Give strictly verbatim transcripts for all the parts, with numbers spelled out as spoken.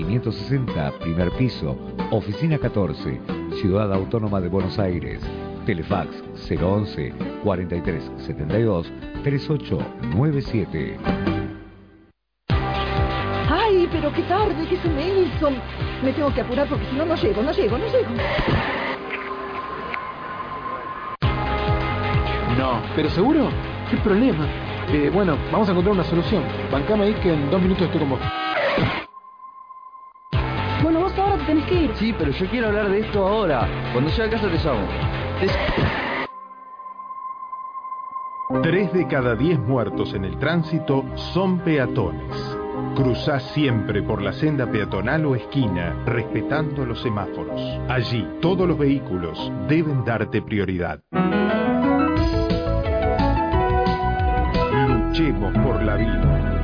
quinientos sesenta, primer piso, oficina catorce, Ciudad Autónoma de Buenos Aires. Telefax cero once, cuarenta y tres setenta y dos, treinta y ocho noventa y siete. ¡Ay, pero qué tarde que se me hizo! Me tengo que apurar porque si no, no llego, no llego, no llego. No, ¿pero seguro? ¿Qué problema? Eh, bueno, vamos a encontrar una solución. Bancame ahí que en dos minutos estoy con vos. Bueno, vos ahora te tenés que ir. Sí, pero yo quiero hablar de esto ahora. Cuando llegue a casa te llamo. Es... Tres de cada diez muertos en el tránsito son peatones. Cruzá siempre por la senda peatonal o esquina, respetando los semáforos. Allí, todos los vehículos deben darte prioridad. Luchemos por la vida.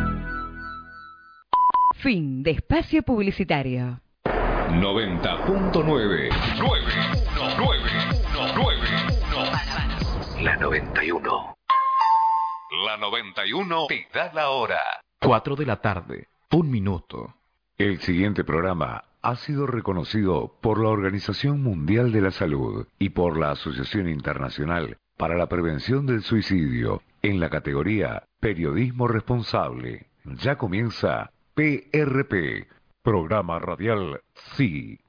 Fin de espacio publicitario. noventa punto nueve. nueve uno nueve uno nueve uno. La noventa y uno. La noventa y uno te da la hora. Cuatro de la tarde, un minuto. El siguiente programa ha sido reconocido por la Organización Mundial de la Salud y por la Asociación Internacional para la Prevención del Suicidio en la categoría Periodismo Responsable. Ya comienza P R P, Programa Radial Sí.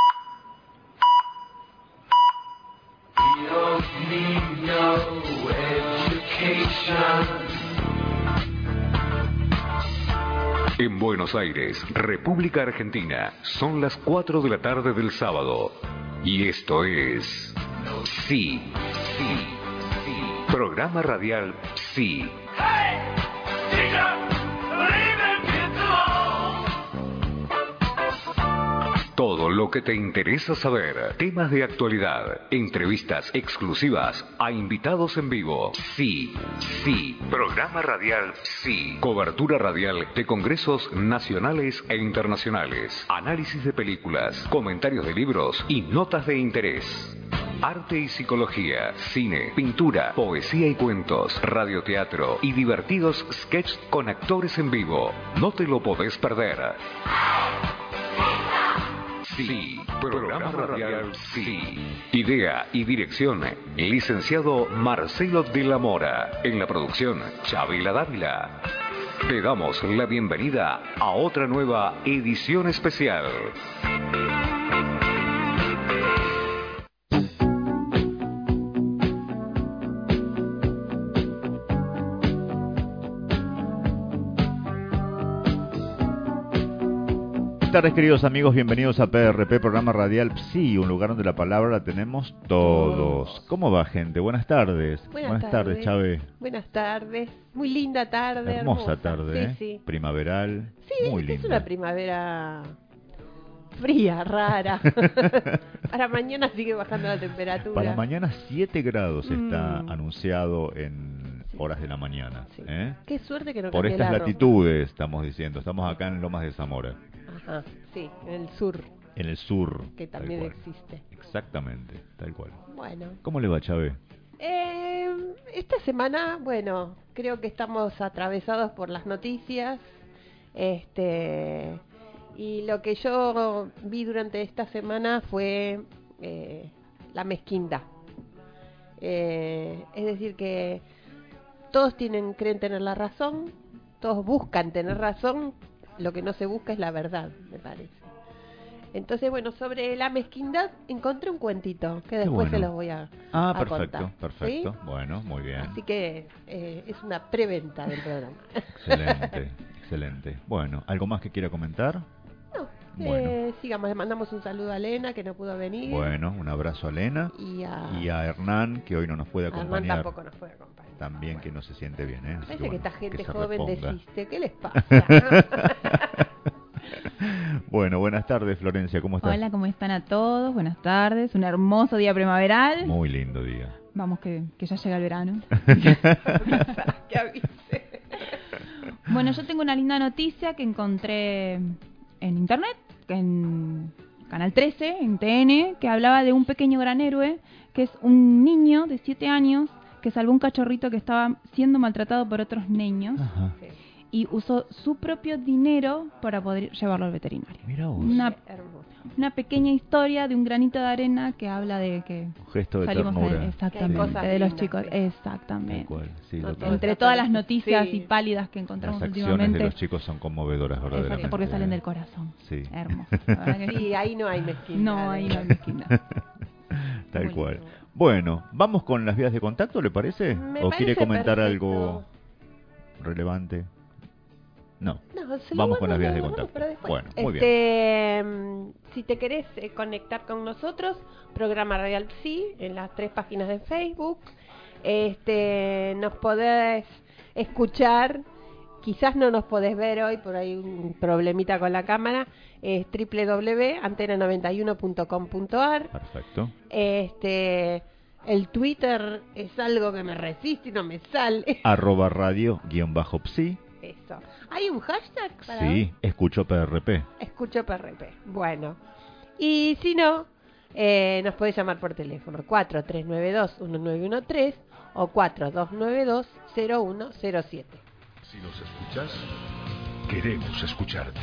En Buenos Aires, República Argentina, son las cuatro de la tarde del sábado. Y esto es... Sí, sí, sí. Programa Radial Sí. Todo lo que te interesa saber, temas de actualidad, entrevistas exclusivas a invitados en vivo. Sí, sí. Programa Radial Sí. Cobertura radial de congresos nacionales e internacionales. Análisis de películas, comentarios de libros y notas de interés. Arte y psicología, cine, pintura, poesía y cuentos, radioteatro y divertidos sketches con actores en vivo. No te lo podés perder. Sí, programa radial Sí. Idea y dirección, licenciado Marcelo de la Mora. En la producción, Chavila Dávila. Te damos la bienvenida a otra nueva edición especial. Buenas tardes, queridos amigos, bienvenidos a P R P, Programa Radial Sí, un lugar donde la palabra la tenemos todos. ¿Cómo va, gente? Buenas tardes. Buenas, Buenas tardes, tardes, Chávez. Buenas tardes. Muy linda tarde. Hermosa, hermosa tarde, sí, ¿eh? Sí. Primaveral. Sí, muy es linda. una primavera fría, rara. Para mañana sigue bajando la temperatura. Para mañana siete grados Mm. está anunciado en Sí. horas de la mañana. Sí. ¿eh? Qué suerte que no Por cambié estas la ropa. latitudes, estamos diciendo. Estamos acá en Lomas de Zamora, Ajá, sí, en el sur, en el sur. que tal también cual. existe. Exactamente, tal cual. Bueno. ¿Cómo le va, Chávez? Eh, esta semana, bueno, creo que estamos atravesados por las noticias. Este... Y lo que yo vi durante esta semana fue eh, la mezquindad. Eh, es decir, que todos tienen, creen tener la razón, todos buscan tener razón, lo que no se busca es la verdad, me parece. Entonces, bueno, sobre la mezquindad encontré un cuentito que después bueno. se los voy a, Ah, a perfecto, contar. perfecto. ¿Sí? Bueno, muy bien. Así que eh, es una preventa del programa. Excelente, excelente. Bueno, ¿algo más que quiera comentar? No, Bueno. eh, sigamos, le mandamos un saludo a Elena, que no pudo venir. Bueno, un abrazo a Elena Y a, y a Hernán, que hoy no nos puede a Hernán acompañar. tampoco nos puede acompañar. También que Bueno. no se siente bien, ¿eh? Así Parece que, bueno, esta gente que se joven reponga. desiste. ¿Qué les pasa? Bueno, buenas tardes, Florencia, ¿cómo estás? Hola, ¿cómo están a todos? Buenas tardes. Un hermoso día primaveral. Muy lindo día. Vamos, que, que ya llega el verano. Que avise. Bueno, yo tengo una linda noticia que encontré en internet, en Canal trece, en T N, que hablaba de un pequeño gran héroe, que es un niño de siete años que salvó un cachorrito que estaba siendo maltratado por otros niños. Ajá. y usó su propio dinero para poder llevarlo al veterinario. Mira vos. Una, una pequeña historia de un granito de arena que habla de que Un gesto de salimos ternura. de, exactamente, Sí. de los lindas, chicos, sí. exactamente. Tal cual, sí, lo Total. que- Entre todas las noticias Sí. y pálidas que Las encontramos acciones últimamente, de los chicos son conmovedoras, verdaderamente. exacto, porque salen del corazón. Sí. Hermoso. La verdad que Sí, ahí no hay mezquindad. no, ahí no hay mezquindad. Tal Buenísimo. cual. Bueno, ¿vamos con las vías de contacto, le parece? Me ¿O quiere parece comentar perfecto. algo relevante? No. No, se lo Vamos con las vías de guardamos contacto. para después. Bueno, muy bien. este, bien. Si te querés eh, conectar con nosotros, programa Radial Psi en las tres páginas de Facebook. Este, nos podés escuchar. Quizás no nos podés ver hoy, por ahí un problemita con la cámara. Es doble u doble u doble u punto antena noventa y uno punto com punto a r. Perfecto. Este, el Twitter es algo que me resiste y no me sale. Arroba radio guión bajo psi. Eso. ¿Hay un hashtag para Sí, escucho P R P. Escucho P R P. Bueno. Y si no, eh, nos podés llamar por teléfono cuatro tres nueve dos uno nueve uno tres o cuatro dos nueve dos cero uno cero siete. Si nos escuchas, queremos escucharte.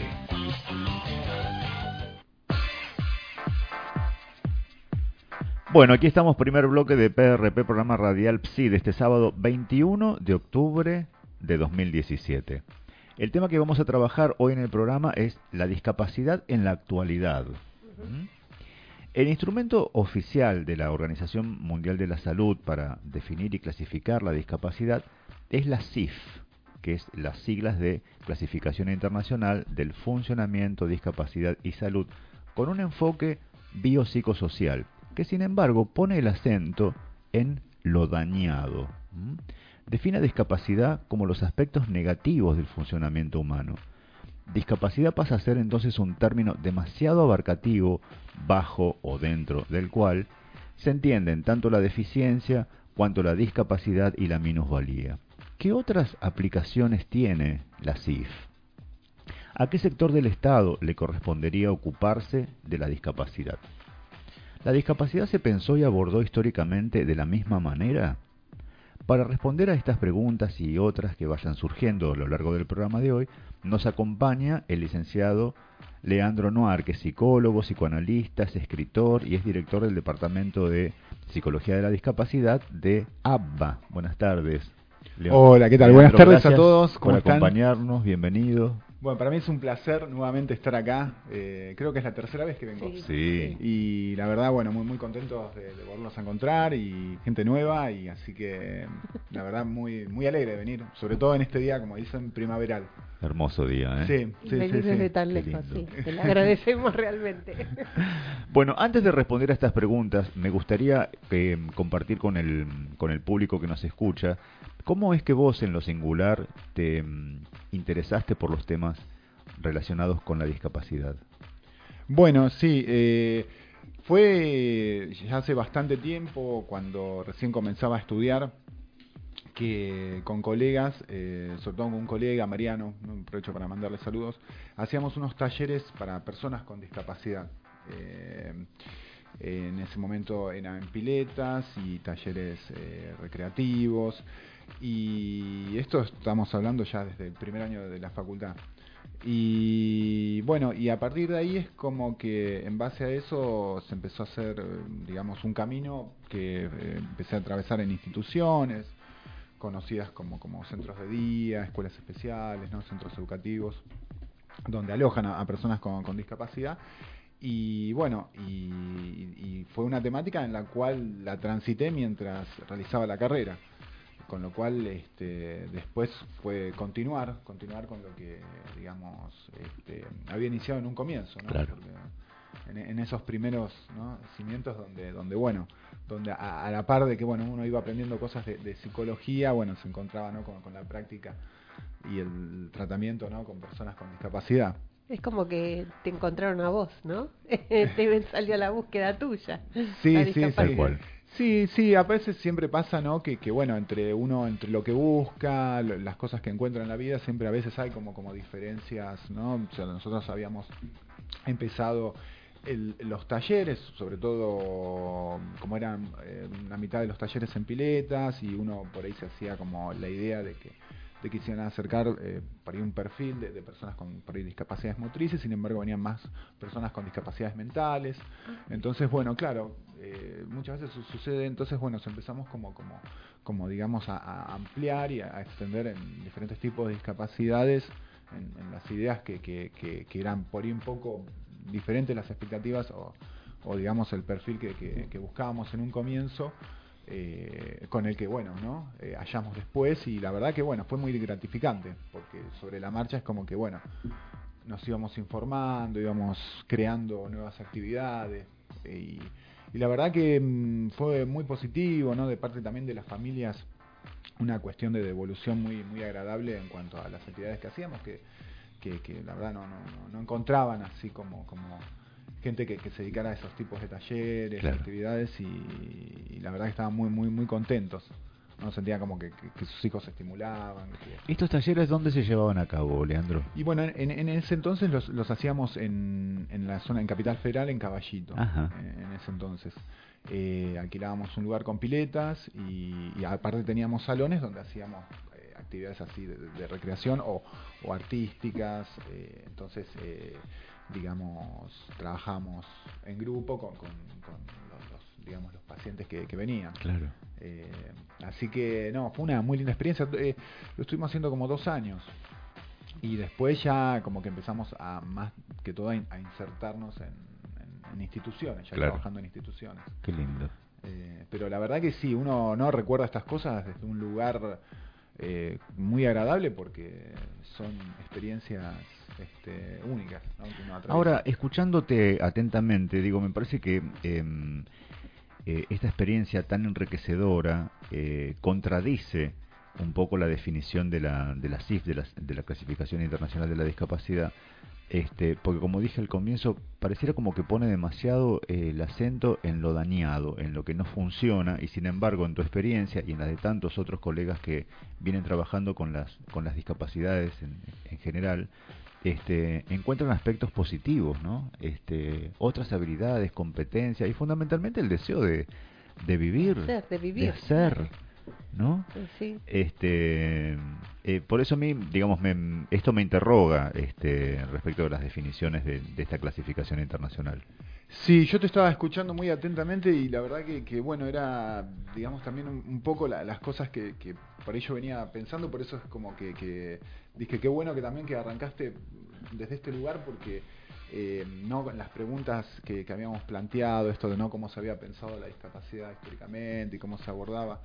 Bueno, aquí estamos, primer bloque de P R P, programa radial Psi, de este sábado veintiuno de octubre de dos mil diecisiete. El tema que vamos a trabajar hoy en el programa es la discapacidad en la actualidad. ¿Mm? El instrumento oficial de la Organización Mundial de la Salud para definir y clasificar la discapacidad es la C I F, que es las siglas de Clasificación Internacional del Funcionamiento, Discapacidad y Salud, con un enfoque biopsicosocial, que sin embargo pone el acento en lo dañado. ¿Mm? Define discapacidad como los aspectos negativos del funcionamiento humano. Discapacidad pasa a ser entonces un término demasiado abarcativo, bajo o dentro del cual se entienden tanto la deficiencia cuanto la discapacidad y la minusvalía. ¿Qué otras aplicaciones tiene la C I F? ¿A qué sector del Estado le correspondería ocuparse de la discapacidad? ¿La discapacidad se pensó y abordó históricamente de la misma manera? Para responder a estas preguntas y otras que vayan surgiendo a lo largo del programa de hoy, nos acompaña el licenciado Leandro Noir, que es psicólogo, psicoanalista, es escritor y es director del Departamento de Psicología de la Discapacidad de A B B A. Buenas tardes, Leandro. Hola, ¿qué tal? Leandro, Buenas tardes a gracias todos. por ¿Cómo están? acompañarnos, bienvenido. Bueno, para mí es un placer nuevamente estar acá. Eh, creo que es la tercera vez que vengo. Sí. Sí. Y la verdad, bueno, muy muy contentos de, de volvernos a encontrar y gente nueva, y así que la verdad muy muy alegre de venir, sobre todo en este día, como dicen, primaveral. Hermoso día, ¿eh? Sí, Y sí, venir sí, desde sí. tan Qué lejos, sí. lindo. Te lo agradecemos realmente. Bueno, antes de responder a estas preguntas, me gustaría eh, compartir con el, con el público que nos escucha, ¿cómo es que vos en lo singular te mm, interesaste por los temas relacionados con la discapacidad? Bueno, sí, eh, fue ya hace bastante tiempo, cuando recién comenzaba a estudiar, que con colegas, eh, sobre todo con un colega, Mariano, ¿no? Aprovecho para mandarle saludos, hacíamos unos talleres para personas con discapacidad. Eh, en ese momento eran piletas y talleres eh, recreativos, y esto estamos hablando ya desde el primer año de la facultad. Y bueno, y a partir de ahí es como que en base a eso se empezó a hacer, digamos, un camino que eh, empecé a atravesar en instituciones conocidas como, como centros de día, escuelas especiales, ¿no? Centros educativos, donde alojan a, a personas con, con discapacidad. Y bueno, y, y fue una temática en la cual la transité mientras realizaba la carrera, con lo cual este, después fue continuar, continuar con lo que, digamos, este, había iniciado en un comienzo, ¿no? Claro. Porque en, en esos primeros, ¿no? cimientos donde, donde bueno, donde a, a la par de que bueno uno iba aprendiendo cosas de, de psicología, bueno, se encontraba, ¿no? con, con la práctica y el tratamiento, ¿no? con personas con discapacidad. Es como que te encontraron a vos, ¿no? Te salió a la búsqueda tuya. Sí, la sí, sí. Tal cual. Sí, sí, a veces siempre pasa, ¿no? Que, que bueno, entre uno, entre lo que busca, lo, las cosas que encuentra en la vida, siempre a veces hay como, como diferencias, ¿no? O sea, nosotros habíamos empezado el, los talleres, sobre todo como eran eh, la mitad de los talleres en piletas, y uno por ahí se hacía como la idea de que de que se iban a acercar eh, para un perfil de, de personas con por ahí, discapacidades motrices, sin embargo venían más personas con discapacidades mentales. Entonces, bueno, claro, eh, muchas veces su sucede, entonces, bueno, empezamos como, como, como digamos, a, a ampliar y a, a extender en diferentes tipos de discapacidades, en, en las ideas que, que, que, que eran por ahí un poco diferentes las expectativas o, o digamos, el perfil que, que, que buscábamos en un comienzo. Eh, con el que, bueno, ¿no? Eh, hallamos después, y la verdad que, bueno, fue muy gratificante, porque sobre la marcha es como que, bueno, nos íbamos informando, íbamos creando nuevas actividades, y, y la verdad que mmm, fue muy positivo, ¿no? De parte también de las familias, una cuestión de devolución muy muy agradable en cuanto a las actividades que hacíamos, que, que, que la verdad no, no, no encontraban así como... como gente que, que se dedicara a esos tipos de talleres, claro, actividades, y, y la verdad que estaban muy muy muy contentos, no sentían como que, que, que sus hijos se estimulaban. Que... ¿Estos talleres dónde se llevaban a cabo, Leandro? Y bueno, en, en ese entonces los, los hacíamos en, en la zona, en Capital Federal, en Caballito. Ajá. En, en ese entonces eh, alquilábamos un lugar con piletas, y, y aparte teníamos salones donde hacíamos eh, actividades así de, de recreación o, o artísticas. Eh, entonces eh, digamos, trabajamos en grupo con, con, con los, los, digamos, los pacientes que, que venían. Claro. Eh, así que, no, fue una muy linda experiencia. Eh, lo estuvimos haciendo como dos años. Y después ya como que empezamos a, más que todo, a, in, a insertarnos en, en, en instituciones, ya claro, trabajando en instituciones. Qué lindo. Eh, pero la verdad que sí, uno no recuerda estas cosas desde un lugar eh, muy agradable, porque son experiencias este, únicas, ¿no? Que uno atraviesa. Ahora, escuchándote atentamente, digo, me parece que eh, eh, esta experiencia tan enriquecedora eh, contradice un poco la definición de la, de la C I F, de la, de la Clasificación Internacional de la Discapacidad, este, porque como dije al comienzo, pareciera como que pone demasiado eh, el acento en lo dañado, en lo que no funciona, y sin embargo, en tu experiencia y en la de tantos otros colegas que vienen trabajando con las, con las discapacidades en, en general, este, encuentran aspectos positivos, ¿no? Este, otras habilidades, competencias y fundamentalmente el deseo de, de vivir, de hacer, de, vivir. de hacer, ¿no? Sí. Este, eh, por eso a mí, digamos, me, esto me interroga este, respecto de las definiciones de, de esta clasificación internacional. Sí, yo te estaba escuchando muy atentamente, y la verdad que, que bueno, era, digamos, también un, un poco la, las cosas que, que por ahí yo venía pensando, por eso es como que, que dije, qué bueno que también que arrancaste desde este lugar, porque eh, no las preguntas que, que habíamos planteado, esto de no cómo se había pensado la discapacidad históricamente y cómo se abordaba,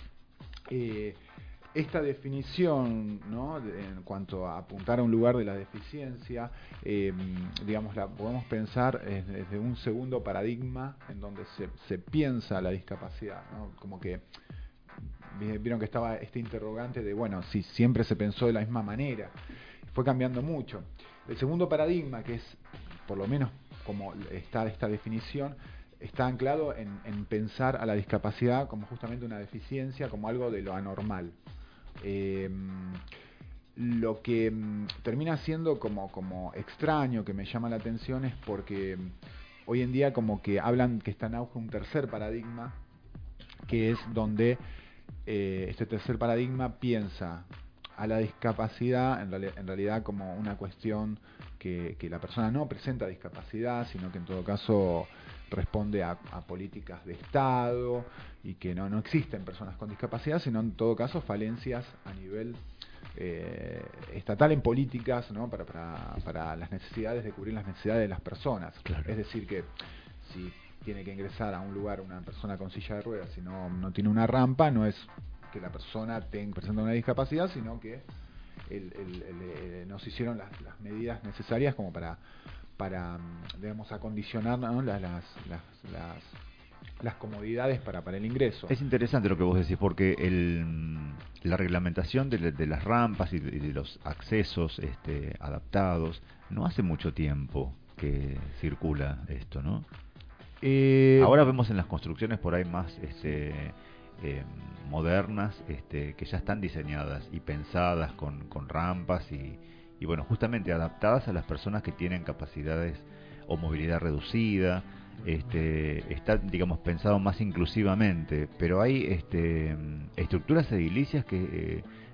eh, esta definición, ¿no? De, en cuanto a apuntar a un lugar de la deficiencia, eh, digamos, la podemos pensar eh, desde un segundo paradigma en donde se, se piensa la discapacidad, ¿no? Como que vieron que estaba este interrogante de, bueno, si siempre se pensó de la misma manera, fue cambiando mucho. El segundo paradigma, que es por lo menos como está esta definición, está anclado en, en pensar a la discapacidad como justamente una deficiencia, como algo de lo anormal. Eh, lo que mm, termina siendo como, como extraño, que me llama la atención, es porque mm, hoy en día como que hablan que está en auge un tercer paradigma, que es donde eh, este tercer paradigma piensa a la discapacidad en, reali- en realidad como una cuestión que, que la persona no presenta discapacidad, sino que en todo caso responde a, a políticas de Estado, y que no, no existen personas con discapacidad, sino en todo caso falencias a nivel eh, estatal en políticas, ¿no? para, para, para las necesidades, de cubrir las necesidades de las personas. Claro. Es decir, que si tiene que ingresar a un lugar una persona con silla de ruedas, si no, no tiene una rampa, no es que la persona tenga, presenta una discapacidad, sino que el, el, el, el, nos hicieron las, las medidas necesarias como para para, digamos, acondicionar, ¿no? las, las, las, las, las comodidades para, para el ingreso. Es interesante lo que vos decís, porque el, la reglamentación de, de las rampas y de, de los accesos este, adaptados, no hace mucho tiempo que circula esto, ¿no? Eh, Ahora vemos en las construcciones por ahí más este, eh, modernas, este, que ya están diseñadas y pensadas con, con rampas y y bueno, justamente adaptadas a las personas que tienen capacidades o movilidad reducida, este, está, digamos, pensado más inclusivamente, pero hay este, estructuras edilicias que, eh,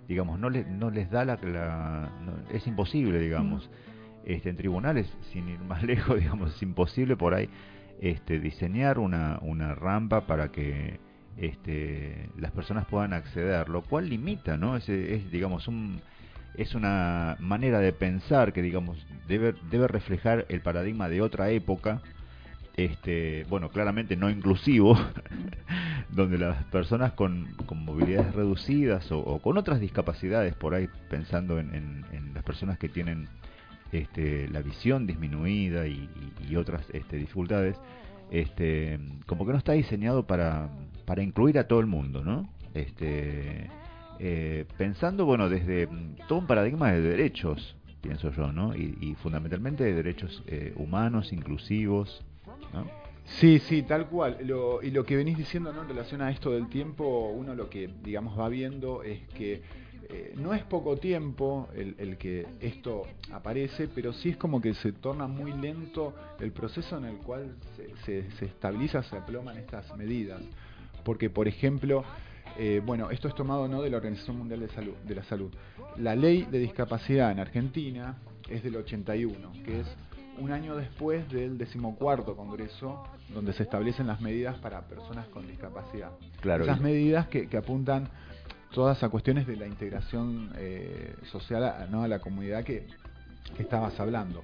digamos, no les, no les da la... la no, es imposible, digamos. Este, en tribunales, sin ir más lejos, digamos, es imposible por ahí este, diseñar una, una rampa para que este, las personas puedan acceder, lo cual limita, ¿no? Es, es digamos, un... es una manera de pensar que, digamos, debe, debe reflejar el paradigma de otra época, este, bueno, claramente no inclusivo, donde las personas con, con movilidades reducidas o, o con otras discapacidades, por ahí pensando en, en, en las personas que tienen este, la visión disminuida y, y, y otras este, dificultades, este, como que no está diseñado para, para incluir a todo el mundo, ¿no? Este... Eh, pensando, bueno, desde todo un paradigma de derechos, pienso yo, ¿no? Y, y fundamentalmente de derechos eh, humanos, inclusivos, ¿no? Sí, sí, tal cual. Lo, y lo que venís diciendo, ¿no? En relación a esto del tiempo, uno lo que, digamos, va viendo es que eh, no es poco tiempo el, el que esto aparece, pero sí es como que se torna muy lento el proceso en el cual se, se, se estabiliza, se aploman estas medidas. Porque, por ejemplo... Eh, bueno, esto es tomado, ¿no?, de la Organización Mundial de, Salud, de la Salud. La ley de discapacidad en Argentina es del ochenta y uno, que es un año después del decimocuarto Congreso, donde se establecen las medidas para personas con discapacidad. Claro. Esas medidas que, que apuntan todas a cuestiones de la integración eh, social, ¿no?, a la comunidad que, que estabas hablando.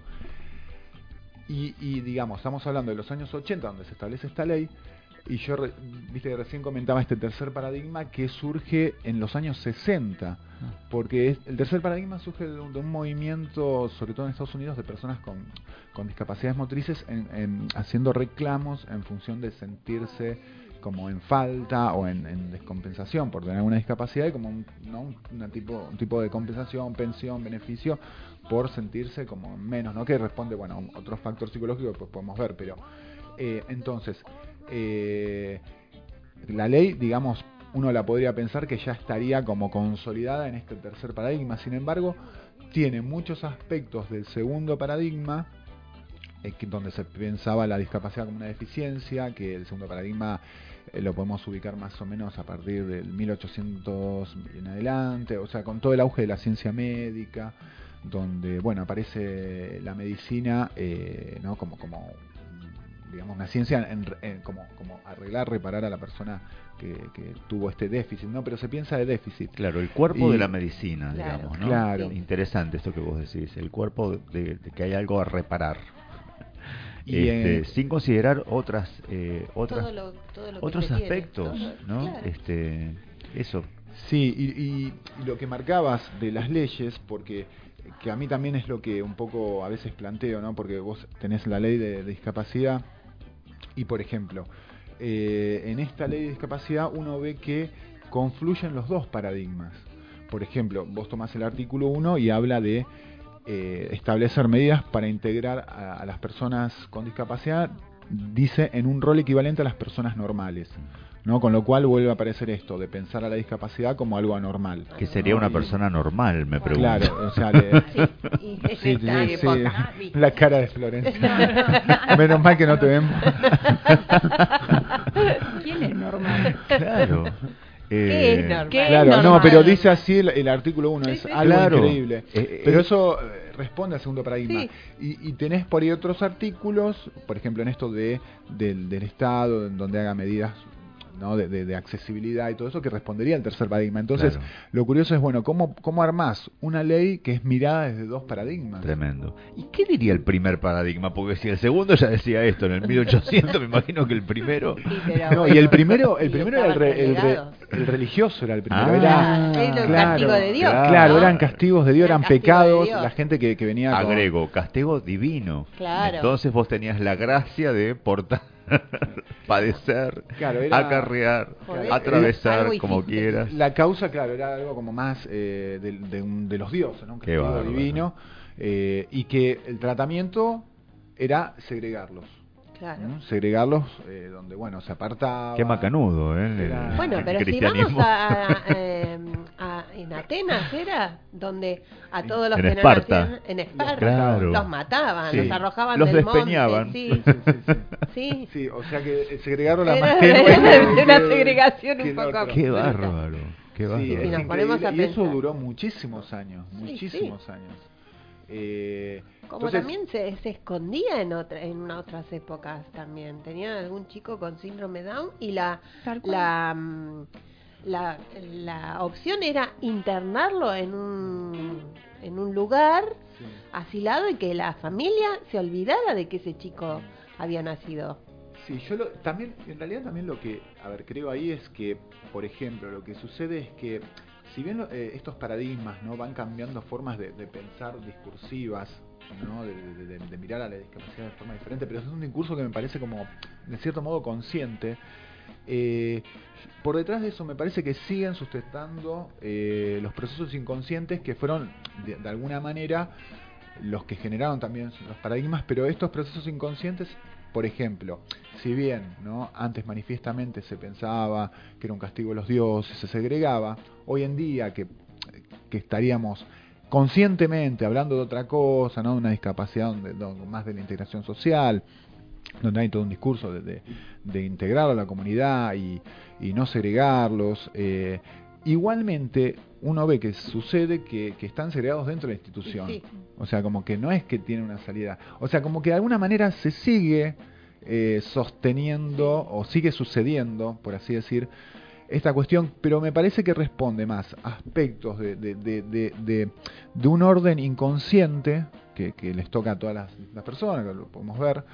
Y, y, digamos, estamos hablando de los años ochenta, donde se establece esta ley. Y yo, re, viste que recién comentaba este tercer paradigma que surge en los años sesenta, porque es, el tercer paradigma surge de un, de un movimiento, sobre todo en Estados Unidos, de personas con, con discapacidades motrices en, en, haciendo reclamos en función de sentirse como en falta o en, en descompensación por tener una discapacidad, y como un, ¿no? un, una tipo, un tipo de compensación, pensión, beneficio por sentirse como menos, ¿no? Que responde, bueno, a otros factores psicológicos que pues podemos ver, pero eh, entonces... Eh, la ley, digamos, uno la podría pensar que ya estaría como consolidada en este tercer paradigma. Sin embargo, tiene muchos aspectos del segundo paradigma, eh, que, donde se pensaba la discapacidad como una deficiencia, que el segundo paradigma eh, lo podemos ubicar más o menos a partir del mil ochocientos en adelante, o sea, con todo el auge de la ciencia médica, donde, bueno, aparece la medicina, eh, ¿no?, como como digamos, una ciencia en, en, como, como arreglar, reparar a la persona que, que tuvo este déficit, ¿no? Pero se piensa de déficit. Claro, el cuerpo y, de la medicina, claro, digamos, ¿no? Claro. Interesante esto que vos decís, el cuerpo de, de que hay algo a reparar. Y este, eh, sin considerar otras, eh, otras todo lo, todo lo que otros se tiene, aspectos, todo, ¿no? claro. Este, eso. Sí, y, y, y lo que marcabas de las leyes, porque que a mí también es lo que un poco a veces planteo, ¿no? Porque vos tenés la ley de, de discapacidad. Y, por ejemplo, eh, en esta ley de discapacidad uno ve que confluyen los dos paradigmas. Por ejemplo, vos tomás el artículo uno y habla de eh, establecer medidas para integrar a, a las personas con discapacidad, dice, en un rol equivalente a las personas normales, ¿no? Con lo cual vuelve a aparecer esto de pensar a la discapacidad como algo anormal. Que sería, ¿no?, una y, persona normal, me pregunto. Claro, o sea, le, Sí, y en sí, esta sí, época, sí, ¿viste? la cara de Florencia. Menos mal que no te vemos. ¿Quién es normal? Claro. ¿Qué es Eh, normal? ¿Qué es Claro, no, normal? pero dice así el, el artículo uno, Sí, es sí, algo claro. increíble. Eh, pero eh, eso eh, responde al segundo paradigma. Sí. Y, y tenés por ahí otros artículos, por ejemplo en esto de del, del Estado, en donde haga medidas, ¿no?, de, de, de accesibilidad y todo eso, que respondería al tercer paradigma. Entonces, Claro. lo curioso es, bueno, ¿cómo, cómo armás una ley que es mirada desde dos paradigmas? Tremendo. ¿Y qué diría el primer paradigma? Porque si el segundo ya decía esto en el mil ochocientos, me imagino que el primero... Sí, pero No, bueno, y el primero, el y primero era el, estaban re- el, re- relegados. el religioso, era el primero. Ah, era, es el claro, castigo de Dios. claro. Claro, ¿no? eran castigos de Dios, Era eran castigo de pecados, Dios. la gente que, que venía con... Agrego, castigo divino. Claro. Entonces vos tenías la gracia de portar, padecer, Claro, era- acarrear, Joder, atravesar, algo como difícil. quieras. La causa, claro, era algo como más eh, de, de, un- de los dioses, ¿no? Un Qué castigo bárbaro. divino, eh, y que el tratamiento era segregarlos. Claro. ¿no? Segregarlos eh, donde, bueno, se apartaba. Qué macanudo, ¿eh? El- Era- Bueno, el pero si cristianismo. vamos a, a, eh, a- en Atenas era donde a todos los En que Esparta. no nacían en Esparta Claro. los mataban, Sí. los arrojaban Los del despeñaban. monte, Sí, sí, sí. sí, sí. Sí, o sea que el segregarlo era Era más tenue una que- segregación que un el poco. otro. Qué bárbaro. Qué Sí, bárbaro. es Y nos ponemos increíble, a y eso pensar. duró muchísimos años, Sí, muchísimos sí. años. Eh, Como entonces, también se, se escondía en otra, en otras épocas también. Tenían algún chico con síndrome Down y la Tal cual. la, mm, la la opción era internarlo en un en un lugar sí. asilado y que la familia se olvidara de que ese chico había nacido. Sí, yo lo, también, en realidad también lo que, a ver, creo ahí es que, por ejemplo, lo que sucede es que, si bien lo- eh, estos paradigmas, ¿no?, van cambiando formas de, de pensar discursivas, ¿no?, de, de- de- de mirar a la discapacidad de forma diferente, pero es un discurso que me parece como, de cierto modo, consciente. Eh, por detrás de eso me parece que siguen sustentando eh, los procesos inconscientes que fueron, de, de alguna manera, los que generaron también los paradigmas, pero estos procesos inconscientes, por ejemplo, si bien, ¿no?, antes manifiestamente se pensaba que era un castigo de los dioses, se segregaba, hoy en día que, que estaríamos conscientemente hablando de otra cosa, ¿no?, de una discapacidad donde, donde más de la integración social, donde hay todo un discurso de, de, de integrar a la comunidad y, y no segregarlos. Eh, igualmente, uno ve que sucede que, que están segregados dentro de la institución. Sí. O sea, como que no es que tiene una salida. O sea, como que de alguna manera se sigue eh, sosteniendo o sigue sucediendo, por así decir, esta cuestión, pero me parece que responde más a aspectos de, de, de, de, de, de un orden inconsciente que, que les toca a todas las, las personas, que lo podemos ver,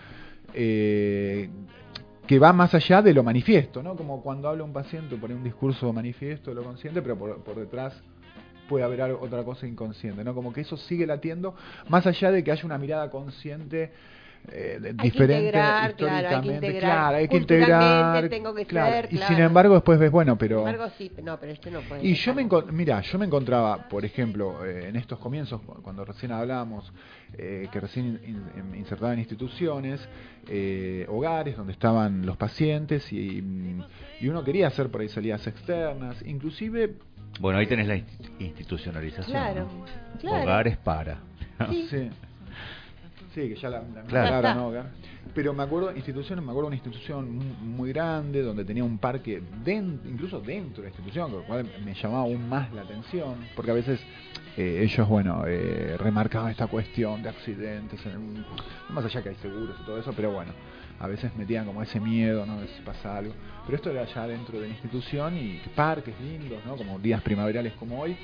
eh, que va más allá de lo manifiesto, ¿no? Como cuando habla un paciente, pone un discurso manifiesto de lo consciente, pero por, por detrás puede haber algo, otra cosa inconsciente, ¿no? Como que eso sigue latiendo, más allá de que haya una mirada consciente eh, de- Hay que diferente integrar, claro, hay que históricamente, integrar. claro, hay que Culturalmente integrar, tengo que claro, ser, y claro. sin embargo después ves, bueno, pero... Sin embargo, sí, no, pero este no puede Y ser yo me, como- encon- mira, yo me encontraba, por ejemplo, eh, en estos comienzos, cu- cuando recién hablábamos, eh, que recién in- in- insertaba en instituciones, eh, hogares donde estaban los pacientes y, mm, y uno quería hacer por ahí salidas externas, inclusive... Bueno, ahí tenés la insti- institucionalización. Claro, ¿no? claro. Hogares para. Sí. Sí. Sí, que ya la, la Claro. palabra, Ya está. ¿no? Hogar. Pero me acuerdo, instituciones, me acuerdo de una institución mu- muy grande donde tenía un parque, den- incluso dentro de la institución, lo cual me llamaba aún más la atención, porque a veces eh, ellos, bueno, eh, remarcaban esta cuestión de accidentes, en- más allá que hay seguros y todo eso, pero bueno, a veces metían como ese miedo, ¿no?, de si pasa algo. Pero esto era ya dentro de la institución y parques lindos, ¿no?, como días primaverales como hoy.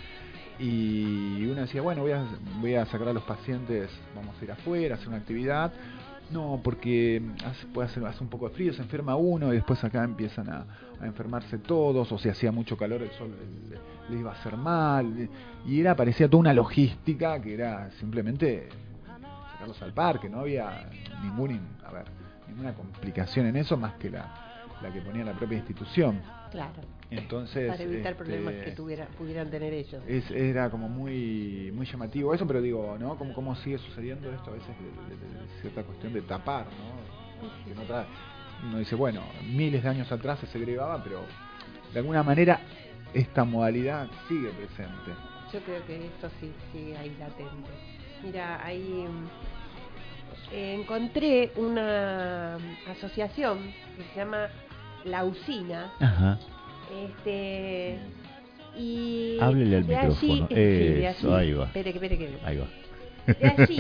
Y uno decía, bueno, voy a, voy a sacar a los pacientes, vamos a ir afuera, a hacer una actividad. No, porque hace, puede hacer, hace un poco de frío, se enferma uno y después acá empiezan a, a enfermarse todos, o si hacía mucho calor el sol le, le iba a hacer mal. Y era, parecía toda una logística que era simplemente sacarlos al parque, no había ningún, in- a ver, ninguna complicación en eso más que la, la que ponía la propia institución. Claro. Entonces, Para evitar este, problemas que tuviera, pudieran tener ellos. es, era como muy muy llamativo eso, pero digo, ¿no? Como cómo sigue sucediendo esto a veces de, de- de cierta cuestión de tapar, ¿no? Que no tra- uno dice, bueno, miles de años atrás se segregaba, pero de alguna manera esta modalidad sigue presente. Yo creo que esto sí sigue ahí latente. Mira, ahí mm, eh, encontré una asociación que se llama La Usina. Ajá. Este y Háblele al de allí- micrófono. sí, de Eso, allí- ahí va. espere, que- espere que- Ahí va. De allí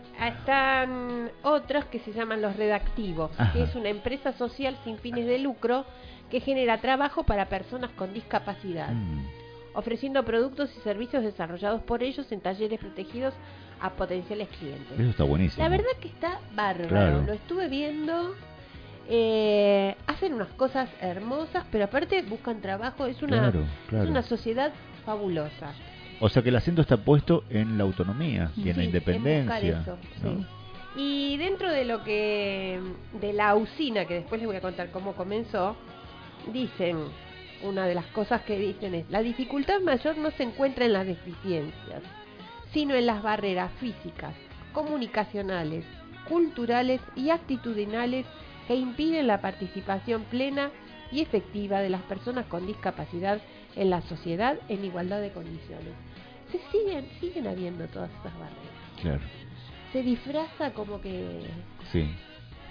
están otros que se llaman los redactivos, Ajá. que es una empresa social sin fines de lucro que genera trabajo para personas con discapacidad, Mm. ofreciendo productos y servicios desarrollados por ellos en talleres protegidos a potenciales clientes. Eso está buenísimo. La verdad que está bárbaro, Claro. lo estuve viendo. Eh, hacen unas cosas hermosas, pero aparte buscan trabajo. Es una, Claro, claro. es una sociedad fabulosa. O sea que el acento está puesto en la autonomía y en Sí, la independencia. en buscar eso, ¿no? sí. Y dentro de lo que de la usina, que después les voy a contar cómo comenzó, dicen, una de las cosas que dicen es, la dificultad mayor no se encuentra en las deficiencias, sino en las barreras físicas, comunicacionales, culturales y actitudinales que impiden la participación plena y efectiva de las personas con discapacidad en la sociedad en igualdad de condiciones. Se siguen, siguen habiendo todas esas barreras. Claro. Se disfraza como que, Sí.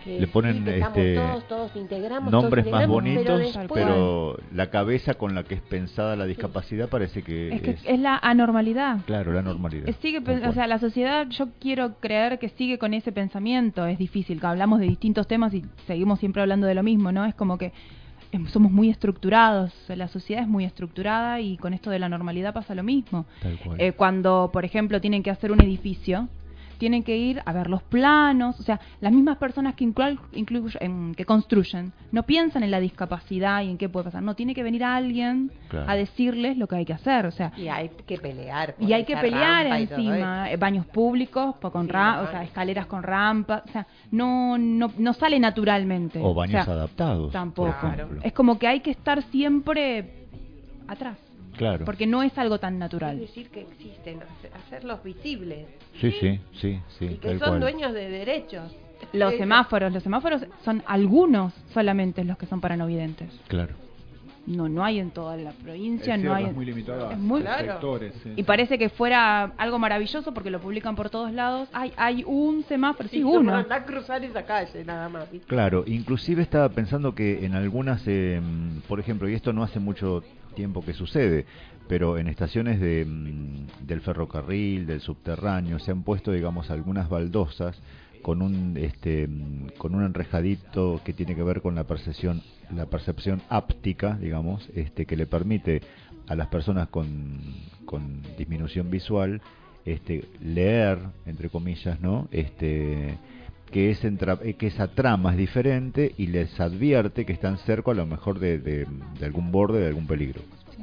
que le ponen sí, que estamos este todos, todos integramos, nombres todos más integramos, bonitos, pero, pero, después, la cabeza con la que es pensada la discapacidad parece que Es que es, es la anormalidad. claro, la normalidad. Eh, Sigue, Tal pen- o cual. sea, la sociedad, yo quiero creer que sigue con ese pensamiento. Es difícil, que hablamos de distintos temas y seguimos siempre hablando de lo mismo, ¿no? Es como que em, somos muy estructurados, la sociedad es muy estructurada y con esto de la normalidad pasa lo mismo. Tal cual. Eh, cuando, por ejemplo, tienen que hacer un edificio, tienen que ir a ver los planos, o sea, las mismas personas que, inclu- inclu- en- que construyen no piensan en la discapacidad y en qué puede pasar, no, tiene que venir alguien Claro. a decirles lo que hay que hacer, o sea, y hay que pelear. por y hay que esa pelear rampa y todo encima, eh, baños públicos po- con Sí, ra- los o sea, baños. escaleras con rampa, o sea, no no no sale naturalmente. O baños sea, adaptados. Tampoco. por ejemplo. Es como que hay que estar siempre atrás, Claro. porque no es algo tan Es natural. decir, que existen, hace- hacerlos visibles. Sí, sí, sí, sí, y que tal son cual. dueños de derechos. Los Eso. semáforos, los semáforos son algunos solamente los que son para no videntes. Claro. No, no hay en toda la provincia, Es no cierto, hay. es muy limitado a es muy- Claro. sectores. sí, Y sí. parece que fuera algo maravilloso porque lo publican por todos lados. Hay hay un semáforo, sí, Sí, uno. Anda a cruzar esa calle nada más. ¿viste? Claro, inclusive estaba pensando que en algunas, eh, por ejemplo, y esto no hace mucho tiempo que sucede, pero en estaciones de, mm, del ferrocarril, del subterráneo, se han puesto, digamos, algunas baldosas con un este mm, con un enrejadito que tiene que ver con la percepción la percepción áptica, digamos, este que le permite a las personas con, con disminución visual este leer, entre comillas, ¿no? Este que, es entra- eh, que esa trama es diferente y les advierte que están cerca a lo mejor de, de, de algún borde, de algún peligro.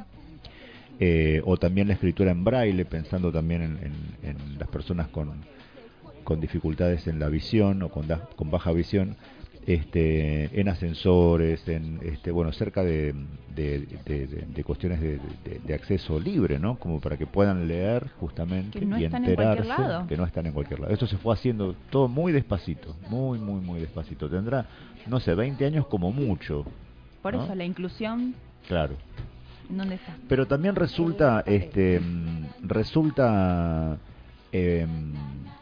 Eh, o también la escritura en braille, pensando también en, en- en las personas con, con dificultades en la visión o con, da- con baja visión, este, en ascensores, en este, bueno, cerca de, de, de- de- de cuestiones de, de- de acceso libre, ¿no? Como para que puedan leer justamente Que no y están en cualquier enterarse lado. que no están en cualquier lado. Esto se fue haciendo todo muy despacito, muy, muy, muy despacito. Tendrá, no sé, veinte años como mucho. Por ¿no? eso la inclusión, Claro. ¿en dónde está? Pero también resulta, este, mm, resulta, em,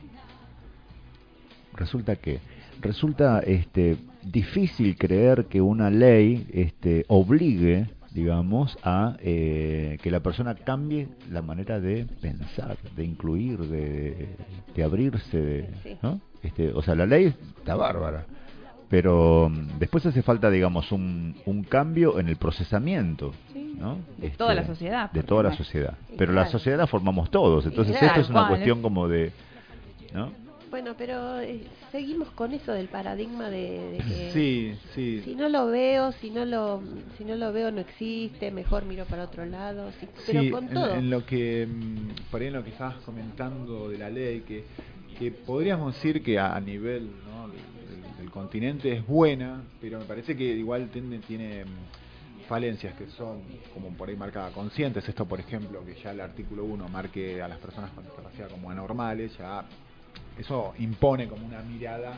resulta que, resulta, este, difícil creer que una ley, este, obligue, digamos, a eh, que la persona cambie la manera de pensar, de incluir, de, de abrirse, de, Sí. ¿no? Este, o sea, la ley está bárbara. Pero mm, después hace falta, digamos, un, un cambio en el procesamiento, ¿no? De toda la sociedad, De porque toda la no- sociedad. Sí, Pero claro. la sociedad la formamos todos, entonces claro, esto es una cual, cuestión es- como de... ¿no? Bueno, pero eh, seguimos con eso del paradigma de, de que Sí, sí. si no lo veo, si no lo si no lo veo no existe, mejor miro para otro lado, sí, pero Sí, con en, todo. en lo que mm, por ahí en lo que estabas comentando de la ley, que, que podríamos decir que a, a nivel, ¿no? del, del continente es buena, pero me parece que igual tiene, tiene mm, falencias que son como por ahí marcadas conscientes. Esto, por ejemplo, que ya el artículo uno marque a las personas con discapacidad como anormales, ya eso impone como una mirada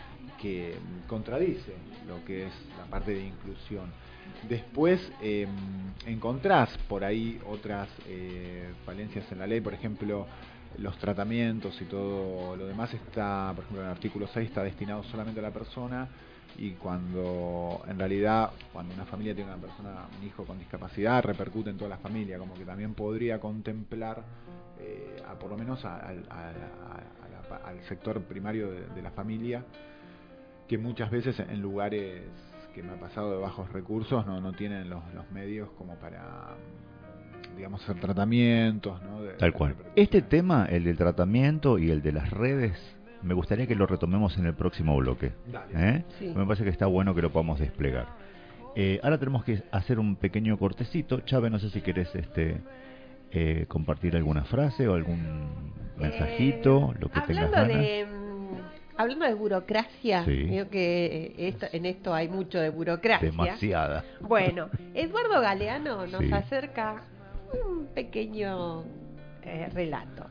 que contradice lo que es la parte de inclusión. Después eh, encontrás por ahí otras eh, falencias en la ley, por ejemplo, los tratamientos y todo lo demás está, por ejemplo, en el artículo seis está destinado solamente a la persona, y cuando en realidad cuando una familia tiene una persona, un hijo con discapacidad, repercute en toda la familia, como que también podría contemplar eh, a por lo menos a- al- a- a- a la- al sector primario de, de la familia, que muchas veces en lugares que me ha pasado de bajos recursos no no tienen los, los medios como para, digamos, hacer tratamientos, ¿no? De- Tal de cual. repercusión. Este tema, el del tratamiento y el de las redes, me gustaría que lo retomemos en el próximo bloque. Dale. ¿eh? Sí. Me parece que está bueno que lo podamos desplegar. Eh, ahora tenemos que hacer un pequeño cortecito. Chávez, no sé si querés este, eh, compartir alguna frase o algún mensajito, Eh, lo que tengas hablando ganas. de mm, hablando de burocracia, Sí. digo que eh, esto- en esto hay mucho de burocracia. Demasiada. Bueno, Eduardo Galeano nos Sí. acerca un pequeño eh, relato.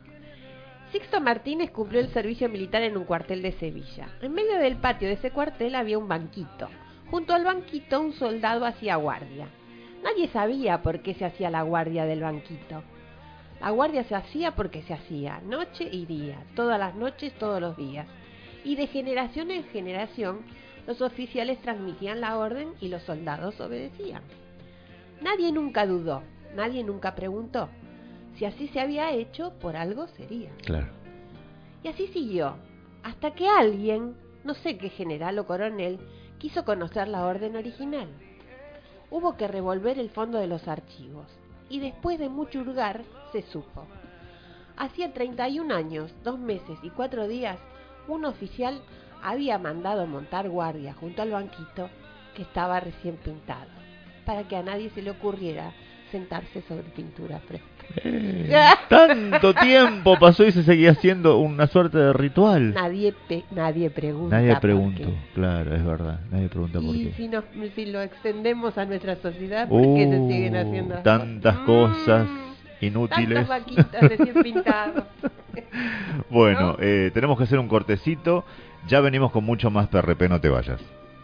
Sixto Martínez cumplió el servicio militar en un cuartel de Sevilla. En medio del patio de ese cuartel había un banquito. Junto al banquito un soldado hacía guardia. Nadie sabía por qué se hacía la guardia del banquito. La guardia se hacía porque se hacía, noche y día, todas las noches, todos los días. y de generación en generación los oficiales transmitían la orden y los soldados obedecían. Nadie nunca dudó, nadie nunca preguntó. Si así se había hecho, por algo sería. Claro. Y así siguió, hasta que alguien, no sé qué general o coronel, quiso conocer la orden original. Hubo que revolver el fondo de los archivos, y después de mucho hurgar, se supo. Hacía treinta y un años, dos meses y cuatro días, un oficial había mandado montar guardia junto al banquito que estaba recién pintado, para que a nadie se le ocurriera sentarse sobre pintura fresca. Eh, tanto tiempo pasó y se seguía haciendo una suerte de ritual. Nadie pe- nadie pregunta. Nadie por preguntó, qué. Claro, es verdad. Nadie pregunta por Y qué. si, nos, si lo extendemos a nuestra sociedad, ¿por qué se Uh, siguen haciendo las tantas cosas inútiles. Tantas vaquitas recién pintadas. Bueno, ¿no? eh, tenemos que hacer un cortecito. Ya venimos con mucho más P R P, no te vayas.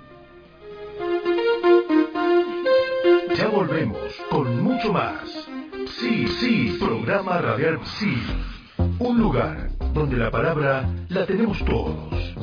Ya volvemos con mucho más. Sí, sí, programa radial Sí. Un lugar donde la palabra la tenemos todos.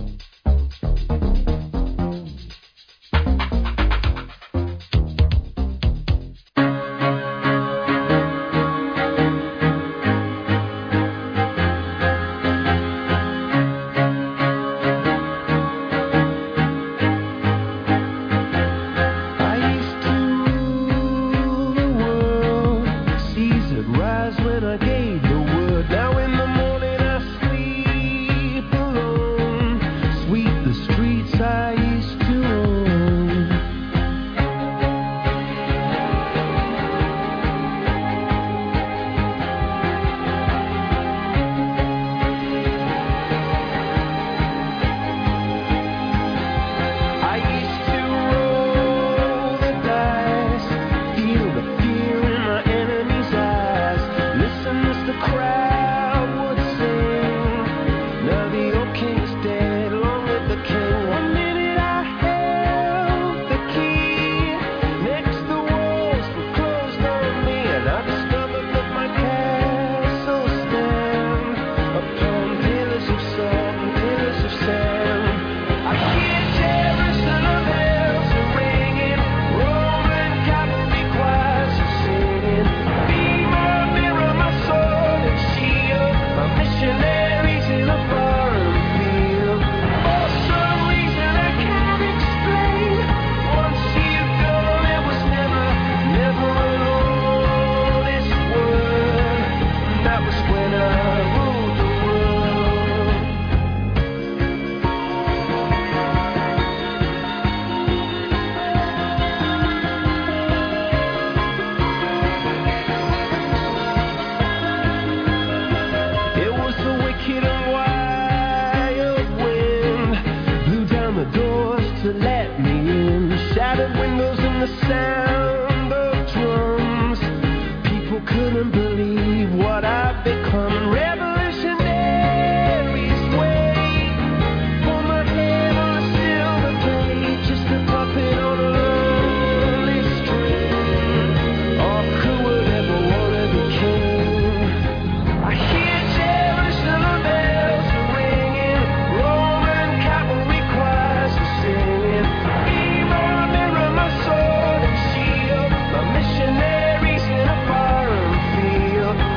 Missionaries in a foreign field.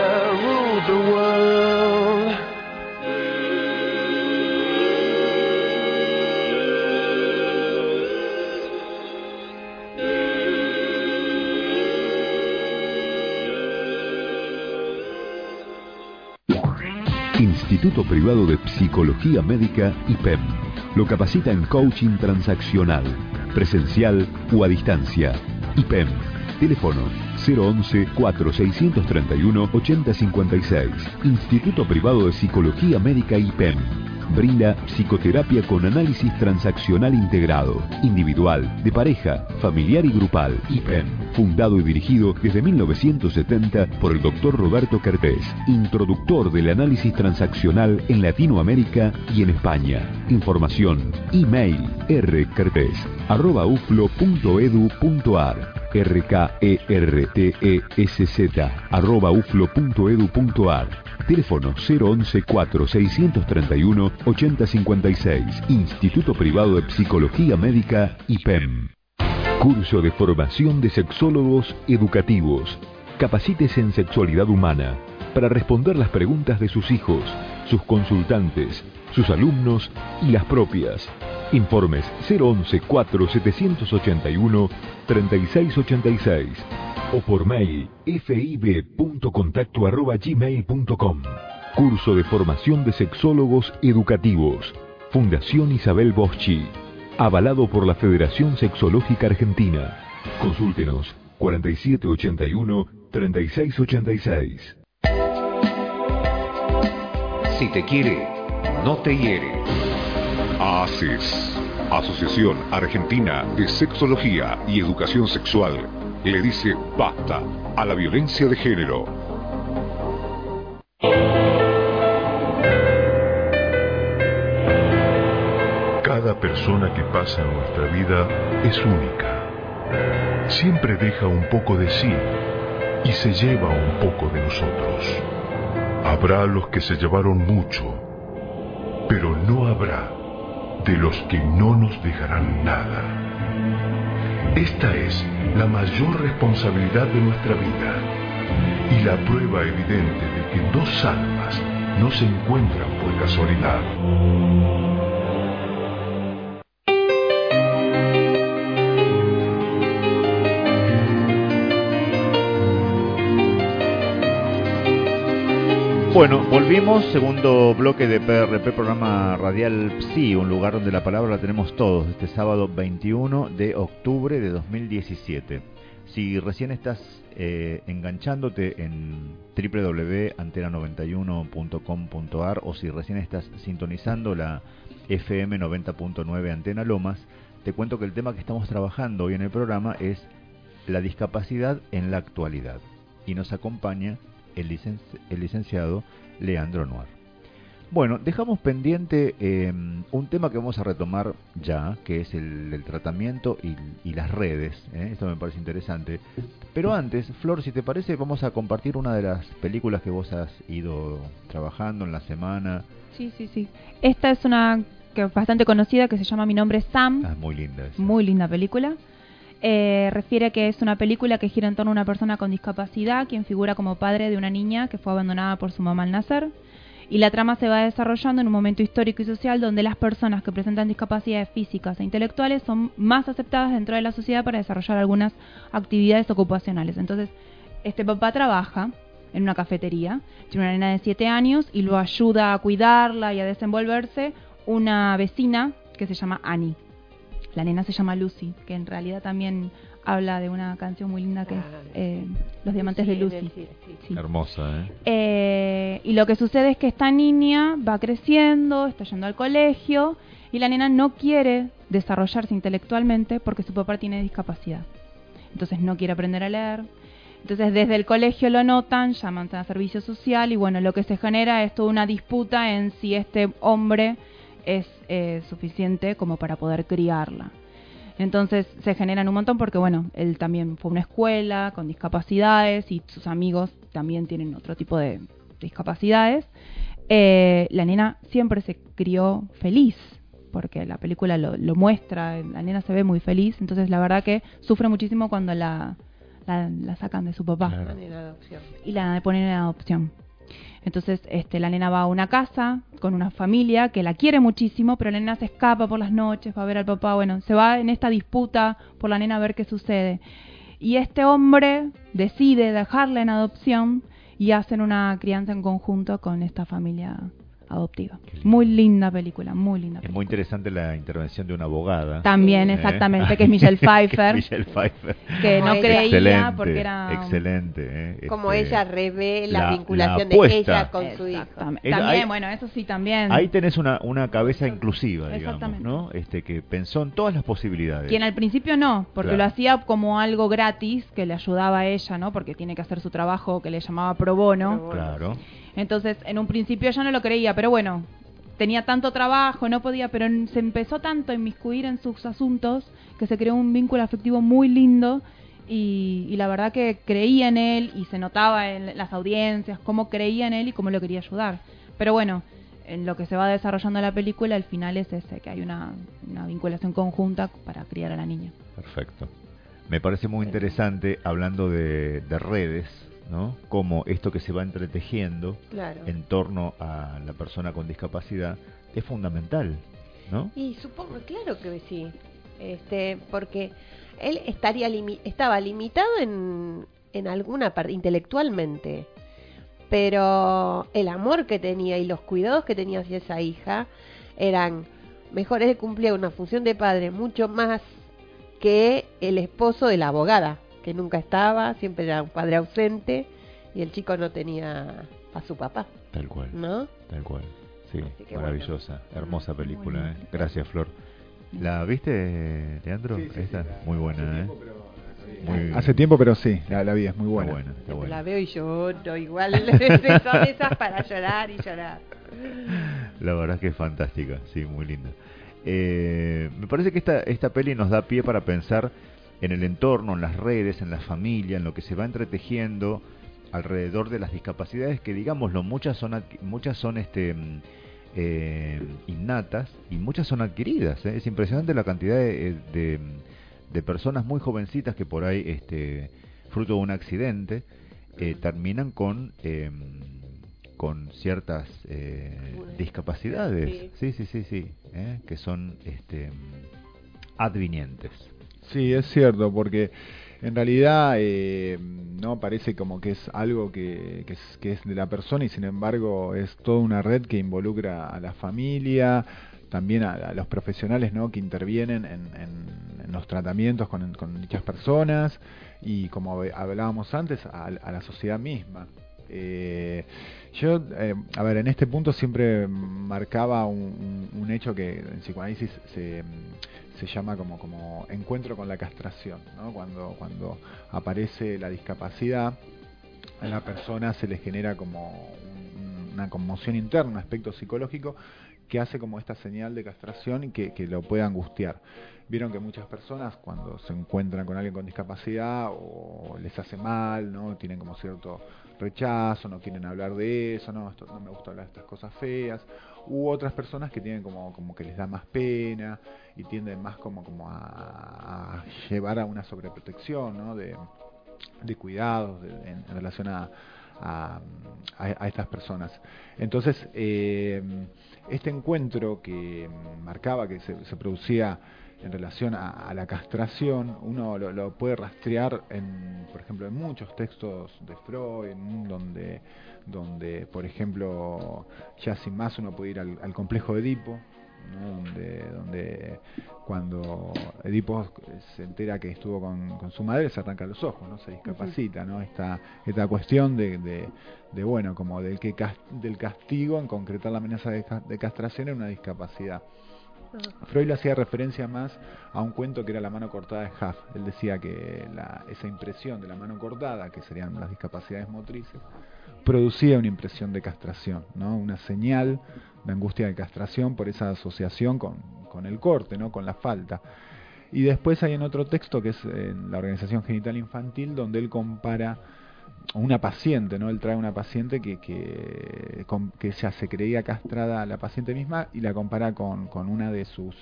ruled the world. Instituto Privado de Psicología Médica I P E M. Lo capacita en coaching transaccional, presencial o a distancia. I P E M. Teléfono cero once, cuatro seiscientos treinta y uno, ochenta cincuenta y seis. Instituto Privado de Psicología Médica I P E M. Brinda psicoterapia con análisis transaccional integrado, individual, de pareja, familiar y grupal. I P E M. Fundado y dirigido desde mil novecientos setenta por el doctor Roberto Kertész, introductor del análisis transaccional en Latinoamérica y en España. Información, email, rkertész arroba uflo punto edu punto ar, r k e r t e s z arroba uflo punto edu punto ar. Teléfono cero once, cuatro seiscientos treinta y uno, ochenta cincuenta y seis. Instituto Privado de Psicología Médica I P E M. Curso de formación de sexólogos educativos. Capacítese en sexualidad humana para responder las preguntas de sus hijos, sus consultantes, sus alumnos y las propias. Informes cero once, cuatro setecientos ochenta y uno, treinta y seis ochenta y seis o por mail fib punto contacto arroba gmail punto com. Curso de formación de sexólogos educativos. Fundación Isabel Boschi. Avalado por la Federación Sexológica Argentina. Consúltenos cuarenta y siete ochenta y uno, treinta y seis ochenta y seis. Si te quiere, no te hiere. A A C E S, Asociación Argentina de Sexología y Educación Sexual, le dice basta a la violencia de género. Cada persona que pasa en nuestra vida es única. Siempre deja un poco de sí y se lleva un poco de nosotros. Habrá los que se llevaron mucho, pero no habrá de los que no nos dejarán nada. Esta es la mayor responsabilidad de nuestra vida y la prueba evidente de que dos almas no se encuentran por casualidad. Bueno, volvimos, segundo bloque de P R P, programa radial Psi, un lugar donde la palabra la tenemos todos, este sábado veintiuno de octubre de dos mil diecisiete. Si recién estás eh, enganchándote en doble u doble u doble u punto antena noventa y uno punto com punto ar o si recién estás sintonizando la F M noventa punto nueve Antena Lomas, te cuento que el tema que estamos trabajando hoy en el programa es la discapacidad en la actualidad. Y nos acompaña el, licen el licenciado Leandro Noir. Bueno, dejamos pendiente eh, un tema que vamos a retomar ya, que es el, el tratamiento y, y las redes. ¿eh? Esto me parece interesante. Pero antes, Flor, si te parece, vamos a compartir una de las películas que vos has ido trabajando en la semana. Sí, sí, sí. Esta es una que es bastante conocida, que se llama Mi nombre es Sam. Ah, muy linda esa. Muy linda película. Eh, refiere que es una película que gira en torno a una persona con discapacidad, quien figura como padre de una niña que fue abandonada por su mamá al nacer. Y la trama se va desarrollando en un momento histórico y social donde las personas que presentan discapacidades físicas e intelectuales son más aceptadas dentro de la sociedad para desarrollar algunas actividades ocupacionales. Entonces, este papá trabaja en una cafetería, tiene una nena de siete años y lo ayuda a cuidarla y a desenvolverse una vecina que se llama Annie. La nena se llama Lucy, que en realidad también habla de una canción muy linda que ah, es eh, Los Diamantes sí, de Lucy. Sí, sí, sí. Hermosa, ¿eh? ¿eh? Y lo que sucede es que esta niña va creciendo, está yendo al colegio, y la nena no quiere desarrollarse intelectualmente porque su papá tiene discapacidad. Entonces no quiere aprender a leer. Entonces desde el colegio lo notan, llaman a servicio social, y bueno, lo que se genera es toda una disputa en si este hombre es eh, suficiente como para poder criarla. Entonces se generan un montón porque, bueno, él también fue a una escuela con discapacidades y sus amigos también tienen otro tipo de discapacidades. Eh, la nena siempre se crió feliz, porque la película lo, lo muestra, la nena se ve muy feliz, entonces la verdad que sufre muchísimo cuando la, la, la sacan de su papá. Claro. Van en adopción. Y la ponen en adopción. Entonces, este, la nena va a una casa con una familia que la quiere muchísimo, pero la nena se escapa por las noches, va a ver al papá, bueno, se va en esta disputa por la nena a ver qué sucede. Y este hombre decide dejarla en adopción y hacen una crianza en conjunto con esta familia adoptiva. Muy linda película, muy linda película. Es muy interesante la intervención de una abogada. También, ¿Eh? exactamente, que es Michelle Pfeiffer. Que es Michelle Pfeiffer. Que no Como creía excelente, porque era... Excelente. ¿Eh? Como Este, ella revé la, la- vinculación la apuesta. de ella con su hijo. Exactamente. Es- También, ahí- bueno, eso sí, también. Ahí tenés una, una cabeza inclusiva, digamos, Exactamente. ¿no? Este, que pensó en todas las posibilidades. Quien al principio no, porque Claro. lo hacía como algo gratis, que le ayudaba a ella, ¿no? Porque tiene que hacer su trabajo que le llamaba pro bono. Pro bono. Claro. Entonces, en un principio ella no lo creía, pero bueno, tenía tanto trabajo, no podía, pero en- se empezó tanto a inmiscuir en sus asuntos que se creó un vínculo afectivo muy lindo y, y la verdad que creía en él y se notaba en las audiencias cómo creía en él y cómo lo quería ayudar. Pero bueno, en lo que se va desarrollando la película, el final es ese, que hay una, una vinculación conjunta para criar a la niña. Perfecto. Me parece muy interesante, hablando de, de redes, ¿no? Cómo esto que se va entretejiendo Claro. en torno a la persona con discapacidad es fundamental, ¿no? Y supongo, claro que sí, este, porque él estaría limi- estaba limitado en, en alguna parte intelectualmente, pero el amor que tenía y los cuidados que tenía hacia esa hija eran mejores. Él cumplía una función de padre mucho más que el esposo de la abogada, que nunca estaba, siempre era un padre ausente y el chico no tenía a su papá, Tal cual, ¿no? tal cual. Sí, Así que maravillosa, hermosa película, Muy ¿eh? buena. Gracias, Flor. ¿La viste, Leandro? Sí, sí, sí, Esta, la- muy buena, ¿eh? Muy- Hace tiempo, pero sí, la, la vi, es muy Está buena. buena, está Yo buena. la veo y lloro igual. Son esas para llorar y llorar. La verdad es que es fantástica, sí, muy linda. Eh, me parece que esta, esta peli nos da pie para pensar en el entorno, en las redes, en la familia, en lo que se va entretejiendo alrededor de las discapacidades, que digámoslo, muchas son adqui- muchas son este mm, eh, innatas y muchas son adquiridas. ¿eh? Es impresionante la cantidad de, de, de personas muy jovencitas que por ahí, este, fruto de un accidente, eh, terminan con eh, con ciertas eh, discapacidades, sí, sí, sí, sí, ¿eh? que son este, advinientes. Sí, es cierto, porque en realidad eh, no parece como que es algo que, que, es, que es de la persona y sin embargo es toda una red que involucra a la familia, también a, a los profesionales, ¿no? que intervienen en, en, en los tratamientos con, con dichas personas y, como hablábamos antes, a, a la sociedad misma. Eh, yo, eh, a ver, en este punto siempre marcaba un, un, un hecho que en psicoanálisis se, se llama como, como encuentro con la castración, ¿no? Cuando, cuando aparece la discapacidad, a la persona se le genera como un, una conmoción interna, un aspecto psicológico que hace como esta señal de castración y que, que lo puede angustiar. Vieron que muchas personas cuando se encuentran con alguien con discapacidad o les hace mal, ¿no? Tienen como cierto rechazo, no quieren hablar de eso, no, esto, no me gusta hablar de estas cosas feas, u otras personas que tienen como, como que les da más pena y tienden más como, como a, a llevar a una sobreprotección, ¿no? de, de cuidados de, en, en relación a, a, a estas personas. Entonces, eh, este encuentro que marcaba que se, se producía en relación a, a la castración, uno lo, lo puede rastrear, en, por ejemplo, en muchos textos de Freud, en donde, donde, por ejemplo, ya sin más uno puede ir al, al complejo de Edipo, ¿no? donde, donde cuando Edipo se entera que estuvo con, con su madre, se arranca los ojos, no se discapacita, ¿no? Esta, esta cuestión de, de, de bueno, como del que del castigo en concretar la amenaza de, de castración en una discapacidad. Freud le hacía referencia más a un cuento que era La mano cortada de Huff. Él decía que la, esa impresión de la mano cortada, que serían las discapacidades motrices, producía una impresión de castración, ¿no? Una señal de angustia de castración por esa asociación con, con el corte, ¿no? Con la falta. Y después hay en otro texto que es en la Organización Genital Infantil, donde él compara una paciente, ¿no? Él trae una paciente que, que, con, que ya se creía castrada a la paciente misma y la compara con, con una de sus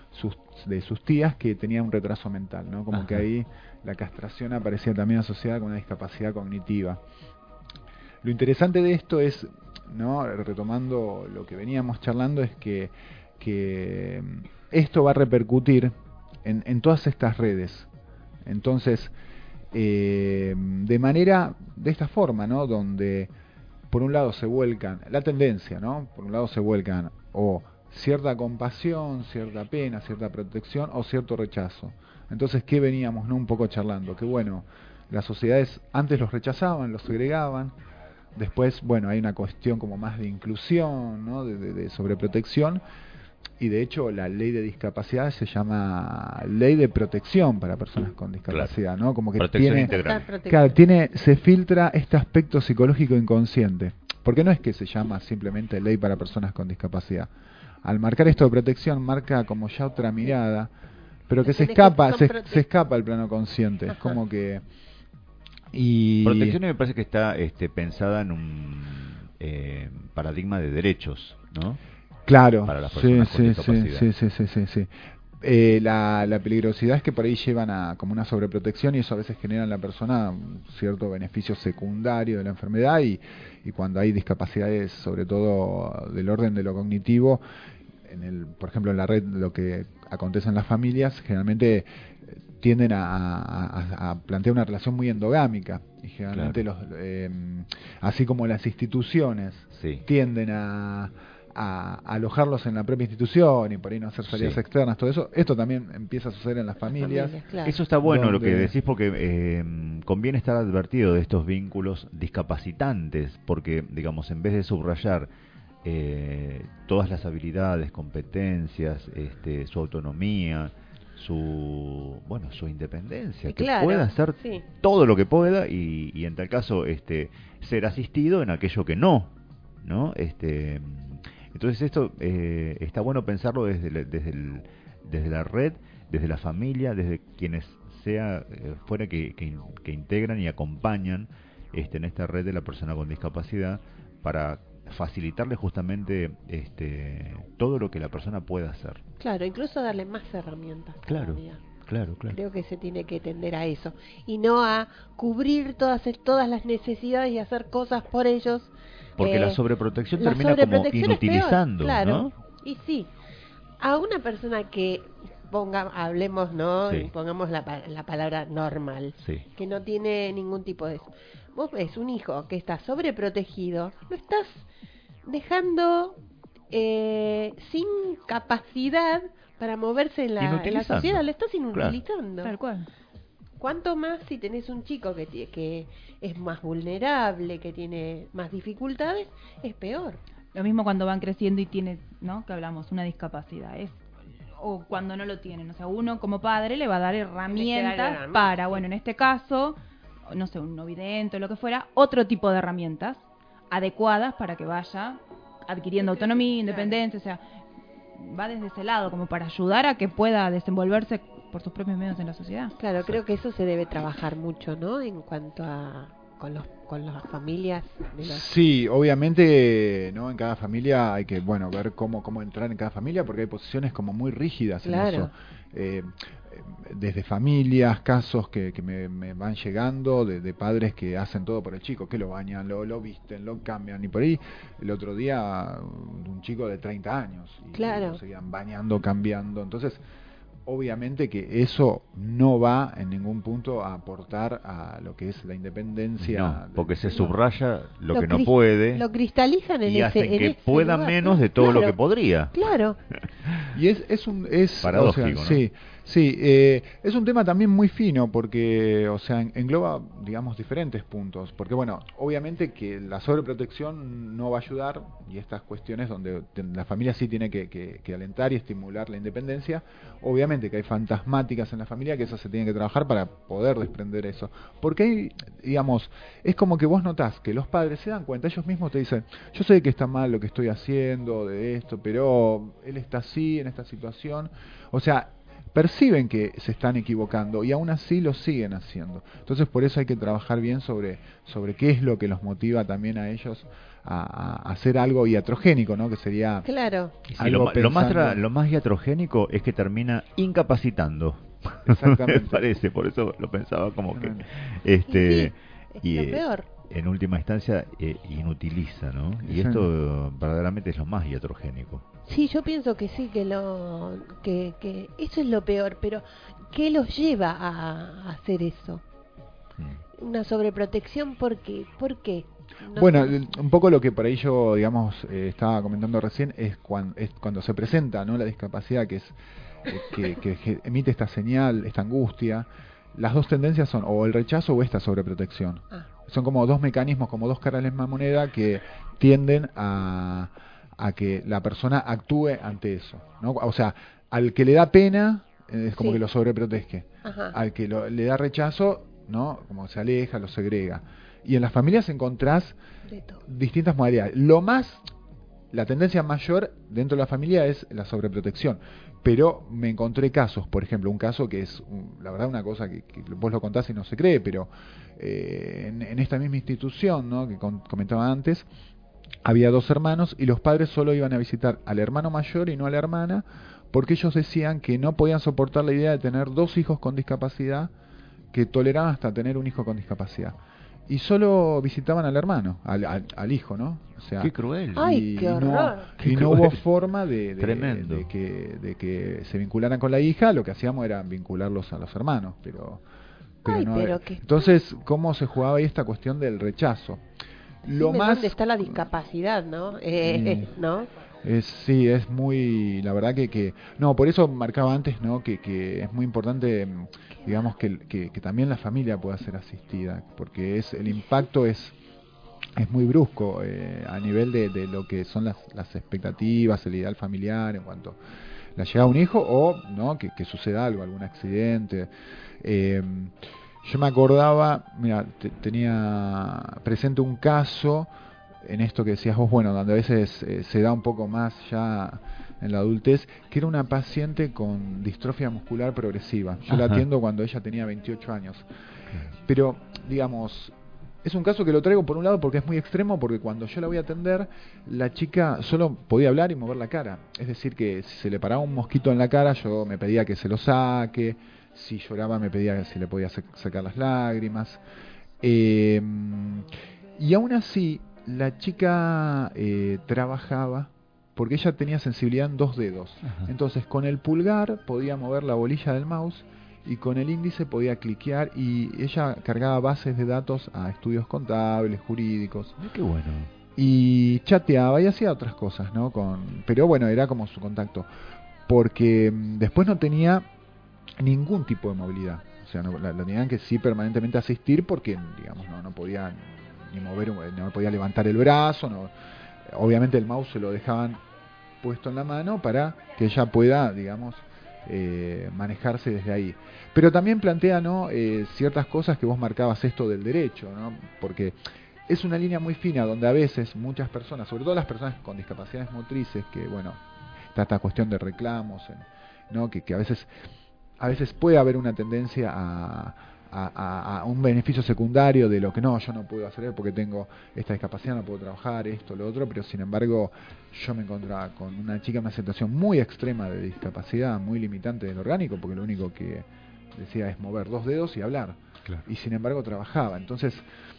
sus, de sus tías que tenían un retraso mental, ¿no? Como Ajá. que ahí la castración aparecía también asociada con una discapacidad cognitiva. Lo interesante de esto es, ¿no? Retomando lo que veníamos charlando, es que, que esto va a repercutir en, en todas estas redes. Entonces, eh, de manera, de esta forma, ¿no? Donde por un lado se vuelcan, la tendencia, ¿no? Por un lado se vuelcan o cierta compasión, cierta pena, cierta protección o cierto rechazo. Entonces, ¿qué veníamos, no? Un poco charlando, que bueno, las sociedades antes los rechazaban, los segregaban, después, bueno, hay una cuestión como más de inclusión, ¿no? De, de, de sobreprotección, y de hecho la ley de discapacidad se llama ley de protección para personas con discapacidad, claro, ¿no? Como que protección tiene, integral. claro, tiene, se filtra este aspecto psicológico inconsciente, porque no es que se llama simplemente ley para personas con discapacidad. Al marcar esto de protección marca como ya otra mirada, pero que se escapa, se, se escapa al plano consciente. Ajá. Es como que y protección me parece que está este, pensada en un eh, paradigma de derechos, ¿no? Claro, para las sí, personas sí, con discapacidad. sí, sí, sí, sí, sí. Eh, la, la peligrosidad es que por ahí llevan a como una sobreprotección y eso a veces genera en la persona un cierto beneficio secundario de la enfermedad y, y cuando hay discapacidades, sobre todo del orden de lo cognitivo, en el, por ejemplo en la red lo que acontece en las familias generalmente tienden a, a, a plantear una relación muy endogámica y generalmente claro. los eh, así como las instituciones sí. tienden a A, a alojarlos en la propia institución y por ahí no hacer salidas sí. externas, todo eso, esto también empieza a suceder en las familias. familias claro. Eso está bueno donde... lo que decís porque eh, conviene estar advertido de estos vínculos discapacitantes, porque digamos, en vez de subrayar eh, todas las habilidades, competencias, este, su autonomía, su bueno su independencia, que claro, pueda hacer sí. todo lo que pueda y, y en tal caso este ser asistido en aquello que no, ¿no? Este Entonces esto eh, está bueno pensarlo desde la, desde, el, desde la red, desde la familia, desde quienes sea eh, fuera que, que, que integran y acompañan este, en esta red de la persona con discapacidad para facilitarle justamente este, todo lo que la persona pueda hacer. Claro, incluso darle más herramientas. Claro. Todavía. Claro, claro. Creo que se tiene que tender a eso y no a cubrir todas todas las necesidades y hacer cosas por ellos. Porque eh, la sobreprotección la termina sobreprotección como inutilizando, peor, claro. ¿no? Y sí, a una persona que ponga, hablemos, ¿no? Sí. Pongamos la, la palabra normal, sí. que no tiene ningún tipo de eso. Vos ves un hijo que está sobreprotegido, lo estás dejando eh, sin capacidad para moverse en la, en la sociedad, lo estás inutilizando. Claro. Tal cual. ¿Cuánto más si tenés un chico que, que es más vulnerable, que tiene más dificultades, es peor? Lo mismo cuando van creciendo y tienen, ¿no? Que hablamos, una discapacidad. Es o cuando no lo tienen. O sea, uno como padre le va a dar herramientas para, bueno, en este caso, no sé, un no vidente o lo que fuera, otro tipo de herramientas adecuadas para que vaya adquiriendo autonomía, independencia, o sea, va desde ese lado, como para ayudar a que pueda desenvolverse por sus propios medios en la sociedad. Claro, creo que eso se debe trabajar mucho, ¿no? En cuanto a con los con las familias. De los... Sí, obviamente, ¿no? En cada familia hay que, bueno, ver cómo cómo entrar en cada familia, porque hay posiciones como muy rígidas en claro. eso. Eh, desde familias, casos que, que me, me van llegando de, de padres que hacen todo por el chico, que lo bañan, lo, lo visten, lo cambian, y por ahí el otro día un chico de treinta años y claro. lo seguían bañando, cambiando, entonces obviamente que eso no va en ningún punto a aportar a lo que es la independencia. No, porque de, se de, subraya lo, lo que no puede. Lo cristalizan en y ese hacen en que ese pueda lugar. menos de todo claro, lo que podría. Claro. Y es es un es paradójico, o sea, ¿no? Sí, sí, eh, es un tema también muy fino porque, o sea, engloba, digamos, diferentes puntos. Porque, bueno, obviamente que la sobreprotección no va a ayudar y estas cuestiones donde la familia sí tiene que, que, que alentar y estimular la independencia. Obviamente que hay fantasmáticas en la familia que eso se tiene que trabajar para poder desprender eso. Porque hay, digamos, es como que vos notás que los padres se dan cuenta, ellos mismos te dicen, yo sé que está mal lo que estoy haciendo de esto, pero él está así en esta situación. O sea, perciben que se están equivocando y aún así lo siguen haciendo. Entonces por eso hay que trabajar bien sobre, sobre qué es lo que los motiva también a ellos a, a hacer algo iatrogénico, ¿no? Que sería claro. Sí, algo lo, lo, más pensando... tra- lo más iatrogénico es que termina incapacitando. Exactamente. Me parece, por eso lo pensaba como que este y, sí, es y lo eh, peor. en última instancia eh, inutiliza, ¿no? Y Sí. esto verdaderamente es lo más iatrogénico. Sí, yo pienso que sí, que lo que, que eso es lo peor, pero ¿qué los lleva a, a hacer eso? Mm. Una sobreprotección, ¿por qué? ¿Por qué? No Bueno, sé. el- un poco lo que por ahí yo, digamos, eh, estaba comentando recién es cuando, es cuando se presenta, ¿no? La discapacidad que es eh, que, que, que emite esta señal, esta angustia. Las dos tendencias son o el rechazo o esta sobreprotección. Ah. Son como dos mecanismos, como dos caras de la misma moneda que tienden a, a que la persona actúe ante eso, ¿no? O sea, al que le da pena eh, es como Sí. que lo sobreprotege. Ajá. Al que lo- le da rechazo, ¿no? Como se aleja, lo segrega. Y en las familias encontrás De todo. distintas modalidades. Lo más, la tendencia mayor dentro de la familia es la sobreprotección. Pero me encontré casos, por ejemplo, un caso que es, un- la verdad, una cosa que, que vos lo contás y no se cree, pero eh, en, en esta misma institución, ¿no? Que con- comentaba antes, había dos hermanos y los padres solo iban a visitar al hermano mayor y no a la hermana, porque ellos decían que no podían soportar la idea de tener dos hijos con discapacidad, que toleraban hasta tener un hijo con discapacidad. Y solo visitaban al hermano, al, al, al hijo, ¿no? O sea, Qué cruel. Ay, y qué no, horror. y Qué no cruel. hubo forma de, de, Tremendo. de que, de que se vincularan con la hija. Lo que hacíamos era vincularlos a los hermanos, pero, pero Ay, no. pero qué- Entonces, ¿cómo se jugaba ahí esta cuestión del rechazo? Lo Dime más dónde está la discapacidad, ¿no? Eh, Mm. ¿no? es, sí, es muy, la verdad que, que no, por eso marcaba antes, ¿no? Que, que es muy importante, mm, digamos, que, que, que también la familia pueda ser asistida, porque es el impacto es es muy brusco eh, a nivel de, de lo que son las, las expectativas, el ideal familiar en cuanto a la llegada de un hijo o no que, que suceda algo, algún accidente. Eh, yo me acordaba, mira, te- tenía presente un caso en esto que decías vos, bueno, donde a veces eh, se da un poco más ya en la adultez, que era una paciente con distrofia muscular progresiva. Yo la Ajá. atiendo cuando ella tenía veintiocho años. Pero, digamos, es un caso que lo traigo por un lado porque es muy extremo, porque cuando yo la voy a atender, la chica solo podía hablar y mover la cara. Es decir, que si se le paraba un mosquito en la cara, yo me pedía que se lo saque. Si lloraba, me pedía que si le podía sac- sacar las lágrimas. Eh, y aún así, la chica eh, trabajaba porque ella tenía sensibilidad en dos dedos. Ajá. Entonces, con el pulgar podía mover la bolilla del mouse y con el índice podía cliquear y ella cargaba bases de datos a estudios contables, jurídicos Ay, qué bueno. y chateaba y hacía otras cosas, ¿no? Con, pero bueno, era como su contacto, porque mm, después no tenía ningún tipo de movilidad, o sea, no, la, la tenían que sí permanentemente asistir porque, digamos, no, no podía ni mover, un- no podía levantar el brazo, no, obviamente el mouse se lo dejaban puesto en la mano para que ella pueda, digamos, eh, manejarse desde ahí. Pero también plantea, ¿no? eh, ciertas cosas que vos marcabas esto del derecho, ¿no? Porque es una línea muy fina donde a veces muchas personas, sobre todo las personas con discapacidades motrices, que bueno, está esta cuestión de reclamos, ¿no? Que, que a veces a veces puede haber una tendencia a, a, a, a un beneficio secundario de lo que no, yo no puedo hacer porque tengo esta discapacidad, no puedo trabajar, esto, lo otro, pero sin embargo yo me encontraba con una chica en una situación muy extrema de discapacidad, muy limitante del orgánico, porque lo único que decía es mover dos dedos y hablar, Claro. y sin embargo trabajaba. Entonces,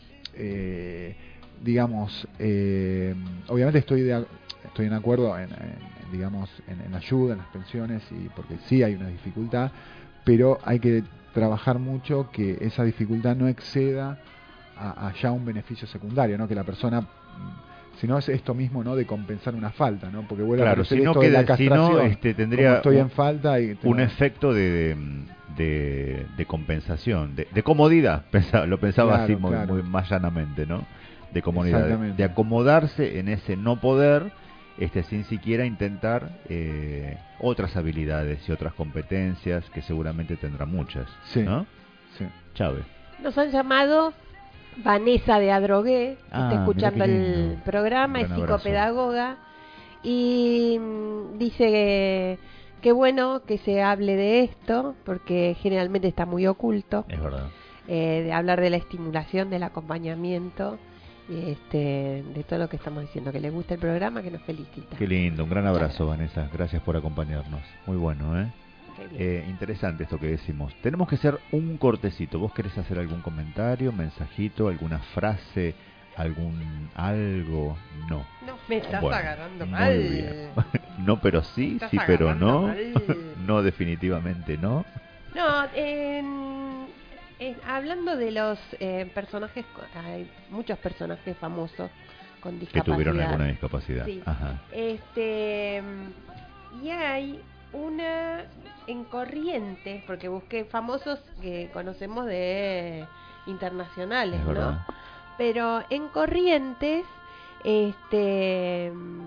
eh, digamos, eh, obviamente estoy de, estoy en acuerdo en, en digamos en, en ayuda, en las pensiones, y porque sí hay una dificultad, pero hay que trabajar mucho que esa dificultad no exceda a, a ya un beneficio secundario, ¿no? Que la persona, si no es esto mismo, ¿no? De compensar una falta, ¿no? Porque vuelve Claro, a aparecer si no esto de la queda- si no, castración, este, tendría como estoy un- en falta y Un efecto de, de, de compensación, de, de comodidad, pensaba- lo pensaba Claro, así muy, claro. muy más llanamente, ¿no? De comodidad, de, Exactamente. de acomodarse en ese no poder, este, sin siquiera intentar eh, otras habilidades y otras competencias que seguramente tendrá muchas, Sí. ¿no? Sí. Chávez. Nos han llamado Vanessa de Adrogué, Ah, está escuchando mirá qué el lindo. programa, Un es gran abrazo. psicopedagoga y mm, dice que, qué bueno que se hable de esto, porque generalmente está muy oculto. Es verdad. Eh, de hablar de la estimulación, del acompañamiento, este, de todo lo que estamos diciendo. Que le gusta el programa, que nos felicita. Qué lindo, un gran abrazo, Vanessa. Gracias por acompañarnos. Muy bueno, ¿eh? Eh, interesante esto que decimos. Tenemos que hacer un cortecito. ¿Vos querés hacer algún comentario, mensajito, alguna frase, algún algo? No. No, me estás bueno, agarrando muy mal. bien. No, pero sí, sí, pero no. No, definitivamente no. No, en, en, hablando de los eh, personajes, hay muchos personajes famosos con discapacidad. Que tuvieron alguna discapacidad. Sí. Ajá. Este, y hay una en Corrientes, porque busqué famosos que conocemos de internacionales, Es ¿no? verdad. Pero en Corrientes, este,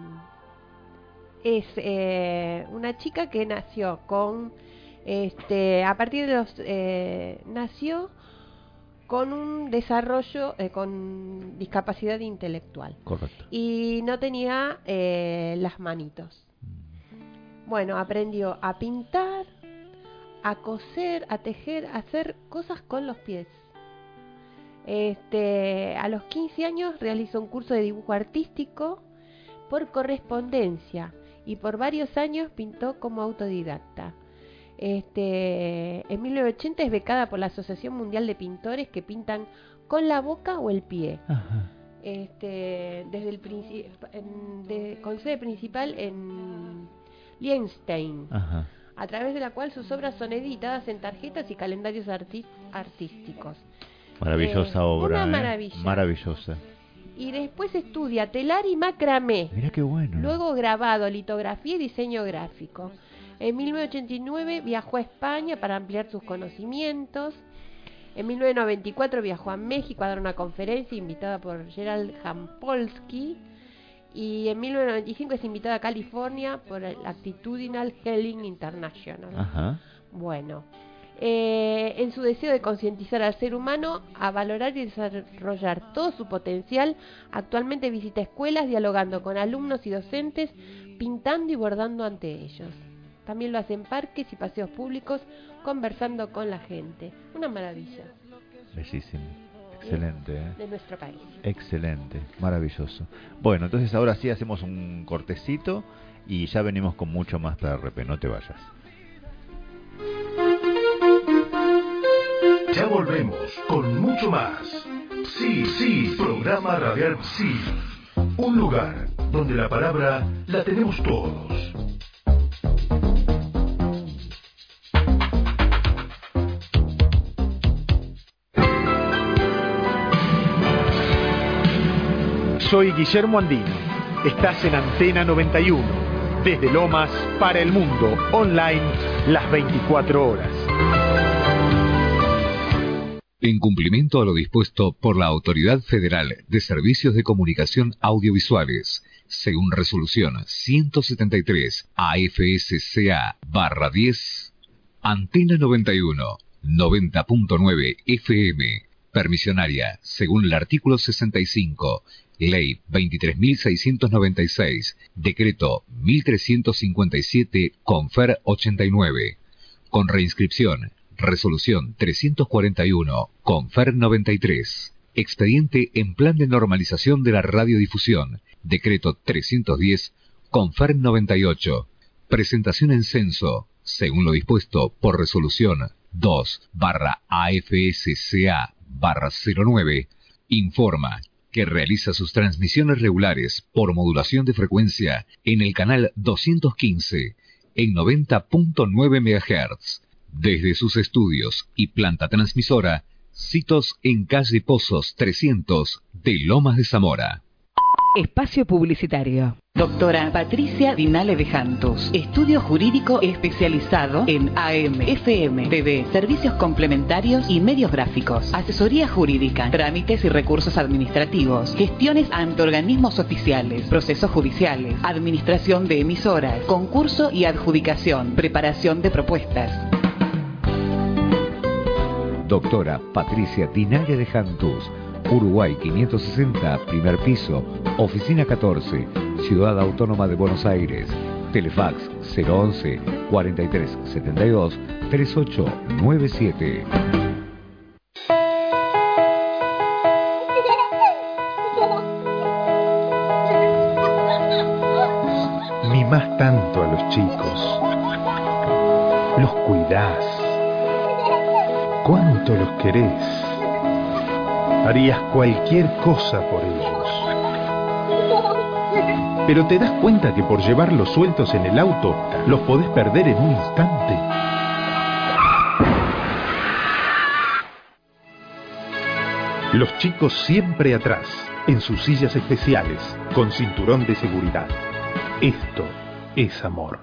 es eh, una chica que nació con, este, a partir de los, eh, nació con un desarrollo, eh, con discapacidad intelectual. Correcto. Y no tenía eh, las manitos. Bueno, aprendió a pintar, a coser, a tejer, a hacer cosas con los pies. Este, a los quince años realizó un curso de dibujo artístico por correspondencia y por varios años pintó como autodidacta. Este, en mil novecientos ochenta es becada por la Asociación Mundial de Pintores que pintan con la boca o el pie. Ajá. Este, desde el principio, de, con sede principal en Liechtenstein, Ajá. a través de la cual sus obras son editadas en tarjetas y calendarios arti artísticos. Maravillosa Eh, obra. una ¿eh? maravilla. Maravillosa. Y después estudia telar y macramé. Mira qué bueno. Luego grabado, litografía y diseño gráfico. En mil novecientos ochenta y nueve viajó a España para ampliar sus conocimientos. En mil novecientos noventa y cuatro viajó a México a dar una conferencia invitada por Gerald Jampolsky. Y en mil novecientos noventa y cinco es invitada a California por el Attitudinal Healing International. Ajá. Bueno, eh, en su deseo de concientizar al ser humano a valorar y desarrollar todo su potencial, actualmente visita escuelas dialogando con alumnos y docentes, pintando y bordando ante ellos. También lo hace en parques y paseos públicos, conversando con la gente. Una maravilla. Bellísimo. Excelente, ¿eh? De nuestro país. Excelente, maravilloso. Bueno, entonces ahora sí hacemos un cortecito y ya venimos con mucho más P R P, no te vayas. Ya volvemos con mucho más. Sí, sí, programa radial Sí. Un lugar donde la palabra la tenemos todos. Soy Guillermo Andino. Estás en Antena noventa y uno. Desde Lomas para el mundo. Online las veinticuatro horas. En cumplimiento a lo dispuesto por la Autoridad Federal de Servicios de Comunicación Audiovisuales, según resolución ciento setenta y tres A F S C A barra diez, Antena noventa y uno, noventa punto nueve F M, permisionaria, según el artículo sesenta y cinco, Ley veintitrés mil seiscientos noventa y seis, Decreto mil trescientos cincuenta y siete, Confer ochenta y nueve, con reinscripción, Resolución trescientos cuarenta y uno, Confer noventa y tres, Expediente en Plan de Normalización de la Radiodifusión, Decreto trescientos diez, Confer noventa y ocho, presentación en censo, según lo dispuesto por Resolución dos barra A F S C A barra cero nueve, informa que realiza sus transmisiones regulares por modulación de frecuencia en el canal doscientos quince en noventa punto nueve megahertz, desde sus estudios y planta transmisora, sitos en calle Pozos trescientos de Lomas de Zamora. Espacio publicitario. Doctora Patricia Dinale de Jantus. Estudio jurídico especializado en A M, F M, T V, servicios complementarios y medios gráficos. Asesoría jurídica, trámites y recursos administrativos, gestiones ante organismos oficiales, procesos judiciales, administración de emisoras, concurso y adjudicación, preparación de propuestas. Doctora Patricia Dinale de Jantus. Uruguay quinientos sesenta, primer piso, oficina catorce, Ciudad Autónoma de Buenos Aires. Telefax cero once, cuarenta y tres setenta y dos, treinta y ocho noventa y siete. Mimás tanto a los chicos, los cuidás, cuánto los querés, harías cualquier cosa por ellos. Pero te das cuenta que por llevarlos sueltos en el auto, los podés perder en un instante. Los chicos siempre atrás, en sus sillas especiales, con cinturón de seguridad. Esto es amor.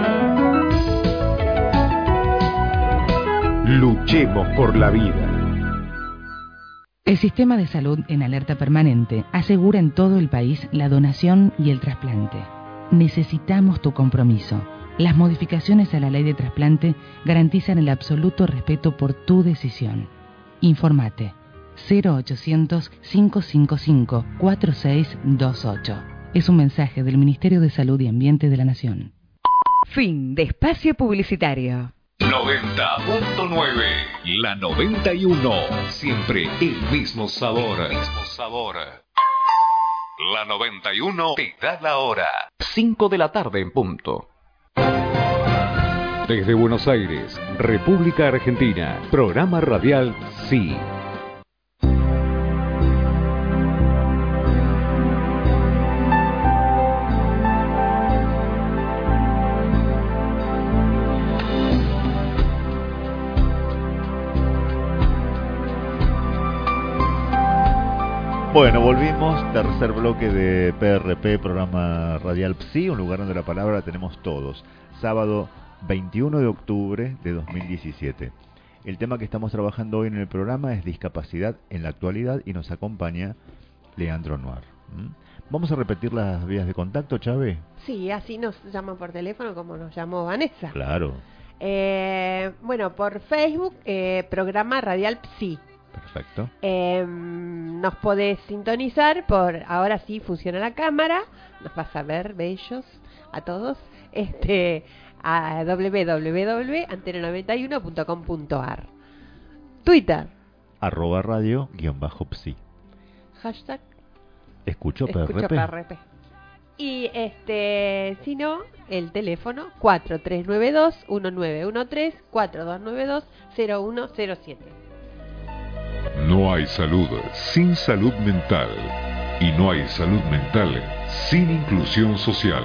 Luchemos por la vida. El Sistema de Salud en Alerta Permanente asegura en todo el país la donación y el trasplante. Necesitamos tu compromiso. Las modificaciones a la ley de trasplante garantizan el absoluto respeto por tu decisión. Informate cero ochocientos, cinco cinco cinco, cuatro seis dos ocho. Es un mensaje del Ministerio de Salud y Ambiente de la Nación. Fin de espacio publicitario. noventa punto nueve. La noventa y uno. Siempre el mismo sabor. El mismo sabor. La noventa y uno te da la hora. cinco de la tarde en punto. Desde Buenos Aires, República Argentina. Programa radial Sí. Bueno, volvimos, tercer bloque de P R P, programa radial Psi, un lugar donde la palabra la tenemos todos. Sábado veintiuno de octubre de dos mil diecisiete. El tema que estamos trabajando hoy en el programa es discapacidad en la actualidad y nos acompaña Leandro Noir. ¿Mm? Vamos a repetir las vías de contacto, Chave. Sí, así nos llaman por teléfono como nos llamó Vanessa. Claro. Eh, bueno, por Facebook, eh, programa radial Psi. Perfecto. Eh, nos podés sintonizar por, ahora sí funciona la cámara, nos vas a ver bellos a todos, este a doble u doble u doble u punto antena noventa y uno punto com punto a r. Twitter. Arroba radio guión bajo psi. Hashtag. Escucho P R P. Escucho P R P. Y este, si no, el teléfono cuatro tres nueve dos, uno nueve uno tres, cuatro dos nueve dos, cero uno cero siete. No hay salud sin salud mental y no hay salud mental sin inclusión social.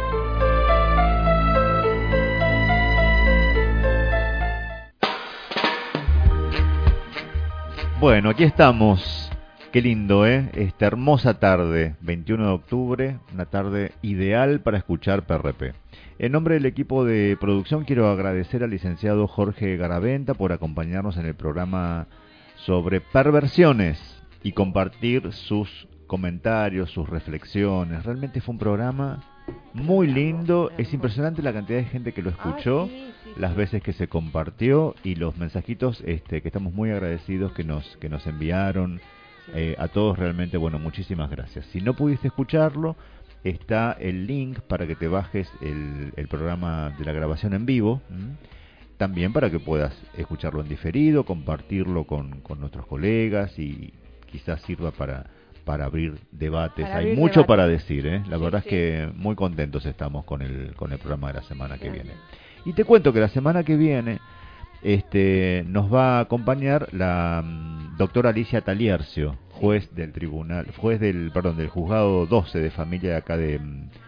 Bueno, aquí estamos. Qué lindo, ¿eh? Esta hermosa tarde, veintiuno de octubre, una tarde ideal para escuchar P R P. En nombre del equipo de producción quiero agradecer al licenciado Jorge Garaventa por acompañarnos en el programa sobre perversiones y compartir sus comentarios, sus reflexiones. Realmente fue un programa muy lindo. Es impresionante la cantidad de gente que lo escuchó, las veces que se compartió y los mensajitos este, que estamos muy agradecidos que nos, que nos enviaron. Eh, a todos realmente, bueno, muchísimas gracias. Si no pudiste escucharlo, está el link para que te bajes el, el programa de la grabación en vivo. ¿m? También para que puedas escucharlo en diferido, compartirlo con, con nuestros colegas y quizás sirva para, para abrir debates. Para abrir Hay mucho debate. Para decir, ¿eh? La sí, verdad sí. es que muy contentos estamos con el, con el programa de la semana que viene. Y te cuento que la semana que viene este, nos va a acompañar la um, doctora Alicia Taliercio, juez del tribunal, juez del, perdón, del juzgado doce de familia de acá de,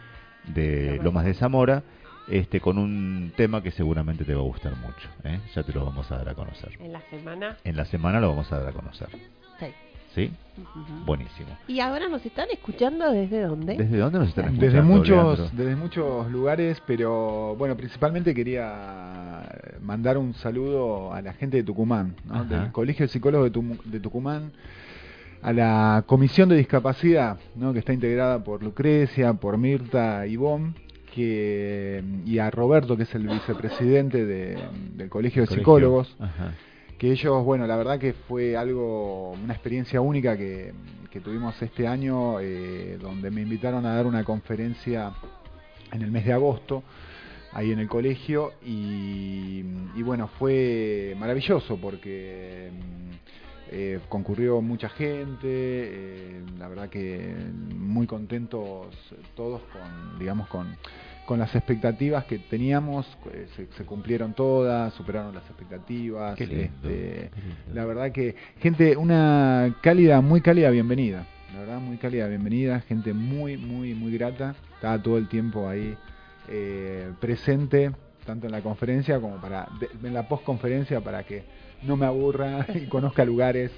de Lomas de Zamora. Este, con un tema que seguramente te va a gustar mucho, ¿eh? Ya te lo vamos a dar a conocer. ¿En la semana? En la semana lo vamos a dar a conocer. Sí. ¿Sí? Uh-huh. Buenísimo. ¿Y ahora nos están escuchando desde dónde? ¿Desde dónde nos están escuchando? Desde muchos, Leandro? desde muchos lugares, pero bueno, principalmente quería mandar un saludo a la gente de Tucumán, ¿no? Del Colegio de Psicólogos de, tu, de Tucumán, a la Comisión de Discapacidad, ¿no? Que está integrada por Lucrecia, por Mirta Ivón, que y a Roberto, que es el vicepresidente de, del Colegio de Colegio. Psicólogos, Ajá. que ellos, bueno, la verdad que fue algo, una experiencia única que, que tuvimos este año, eh, donde me invitaron a dar una conferencia en el mes de agosto, ahí en el colegio, y, y bueno, fue maravilloso porque eh, concurrió mucha gente, eh, la verdad que muy contentos todos con, digamos, con, con las expectativas que teníamos, eh, se, se cumplieron todas, superaron las expectativas. Qué lindo, este, qué lindo. La verdad que gente, una cálida, muy cálida bienvenida, la verdad muy cálida bienvenida, gente muy, muy, muy grata, estaba todo el tiempo ahí eh, presente, tanto en la conferencia como para de, en la postconferencia, para que no me aburra y conozca lugares.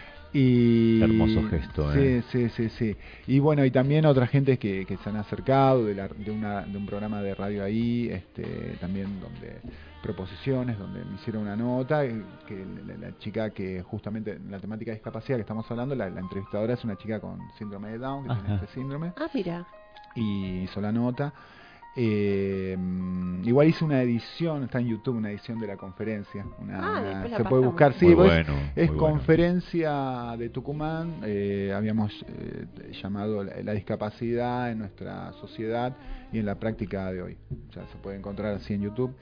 Y Qué hermoso gesto, sí, ¿eh? sí, sí, sí. Y bueno, y también otras gente que, que se han acercado de, la, de, una, de un programa de radio ahí, este, también donde proposiciones, donde me hicieron una nota, que la, la chica que justamente la temática de discapacidad que estamos hablando, la, la entrevistadora es una chica con síndrome de Down, que Ajá. tiene este síndrome. Ah, mira. Y hizo la nota. Eh, igual hice una edición, está en YouTube, una edición de la conferencia. Una, Ah, una- después la se puede pasamos. buscar, sí, Muy pues, bueno, es muy bueno. conferencia de Tucumán. Eh, habíamos eh, llamado la, la discapacidad en nuestra sociedad y en la práctica de hoy. O sea, se puede encontrar así en YouTube.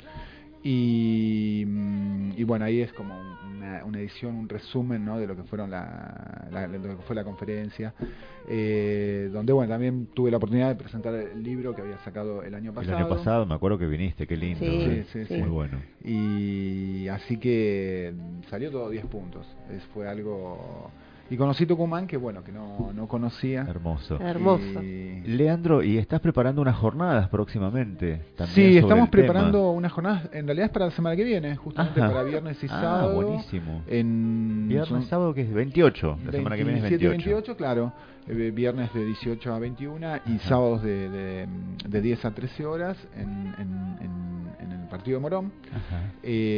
Y, y bueno, ahí es como una, una edición, un resumen, ¿no?, de lo que fueron la, la, de lo que fue la conferencia, eh, donde bueno, también tuve la oportunidad de presentar el libro que había sacado el año pasado. El año pasado me acuerdo que viniste, qué lindo. Sí, ¿eh? sí, sí. Muy bueno. Y así que salió todo diez puntos. Es, fue algo... Y conocí Tucumán, que bueno, que no, no conocía. Hermoso. Hermoso. Y- Leandro, ¿y estás preparando unas jornadas próximamente? También Sí, sobre estamos el tema? preparando unas jornadas, en realidad es para la semana que viene, justamente Ajá. para viernes y Ah, sábado. buenísimo. En, Viernes, son sábado, que es veintiocho. La semana que viene es veintisiete y veintiocho. veintiocho, claro. Eh, viernes de dieciocho a veintiuna y Ajá. sábados de, de, de diez a trece horas en, en, en, en el partido de Morón. Ajá.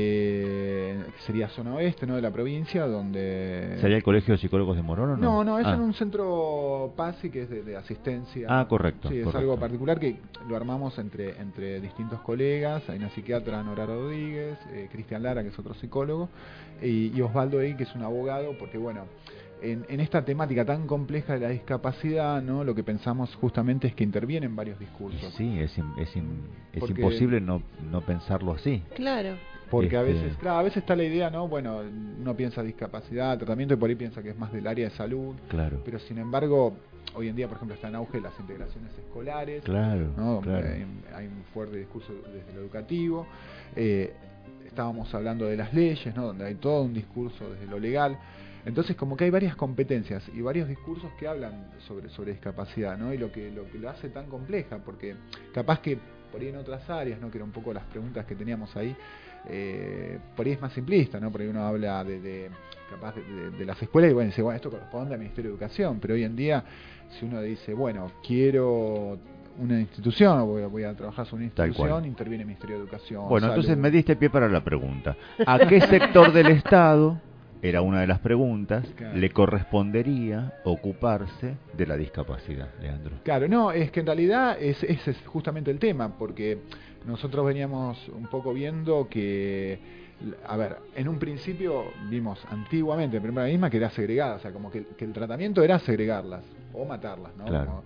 Eh, que sería zona oeste, ¿no?, de la provincia, donde... ¿Sería el Colegio de Psicólogos de Morón o no? No, no, es Ah. en un centro P A S I, que es de, de asistencia. Ah, correcto, Sí, es correcto. algo particular que lo armamos entre entre distintos colegas. Hay una psiquiatra, Nora Rodríguez, eh, Cristian Lara, que es otro psicólogo, y, y Osvaldo Ey, que es un abogado, porque bueno, en, en esta temática tan compleja de la discapacidad, ¿no?, lo que pensamos justamente es que intervienen varios discursos. Sí, es, im- es, im- es Porque- imposible no, no pensarlo así. Claro. Porque a Este- veces, claro, a veces está la idea, ¿no? Bueno, uno piensa discapacidad, tratamiento, y por ahí piensa que es más del área de salud. Claro. Pero sin embargo, hoy en día, por ejemplo, está en auge las integraciones escolares. Claro, ¿no? Donde claro. Hay, hay un fuerte discurso desde lo educativo. Eh, estábamos hablando de las leyes, ¿no?, donde hay todo un discurso desde lo legal. Entonces, como que hay varias competencias y varios discursos que hablan sobre, sobre discapacidad, ¿no? Y lo que, lo que lo hace tan compleja, porque capaz que por ahí en otras áreas, ¿no?, que eran un poco las preguntas que teníamos ahí, eh, por ahí es más simplista, ¿no? Por ahí uno habla de, de capaz de, de, de las escuelas y bueno, dice, bueno, esto corresponde al Ministerio de Educación, pero hoy en día, si uno dice, bueno, quiero una institución, o voy a, voy a trabajar sobre una Tal institución, cual. interviene el Ministerio de Educación. Bueno, Salud. entonces me diste pie para la pregunta. ¿A qué sector del Estado, era una de las preguntas, Claro. le correspondería ocuparse de la discapacidad, Leandro? Claro, no, es que en realidad es, ese es justamente el tema, porque nosotros veníamos un poco viendo que, a ver, en un principio vimos antiguamente, en primera misma, que era segregada, o sea, como que, que el tratamiento era segregarlas o matarlas, ¿no? Claro. Como-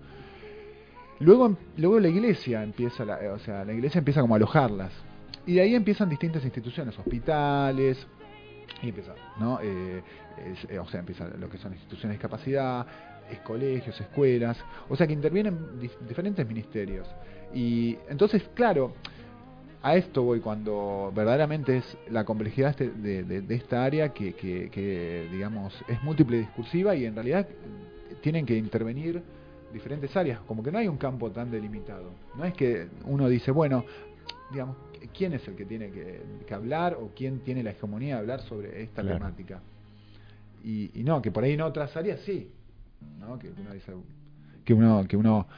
luego, luego la iglesia empieza, la, o sea, la iglesia empieza como a alojarlas, y de ahí empiezan distintas instituciones, hospitales, y empieza, ¿no? Eh, es- eh, o sea, empieza lo que son instituciones de discapacidad, es colegios, escuelas, o sea que intervienen dif- diferentes ministerios. Y entonces, claro, a esto voy cuando verdaderamente es la complejidad este- de, de- de esta área que, que, que, digamos, es múltiple discursiva y en realidad eh, tienen que intervenir diferentes áreas, como que no hay un campo tan delimitado. No es que uno dice, bueno, digamos, ¿quién es el que tiene que, que hablar o quién tiene la hegemonía de hablar sobre esta Claro. temática? Y, y no, que por ahí en otras áreas sí, ¿no? Que uno dice que uno que uno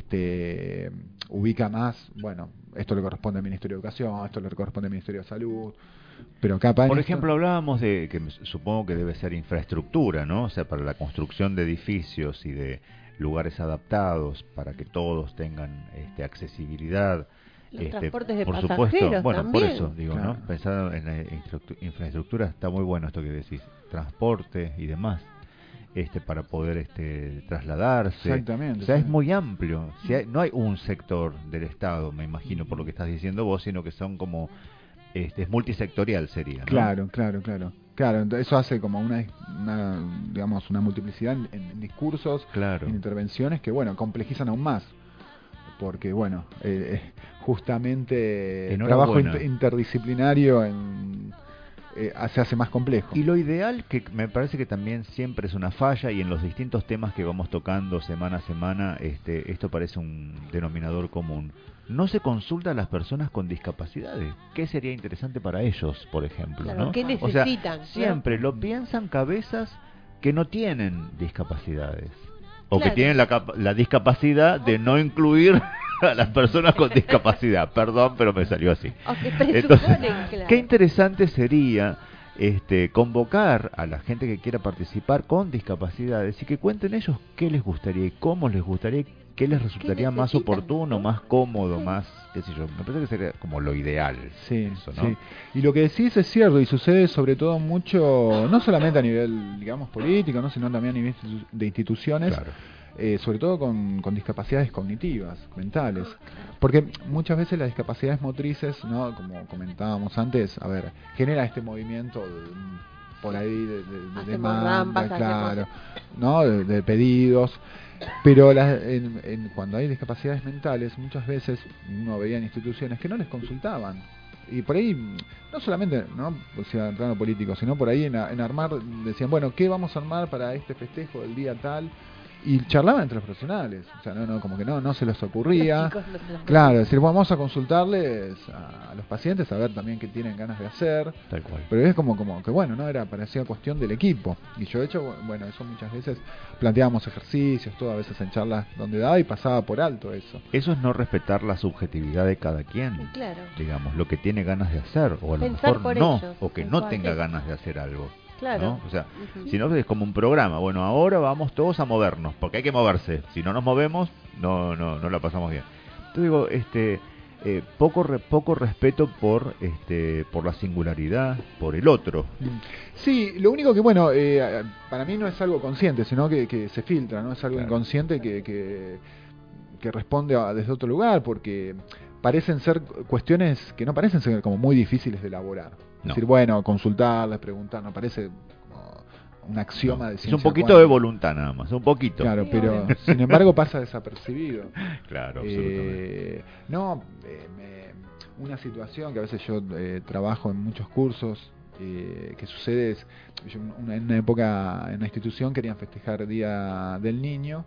este ubica más, bueno, esto le corresponde al Ministerio de Educación, esto le corresponde al Ministerio de Salud, pero capaz en Por esto- ejemplo, hablábamos de que supongo que debe ser infraestructura, ¿no? O sea, para la construcción de edificios y de lugares adaptados para que todos tengan este, accesibilidad. Los Este, transportes de por pasajeros supuesto, bueno, también. por eso digo, Claro. ¿no? Pensar en la infraestru- infraestructura está muy bueno esto que decís, transporte y demás. este para poder este trasladarse. Exactamente. O sea, sí. es muy amplio. Si hay, no hay un sector del Estado, me imagino, por lo que estás diciendo vos, sino que son como... Este, es multisectorial sería, ¿no? Claro, claro, claro. Claro, entonces eso hace como una, una digamos, una multiplicidad en, en discursos, claro. en intervenciones que, bueno, complejizan aún más. Porque, bueno, eh, justamente el trabajo inter interdisciplinario en, eh, se hace más complejo. Y lo ideal, que me parece que también siempre es una falla, y en los distintos temas que vamos tocando semana a semana, este, esto parece un denominador común. No se consulta a las personas con discapacidades. ¿Qué sería interesante para ellos, por ejemplo? Claro, ¿no? ¿qué necesitan? O sea, siempre ¿no? lo piensan cabezas que no tienen discapacidades. O claro. que tienen la, la discapacidad de no incluir a las personas con discapacidad. Perdón, pero me salió así. O que presuponen, claro. Qué interesante sería este, convocar a la gente que quiera participar con discapacidades y que cuenten ellos qué les gustaría y cómo les gustaría, qué les resultaría más oportuno, más cómodo, sí. más, qué sé yo. Me parece que sería como lo ideal. Sí, eso, ¿no? sí. Y lo que decís es cierto y sucede sobre todo mucho, no solamente a nivel, digamos, político, ¿no? sino también a nivel de instituciones. Claro. Eh, sobre todo con, con discapacidades cognitivas, mentales. Porque muchas veces las discapacidades motrices, ¿no? Como comentábamos antes, a ver, genera este movimiento de, por ahí de, de, de demanda, claro, ¿no? De, de pedidos. Pero la, en, en, cuando hay discapacidades mentales, muchas veces uno veía en instituciones que no les consultaban. Y por ahí, no solamente, ¿no? O sea, en plano político, sino por ahí en, en armar, decían, bueno, ¿qué vamos a armar para este festejo del día tal? Y charlaban entre los profesionales, o sea, no, no, como que no, no se les ocurría. Los no se los claro, decir, bueno, vamos a consultarles a, a los pacientes a ver también qué tienen ganas de hacer. Tal cual. Pero es como, como que bueno, no era, parecía cuestión del equipo. Y yo de hecho, bueno, eso muchas veces planteábamos ejercicios, todo a veces en charlas donde daba y pasaba por alto eso. Eso es no respetar la subjetividad de cada quien. Claro. Digamos, lo que tiene ganas de hacer, o a lo Pensar mejor por no, ellos, o que no tenga ganas de hacer algo. Claro. ¿no? O sea, uh-huh. si no es como un programa, bueno, ahora vamos todos a movernos, porque hay que moverse. Si no nos movemos, no no no la pasamos bien. Entonces digo, este eh, poco re, poco respeto por este por la singularidad, por el otro. Sí, lo único que bueno, eh, para mí no es algo consciente, sino que, que se filtra, no es algo claro. inconsciente que, que que responde a, desde otro lugar, porque parecen ser cuestiones que no parecen ser como muy difíciles de elaborar. No. Es decir, bueno, consultarles, preguntar, no parece como un axioma no. de ciencia. Es un poquito cuántica. de voluntad nada más, un poquito. Claro, pero sin embargo pasa desapercibido. Claro, absolutamente. Eh, no, eh, me, una situación que a veces yo eh, trabajo en muchos cursos, eh, que sucede es, yo, una, en una época en una institución querían festejar el Día del Niño,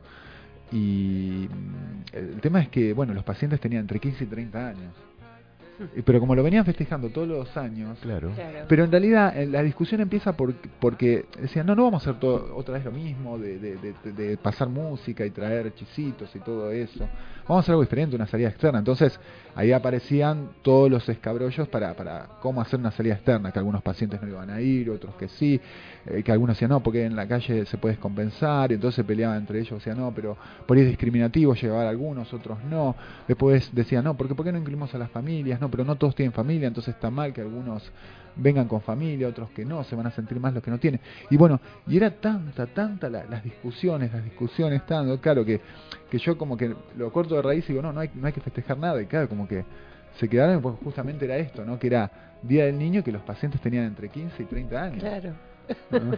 y el tema es que, bueno, los pacientes tenían entre quince y treinta años. Pero como lo venían festejando todos los años, claro. Claro. Pero en realidad la discusión empieza por, porque decían, no, no vamos a hacer todo, otra vez lo mismo, de, de, de, de pasar música y traer chisitos y todo eso. Vamos a hacer algo diferente, una salida externa. Entonces ahí aparecían todos los escabrollos para, para cómo hacer una salida externa, que algunos pacientes no iban a ir, otros que sí, eh, que algunos decían, no, porque en la calle se puede descompensar, y entonces se peleaban entre ellos, decían, no, pero por ahí es discriminativo llevar a algunos, otros no. Después decían, no, porque ¿por qué no incluimos a las familias? No, pero no todos tienen familia, entonces está mal que algunos vengan con familia, otros que no, se van a sentir más los que no tienen. Y bueno, y era tanta, tanta la, las discusiones, las discusiones, tanto, claro, que, que yo como que lo corto de raíz y digo, no, no hay, no hay que festejar nada, y claro, como que se quedaron, pues justamente era esto, ¿no? Que era Día del Niño, que los pacientes tenían entre quince y treinta años. Claro. ¿No?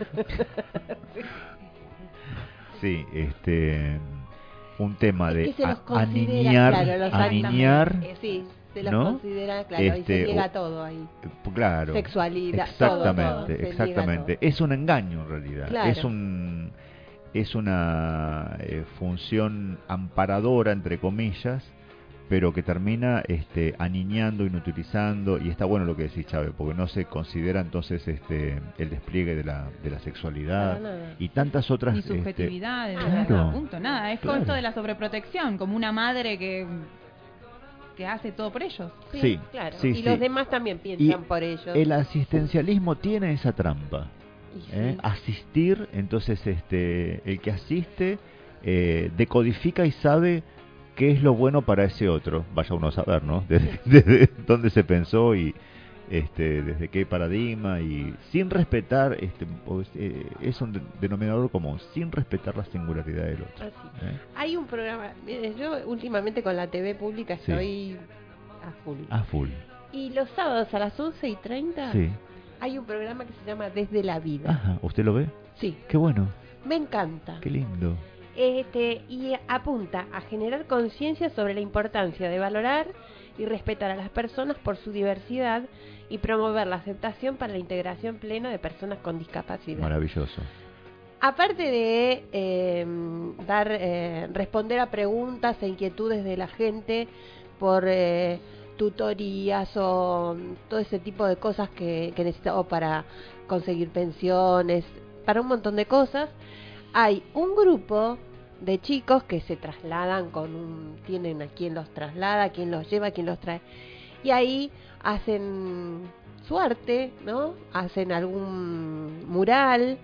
Sí, este... un tema es de que se los a, aniñar, claro, los aniñar, eh, sí, se los ¿no? considera, claro, este, y se llega todo ahí. Claro. Sexualidad, exactamente, todo, todo, exactamente. Es un engaño en realidad. Claro. Es un es una eh, función amparadora entre comillas, pero que termina este aniñando, inutilizando, y está bueno lo que decís, Chávez, porque no se considera entonces este el despliegue de la de la sexualidad no, no, no. y tantas otras ni subjetividades, este, claro, punto, nada, es claro. con esto de la sobreprotección, como una madre que que hace todo por ellos. Sí, sí claro. Sí, y sí. los demás también piensan y por ellos. El asistencialismo tiene esa trampa. ¿eh? Sí. Asistir, entonces este el que asiste eh, decodifica y sabe qué es lo bueno para ese otro. Vaya uno a saber, ¿no? Desde, desde dónde se pensó y este, desde qué paradigma, y sin respetar, este, pues, eh, es un denominador común, sin respetar la singularidad del otro. Así. ¿eh? Hay un programa, mire, yo últimamente con la T V pública Sí. estoy a full. A full. Y los sábados a las once y treinta Sí. hay un programa que se llama Desde la Vida. Ajá, ¿usted lo ve? Sí. Qué bueno, Me encanta. qué lindo. Este, y apunta a generar conciencia sobre la importancia de valorar y respetar a las personas por su diversidad y promover la aceptación para la integración plena de personas con discapacidad. Maravilloso. Aparte de eh, dar, eh, responder a preguntas e inquietudes de la gente por eh, tutorías o todo ese tipo de cosas que, que necesita, o para conseguir pensiones, para un montón de cosas, hay un grupo de chicos que se trasladan con un, tienen a quien los traslada, a quien los lleva, a quien los trae, y ahí hacen su arte, ¿no? Hacen algún mural,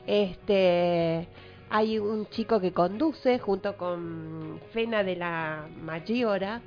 este, hay un chico que conduce junto con Fena de la Maggiora,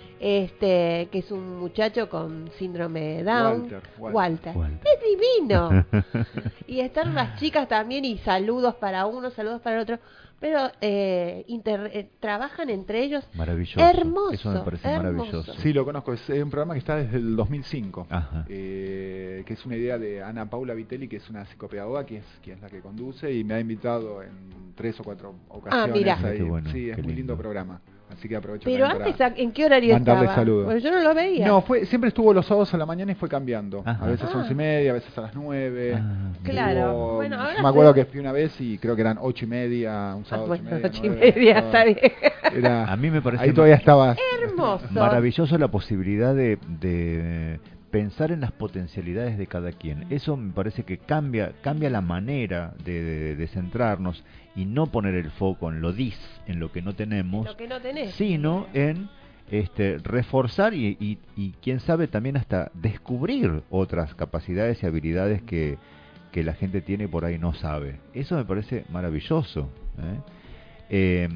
este, que es un muchacho con síndrome de Down. Walter, Walter. Walter. Walter. Es divino. Y están las chicas también, y saludos para uno, saludos para el otro. Pero eh, inter, eh, trabajan entre ellos. Maravilloso. Hermoso. Eso me parece hermoso. maravilloso. Sí, lo conozco. Es un programa que está desde el dos mil cinco. Ajá. Eh, que es una idea de Ana Paula Vitelli, que es una psicopedagoga, que es, que es la que conduce, y me ha invitado en tres o cuatro ocasiones. Ah, mira. ahí. Qué bueno, sí, es qué muy lindo. lindo programa. Así que aprovecho Pero también antes, para ¿en qué horario mandarle estaba? saludos. Porque yo no lo veía. No, fue, siempre estuvo los sábados a la mañana y fue cambiando. Ajá. A veces Ah. once y media, a veces a las nueve. Ah, Claro. Estuvo- Bueno, ahora yo me acuerdo se- que fui una vez y creo que eran ocho y media, un Ah, sábado bueno, ocho y media. ocho y nueve, media, todo. está bien. Era, A mí me parece ahí todavía estaba. Hermoso. maravilloso la posibilidad de, de pensar en las potencialidades de cada quien. Eso me parece que cambia cambia la manera de, de- de centrarnos y no poner el foco en lo dis, en lo que no tenemos, Lo que no tenés. sino en este reforzar y, y, y quién sabe también hasta descubrir otras capacidades y habilidades que, que la gente tiene y por ahí no sabe. Eso me parece maravilloso. ¿eh? Eh,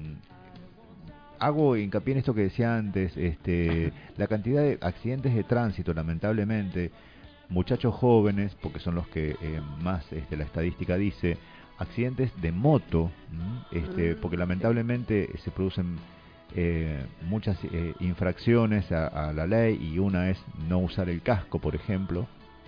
hago hincapié en esto que decía antes, este, la cantidad de accidentes de tránsito, lamentablemente, muchachos jóvenes, porque son los que eh, más este, la estadística dice, accidentes de moto, ¿m? este, porque lamentablemente se producen eh, muchas eh, infracciones a, a la ley, y una es no usar el casco, por ejemplo,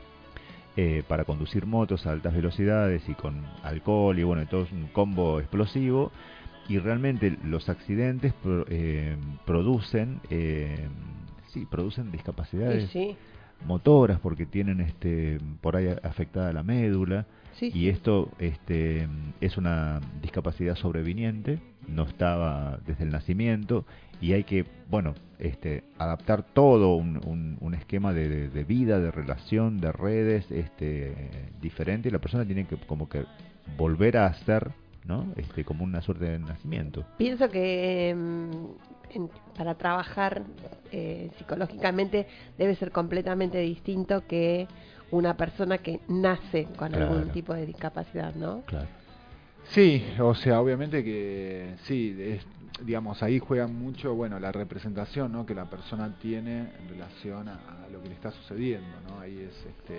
eh, para conducir motos a altas velocidades y con alcohol, y bueno, todo es un combo explosivo. Y realmente los accidentes pro, eh, producen eh, sí producen discapacidades Sí, sí. motoras, porque tienen este por ahí afectada la médula, Sí, y sí. esto este es una discapacidad sobreviniente, no estaba desde el nacimiento, y hay que bueno este adaptar todo un, un, un esquema de, de, de vida, de relación, de redes este diferente, y la persona tiene que como que volver a ser, ¿no? Este, como una suerte de nacimiento. Pienso que eh, en- para trabajar eh, psicológicamente debe ser completamente distinto que una persona que nace con Claro. algún tipo de discapacidad, ¿no? Claro. Sí, o sea, obviamente que sí, es, digamos, ahí juega mucho, bueno, la representación, ¿no? Que la persona tiene en relación a, a lo que le está sucediendo, ¿no? Ahí es, este,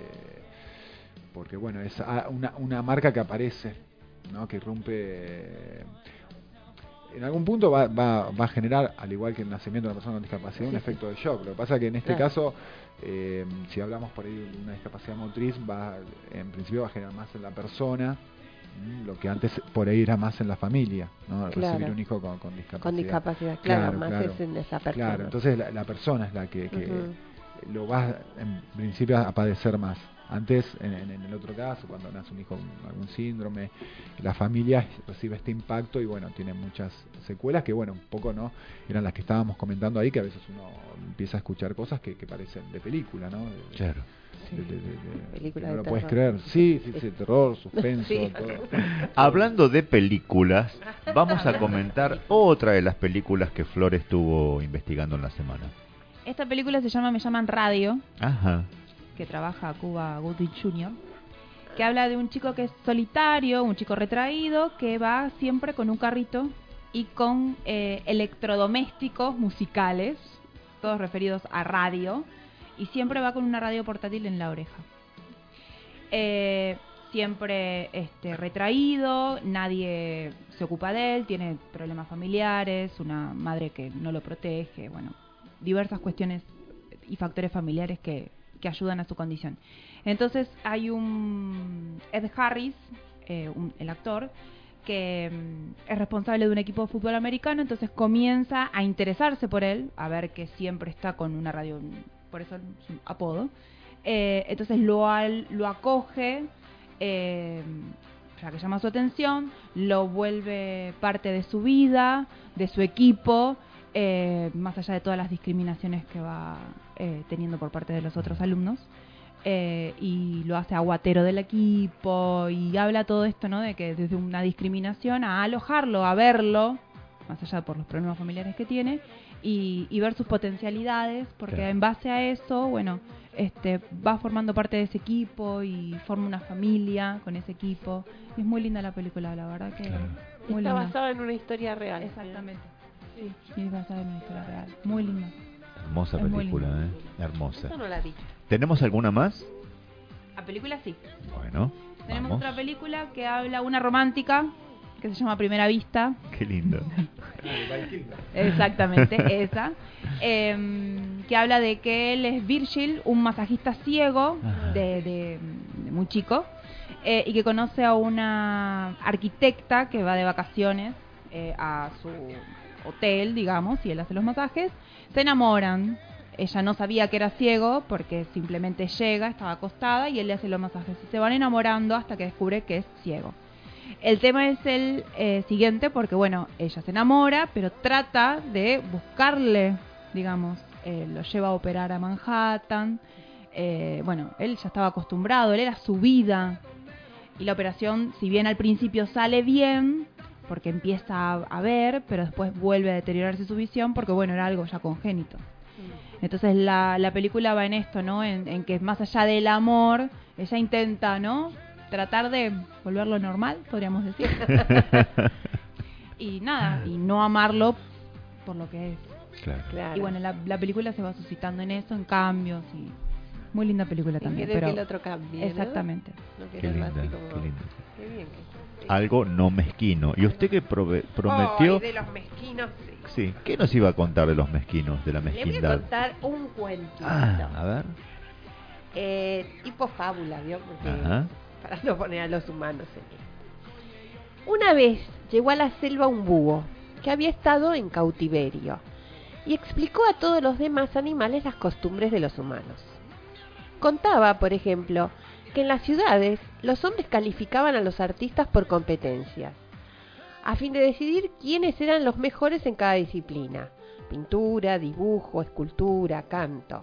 porque bueno, es ah, una, una marca que aparece, ¿no? Que irrumpe, en algún punto va, va, va a generar, al igual que el nacimiento de una persona con discapacidad, un Sí, efecto de shock. Lo que pasa es que en este Claro. caso, eh, si hablamos por ahí de una discapacidad motriz, va, en principio va a generar más en la persona, ¿m? Lo que antes por ahí era más en la familia, ¿no? Claro. Recibir un hijo con, con discapacidad. Con discapacidad, claro, más es en esa persona. Claro, entonces la, la persona es la que, que Ujú. lo va en principio a padecer más. Antes, en, en- en el otro caso, cuando nace un hijo con algún síndrome, la familia recibe este impacto y bueno, tiene muchas secuelas que bueno, un poco no eran las que estábamos comentando ahí, que a veces uno empieza a escuchar cosas que, que parecen de película, ¿no? De- Claro. de- de- de- de- Película que no de lo puedes terror. creer. Sí, sí, sí, terror, suspenso, Sí. todo. Hablando de películas, vamos a comentar otra de las películas que Flor estuvo investigando en la semana. Esta película se llama Me llaman Radio, Ajá. que trabaja Cuba Gooding junior, que habla de un chico que es solitario, un chico retraído, que va siempre con un carrito y con eh, electrodomésticos musicales, todos referidos a radio, y siempre va con una radio portátil en la oreja. Eh, siempre este, retraído, nadie se ocupa de él, tiene problemas familiares, una madre que no lo protege, bueno, diversas cuestiones y factores familiares que, que ayudan a su condición. Entonces hay un Ed Harris, eh, un, el actor, que mm, es responsable de un equipo de fútbol americano, entonces comienza a interesarse por él, a ver que siempre está con una radio, por eso es un apodo. Eh, entonces lo, al, lo acoge, eh, ya que llama su atención, lo vuelve parte de su vida, de su equipo, eh, más allá de todas las discriminaciones que va eh, teniendo por parte de los otros alumnos. Eh, y lo hace aguatero del equipo y habla todo esto, ¿no? De que desde una discriminación a alojarlo, a verlo, más allá por los problemas familiares que tiene, y, y ver sus potencialidades, porque claro, en base a eso, bueno, este va formando parte de ese equipo y forma una familia con ese equipo. Y es muy linda la película, la verdad que claro, muy está linda. basada en una historia real. Exactamente. Sí, sí, es basada en una historia real. Muy linda. Hermosa Es muy película, linda. ¿eh? Hermosa. Yo no la vi. ¿Tenemos alguna más? La película sí. Bueno, Tenemos vamos. otra película que habla, una romántica, que se llama Primera Vista. Qué lindo. Exactamente, esa. Eh, que habla de que él es Virgil, un masajista ciego de, de, de muy chico, eh, y que conoce a una arquitecta que va de vacaciones eh, a su hotel, digamos, y él hace los masajes. Se enamoran. Ella no sabía que era ciego porque simplemente llega, estaba acostada y él le hace los masajes. Y se van enamorando hasta que descubre que es ciego. El tema es el eh, siguiente porque, bueno, ella se enamora, pero trata de buscarle, digamos, eh, lo lleva a operar a Manhattan. Eh, bueno, él ya estaba acostumbrado, él era su vida. Y la operación, si bien al principio sale bien, porque empieza a, a ver, pero después vuelve a deteriorarse su visión porque, bueno, era algo ya congénito. Entonces la, la película va en esto, ¿no? En, en que más allá del amor, ella intenta, ¿no? Tratar de volverlo normal, podríamos decir. Y nada, y no amarlo por lo que es. Claro. Claro. Y bueno, la, la película se va suscitando en eso, en cambios y muy linda película Y también. quiere pero que el otro cambie, ¿no? exactamente. No Qué quiere linda, algo así como- qué linda. Qué bien que sí. Algo no mezquino. ¿Y usted que prove- prometió? Ay, de los mezquinos, sí. Sí, ¿qué nos iba a contar de los mezquinos, de la Le voy a mezquindad? contar un cuentito. Ah, a ver. Eh, tipo fábula, ¿vio? Porque Ajá. para no poner a los humanos en esto. Una vez llegó a la selva un búho que había estado en cautiverio y explicó a todos los demás animales las costumbres de los humanos. Contaba, por ejemplo, que en las ciudades los hombres calificaban a los artistas por competencias, a fin de decidir quiénes eran los mejores en cada disciplina: pintura, dibujo, escultura, canto.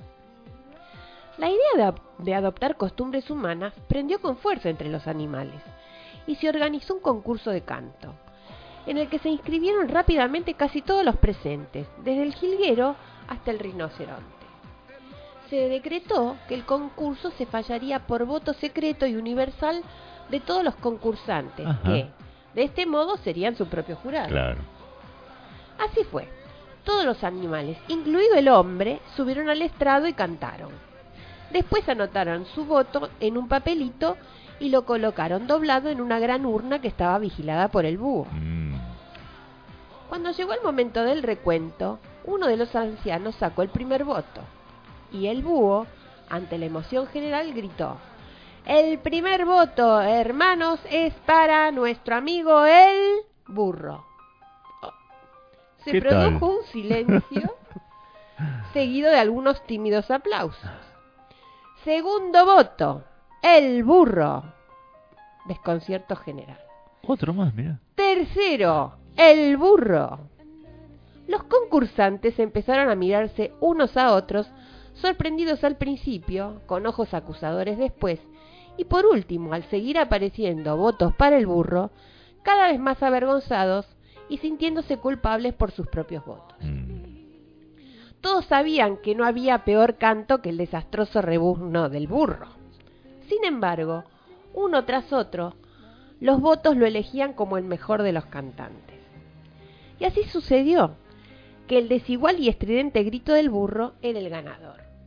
La idea de, ap- de adoptar costumbres humanas prendió con fuerza entre los animales y se organizó un concurso de canto, en el que se inscribieron rápidamente casi todos los presentes, desde el jilguero hasta el rinoceronte. Se decretó que el concurso se fallaría por voto secreto y universal de todos los concursantes, Ajá. que, de este modo, serían su propio jurado. Claro. Así fue. Todos los animales, incluido el hombre, subieron al estrado y cantaron. Después anotaron su voto en un papelito y lo colocaron doblado en una gran urna que estaba vigilada por el búho. Mm. Cuando llegó el momento del recuento, uno de los ancianos sacó el primer voto. Y el búho, ante la emoción general, gritó: "El primer voto, hermanos, es para nuestro amigo el burro". Oh. Se ¿Qué produjo tal? un silencio seguido de algunos tímidos aplausos. Segundo voto, el burro. Desconcierto general. Otro más, mira. Tercero, el burro. Los concursantes empezaron a mirarse unos a otros, sorprendidos al principio, con ojos acusadores después, y por último, al seguir apareciendo votos para el burro, cada vez más avergonzados y sintiéndose culpables por sus propios votos. Mm. Todos sabían que no había peor canto que el desastroso rebuzno del burro. Sin embargo, uno tras otro, los votos lo elegían como el mejor de los cantantes. Y así sucedió, que el desigual y estridente grito del burro era el ganador.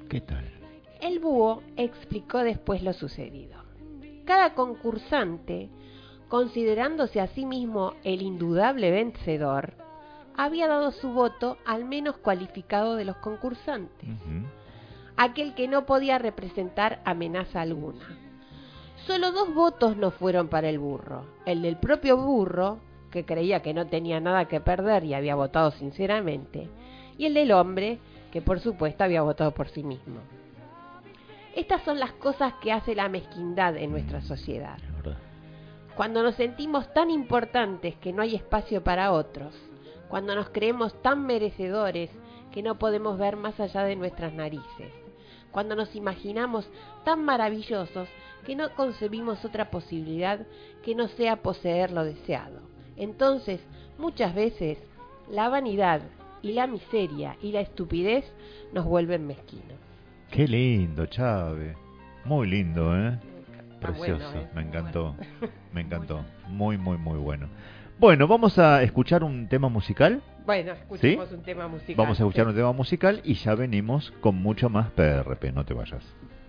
¿Qué tal? El búho explicó después lo sucedido. Cada concursante, considerándose a sí mismo el indudable vencedor, había dado su voto al menos cualificado de los concursantes, uh-huh. aquel que no podía representar amenaza alguna. Solo dos votos no fueron para el burro, el del propio burro, que creía que no tenía nada que perder y había votado sinceramente, y el del hombre, que por supuesto había votado por sí mismo. Estas son las cosas que hace la mezquindad en nuestra sociedad. Cuando nos sentimos tan importantes que no hay espacio para otros, cuando nos creemos tan merecedores que no podemos ver más allá de nuestras narices, cuando nos imaginamos tan maravillosos que no concebimos otra posibilidad que no sea poseer lo deseado. Entonces, muchas veces, la vanidad y la miseria y la estupidez nos vuelven mezquinos. Qué lindo, Chávez. Muy lindo, ¿eh? Está Precioso, bueno, ¿eh? me encantó. Bueno. Me encantó. Muy, muy, muy bueno. Bueno, vamos a escuchar un tema musical. Bueno, escuchemos ¿Sí? un tema musical. Vamos a escuchar sí. un tema musical y ya venimos con mucho más P R P. No te vayas.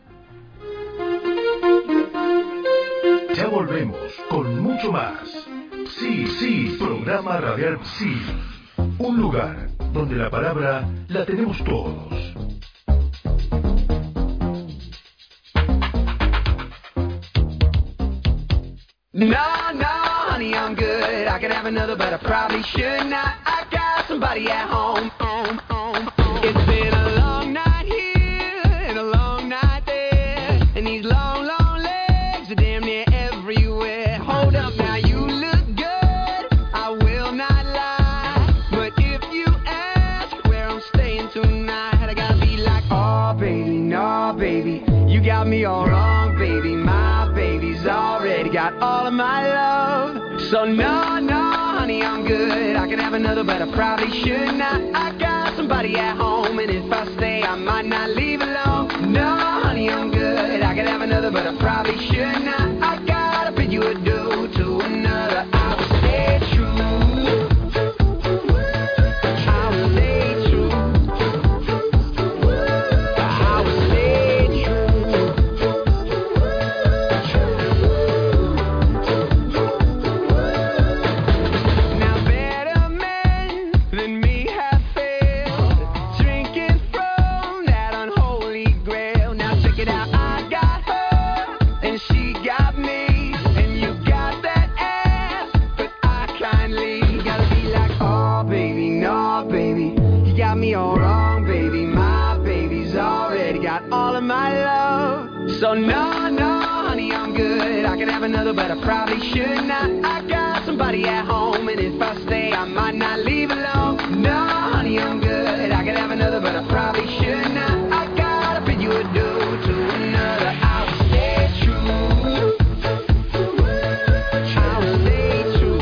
Ya volvemos con mucho más. Sí, sí, programa radial Sí. Un lugar donde la palabra la tenemos todos. No, no, honey, I'm good. I could have another, but I probably should not. I got somebody at home. home, home, home. It's been a long night here and a long night there, and these long, long legs are damn near everywhere. Hold up, now you look good, I will not lie, but if you ask where I'm staying tonight, I gotta be like, oh baby, no baby, you got me all wrong, baby. My baby's already got all of my love. So no, no, honey, I'm good. I can have another, but I probably should not. I got somebody at home, and if I stay, I might not leave alone. No, honey, I'm good. I can have another, but I probably should not. I gotta bid you adieu to another. I will stay true. I will stay true. I will stay true. Now better men than me have failed, drinking from that unholy grail. Now check it out, I got her and she got me, and you got that ass, but I kindly gotta be like, oh baby, no baby, you got me all wrong, baby. My baby's already got all of my love. So no, no, honey, I'm good. I could have another, but I probably should not. I got somebody at home, and if I stay, I might not leave alone. No, honey, I'm good. I could have another, but I probably should not. I gotta bid you adieu to another. I will stay true. I will stay true.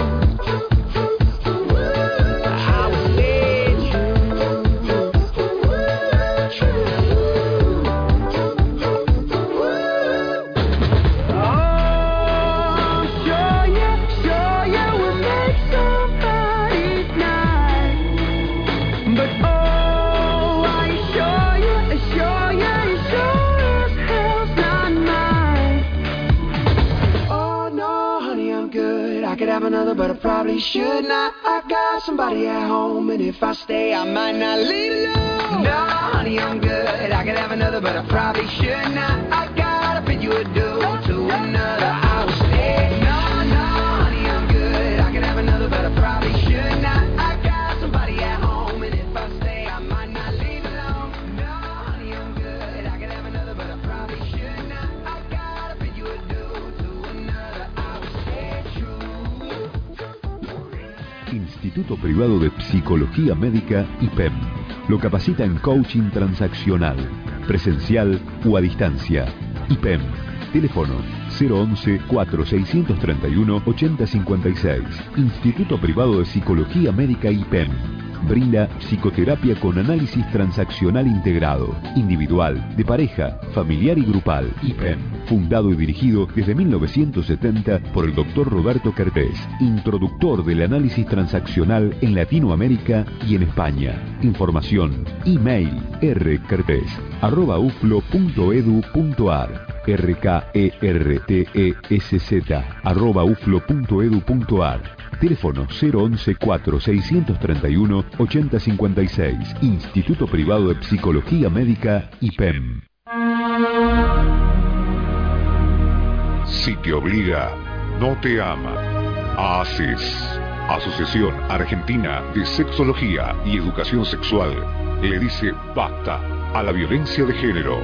I will stay Oh, sure, yeah, sure, yeah, we'll make somebody's night. But oh, I assure you, assure you, you sure as hell's not mine. Oh no, honey, I'm good. I could have another, but I probably should not. I got somebody at home, and if I stay, I might not leave alone. No, honey, I'm good. I could have another, but I probably should not. I gotta bid you adieu to another. I will stay. No, no, honey, I'm good. I could have another, but I probably should not. I got somebody at home, and if I stay, I might not leave alone. No, honey, I'm good. I could have another, but I probably should not. I gotta bid you adieu to another. I will stay true. Instituto Privado de Psicología Médica I P E M. Lo capacita en coaching transaccional, presencial o a distancia. I P E M. Teléfono cero once, cuatro seiscientos treinta y uno, ochenta cincuenta y seis. Instituto Privado de Psicología Médica I P E M. brinda psicoterapia con análisis transaccional integrado, individual, de pareja, familiar y grupal. I P E M, fundado y dirigido desde mil novecientos setenta por el doctor Roberto Kertész, introductor del análisis transaccional en Latinoamérica y en España. Información, email, rkertész arroba uflo punto edu punto ar, r k e r t e s z arroba uflo punto edu punto ar. Teléfono cero once cuatro seiscientos treinta y uno ochenta cincuenta y seis. Instituto Privado de Psicología Médica I P E M. Si te obliga, no te ama. AASES, Asociación Argentina de Sexología y Educación Sexual, le dice basta a la violencia de género.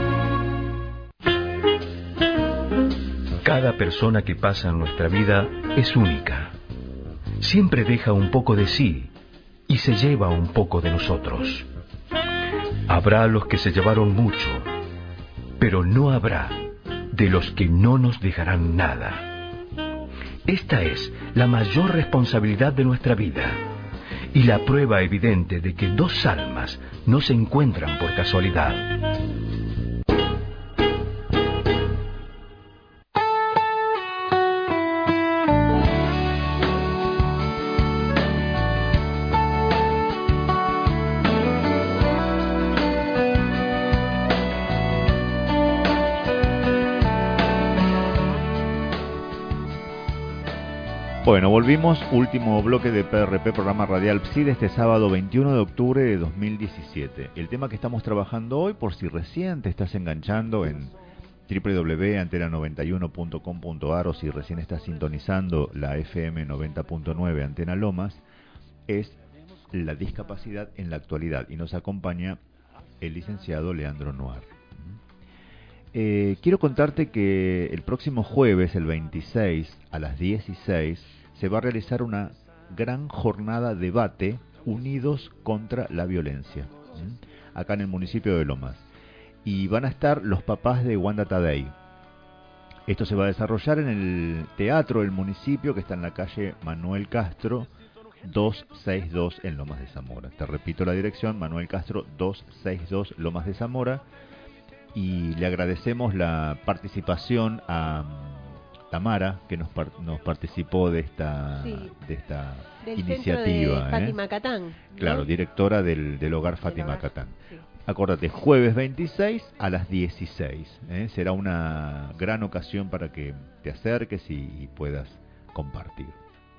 Cada persona que pasa en nuestra vida es única. Siempre deja un poco de sí y se lleva un poco de nosotros. Habrá los que se llevaron mucho, pero no habrá de los que no nos dejarán nada. Esta es la mayor responsabilidad de nuestra vida y la prueba evidente de que dos almas no se encuentran por casualidad. Bueno, volvimos, último bloque de P R P, programa radial P S I de este sábado veintiuno de octubre de dos mil diecisiete. El tema que estamos trabajando hoy, por si recién te estás enganchando en doble u doble u doble u punto antena noventa y uno punto com punto ar o si recién estás sintonizando la F M noventa punto nueve Antena Lomas, es la discapacidad en la actualidad y nos acompaña el licenciado Leandro Noir. Eh, quiero contarte que el próximo jueves, el veintiséis, a las dieciséis, se va a realizar una gran jornada de debate unidos contra la violencia, ¿m? acá en el municipio de Lomas. Y van a estar los papás de Wanda Tadei. Esto se va a desarrollar en el teatro del municipio que está en la calle Manuel Castro doscientos sesenta y dos en Lomas de Zamora. Te repito la dirección, Manuel Castro doscientos sesenta y dos Lomas de Zamora. Y le agradecemos la participación a Tamara, que nos par nos participó de esta, sí, de esta del iniciativa. Centro de Fátima ¿eh? Catán, ¿no? Claro, directora del, del Hogar Fátima hogar, Catán. Sí. Acuérdate, jueves veintiséis a las dieciséis. ¿eh? Será una gran ocasión para que te acerques y, y puedas compartir.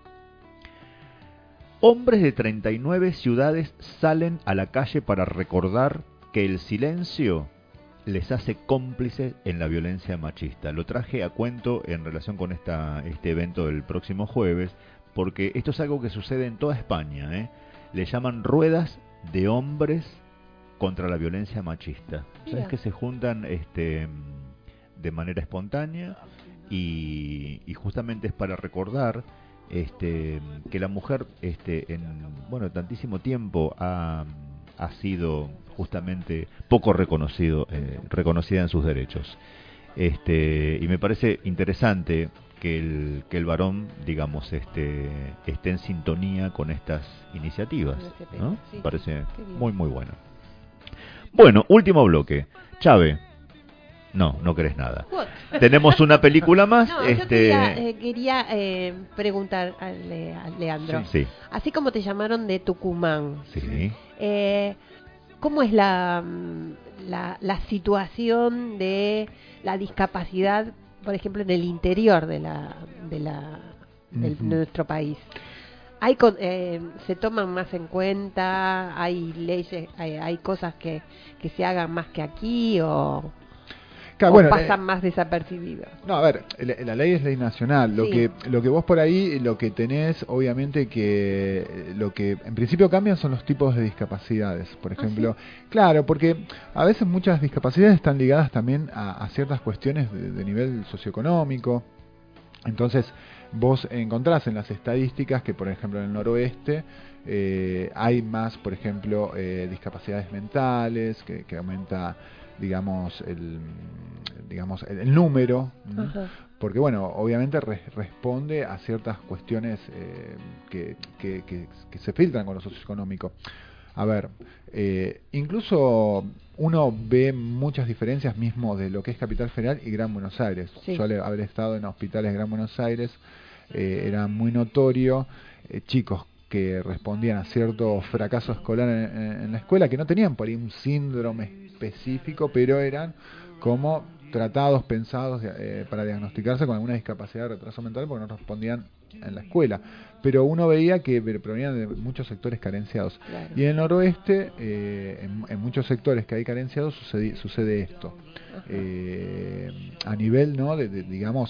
Hombres de treinta y nueve ciudades salen a la calle para recordar que el silencio les hace cómplices en la violencia machista. Lo traje a cuento en relación con esta, este evento del próximo jueves, porque esto es algo que sucede en toda España. ¿eh? Le llaman ruedas de hombres contra la violencia machista. Mira. ¿Sabes? Que se juntan este, de manera espontánea y, y justamente es para recordar este, que la mujer este, en bueno tantísimo tiempo ha, ha sido justamente poco reconocido, eh, reconocida en sus derechos. Este, y me parece interesante que el, que el varón, digamos, este, esté en sintonía con estas iniciativas, ¿no? Sí, me parece sí, muy, muy bueno. Bueno, último bloque. Chave. No, no querés nada. What? Tenemos una película más. No, este... yo quería, eh, quería eh, preguntar a, Le, a Leandro. Sí, sí. Así como te llamaron de Tucumán, Sí. eh, ¿cómo es la, la, la situación de la discapacidad, por ejemplo, en el interior de la, de la del, Ujú. de nuestro país? Hay con, eh, se toman más en cuenta, hay leyes, hay, hay cosas que, que se hagan más que aquí o, Claro, o bueno, pasan eh, más desapercibidos. No, a ver, la, la ley es ley nacional. Lo Sí. que lo que vos por ahí, lo que tenés, obviamente que eh, lo que en principio cambian son los tipos de discapacidades. Por ejemplo, claro, porque a veces muchas discapacidades están ligadas también a, a ciertas cuestiones de, de nivel socioeconómico. Entonces, vos encontrás en las estadísticas que, por ejemplo, en el noroeste eh, hay más, por ejemplo, eh, discapacidades mentales, que, que aumenta, digamos, el, digamos, el, el número, Ajá. porque bueno, obviamente re, responde a ciertas cuestiones eh, que, que, que, que se filtran con lo socioeconómico. A ver, eh, incluso uno ve muchas diferencias mismo de lo que es Capital Federal y Gran Buenos Aires. Sí. Yo al haber estado en hospitales de Gran Buenos Aires, eh, era muy notorio eh, chicos que respondían a cierto fracaso escolar en, en, en la escuela, que no tenían por ahí un síndrome específico, pero eran como tratados, pensados eh, para diagnosticarse con alguna discapacidad de retraso mental porque no respondían en la escuela. Pero uno veía que provenían de muchos sectores carenciados. Claro. Y en el noroeste, eh, en, en muchos sectores que hay carenciados, sucede, sucede esto. Eh, a nivel, ¿no? de, de, digamos,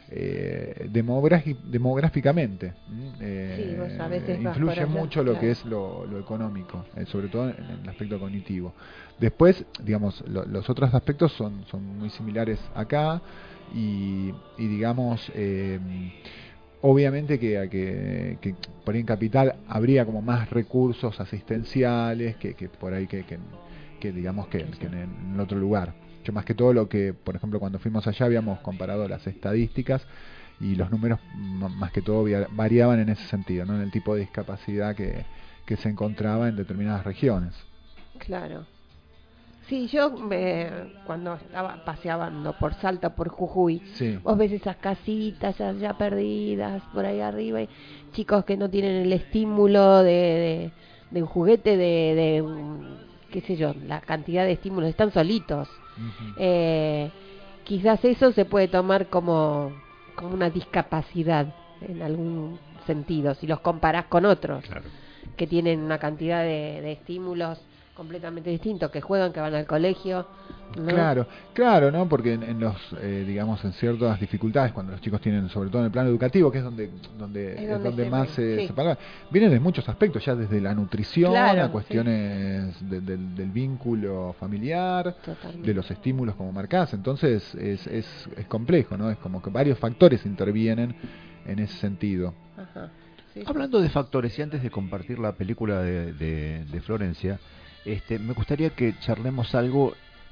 eh, demografi- demográficamente. Eh, Sí, vos a veces vas influye por allá, mucho lo claro. que es lo, lo económico, eh, sobre todo en el aspecto cognitivo. Después, digamos, lo, los otros aspectos son, son muy similares acá y, y digamos, eh, obviamente que, que, que por ahí en Capital habría como más recursos asistenciales que, que por ahí que, que, que digamos que, que en, en otro lugar. Yo más que todo lo que, por ejemplo, cuando fuimos allá habíamos comparado las estadísticas y los números m- más que todo via- variaban en ese sentido, ¿no? En el tipo de discapacidad que, que se encontraba en determinadas regiones. Claro. Sí, yo me, cuando estaba paseando por Salta, por Jujuy, Sí. vos ves esas casitas ya, ya perdidas por ahí arriba, y chicos que no tienen el estímulo de, de, de un juguete, de, de un, qué sé yo, la cantidad de estímulos, están solitos. Ujú. Eh, quizás eso se puede tomar como, como una discapacidad en algún sentido, si los comparás con otros que tienen una cantidad de, de estímulos completamente distintos, que juegan, que van al colegio, ¿no? Claro, claro, ¿no? Porque en, en los, eh, digamos, en ciertas dificultades, cuando los chicos tienen, sobre todo en el plano educativo, que es donde donde Es es donde donde se más ve, se, sí. se paga, vienen de muchos aspectos, ya desde la nutrición, Claro, a cuestiones de- del, del vínculo familiar, Totalmente. de los estímulos como marcás, entonces es, es, es complejo, ¿no? Es como que varios factores intervienen en ese sentido. Ajá. Sí, sí. Hablando de factores, y antes de compartir la película de, de, de Florencia, este, me gustaría que charlemos algo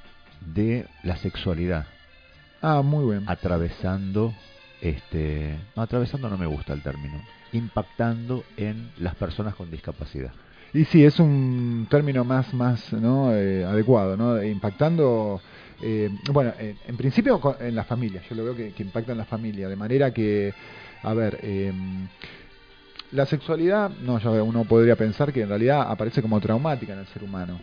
de la sexualidad. Ah, muy bien. Atravesando, este, no, atravesando no me gusta el término, impactando en las personas con discapacidad. Y sí, es un término más, más ¿no? eh, adecuado, ¿no? Impactando, eh, bueno, eh, en principio con- en la familia, yo lo veo que, que impacta en la familia, de manera que, a ver, eh, la sexualidad, no, ya uno podría pensar que en realidad aparece como traumática en el ser humano.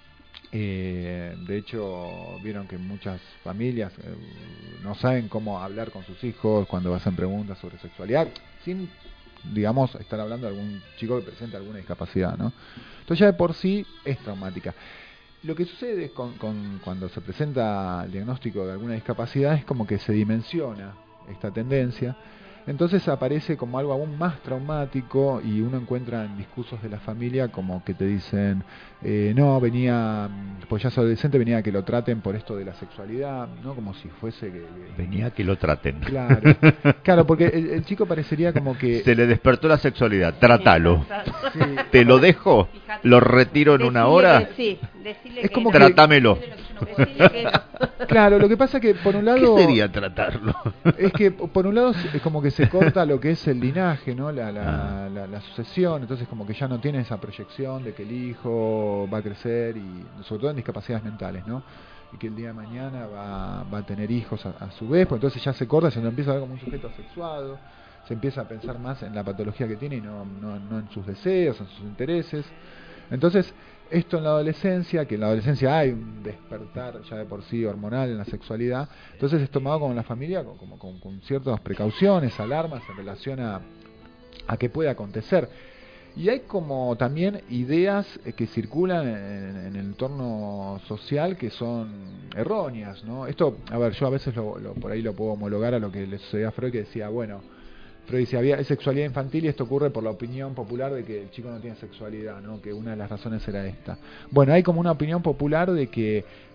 Eh, de hecho, vieron que muchas familias eh, no saben cómo hablar con sus hijos cuando hacen preguntas sobre sexualidad, sin, digamos, estar hablando de algún chico que presenta alguna discapacidad, ¿no? Entonces ya de por sí es traumática. Lo que sucede con, con cuando se presenta el diagnóstico de alguna discapacidad es como que se dimensiona esta tendencia. Entonces aparece como algo aún más traumático y uno encuentra en discursos de la familia como que te dicen, eh, no, venía, pues ya es adolescente, venía a que lo traten por esto de la sexualidad, ¿no? Como si fuese que... que- Venía a que lo traten. Claro, claro, porque el, el chico parecería como que... Se le despertó la sexualidad, trátalo. Sí. Te lo dejo, lo retiro en una Decile hora, que sí, decile Es que como no. que- trátamelo. Decile que no. Claro, lo que pasa es que por un lado... ¿Qué sería tratarlo? Es que por un lado es como que se corta lo que es el linaje, ¿no? La, la, Ah. la, la sucesión, entonces como que ya no tiene esa proyección de que el hijo va a crecer y sobre todo en discapacidades mentales, ¿no? Y que el día de mañana va, va a tener hijos a, a su vez, pues entonces ya se corta, se lo empieza a ver como un sujeto asexuado, se empieza a pensar más en la patología que tiene y no, no, no en sus deseos, en sus intereses. Entonces, esto en la adolescencia, que en la adolescencia hay un despertar ya de por sí hormonal en la sexualidad, entonces es tomado como en la familia con, como, con, con ciertas precauciones, alarmas en relación a, a qué puede acontecer. Y hay como también ideas eh, que circulan en, en el entorno social que son erróneas, ¿no? Esto, a ver, yo a veces lo, lo, por ahí lo puedo homologar a lo que le sucedía a Freud, que decía, bueno, Freud dice, había sexualidad infantil y esto ocurre por la opinión popular de que el chico no tiene sexualidad, ¿no? Que una de las razones era esta. Bueno, hay como una opinión popular de que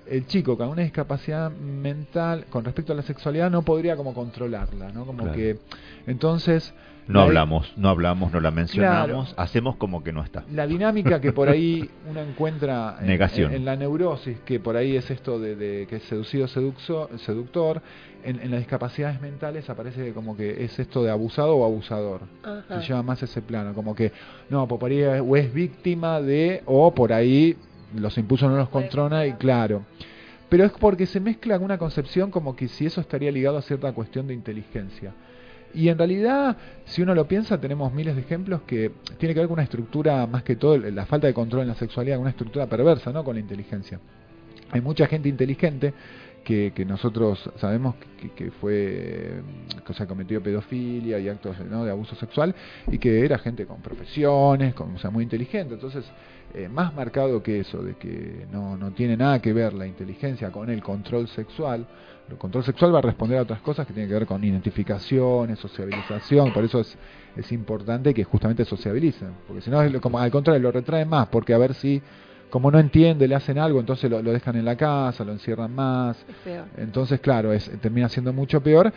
el chico con una discapacidad mental con respecto a la sexualidad no podría como controlarla, ¿no? Como Claro. que entonces No la- hablamos, no hablamos, no la mencionamos, Claro. hacemos como que no está. La dinámica que por ahí uno encuentra en, Negación. en- en la neurosis, que por ahí es esto de, de que es seducido seduxo- seductor, en, en las discapacidades mentales aparece como que es esto de abusado o abusador. Ajá. Se llama más ese plano, como que no, por ahí es- o es víctima de, o por ahí los impulsos no los controla y claro. Pero es porque se mezcla con una concepción como que si eso estaría ligado a cierta cuestión de inteligencia. Y en realidad, si uno lo piensa, tenemos miles de ejemplos que tiene que ver con una estructura, más que todo, la falta de control en la sexualidad, una estructura perversa, ¿no? Con la inteligencia. Hay mucha gente inteligente que, que nosotros sabemos que, que fue, que se ha cometido pedofilia y actos, ¿no?, de abuso sexual, y que era gente con profesiones, con, o sea, muy inteligente. Entonces, eh, más marcado que eso, de que no, no tiene nada que ver la inteligencia con el control sexual. El control sexual va a responder a otras cosas que tienen que ver con identificaciones, sociabilización. Por eso es, es importante que justamente sociabilicen, porque si no, es lo- como al contrario, lo retraen más, porque a ver si, como no entiende, le hacen algo, entonces lo, lo dejan en la casa, lo encierran más. Es peor. Entonces, claro, es, termina siendo mucho peor.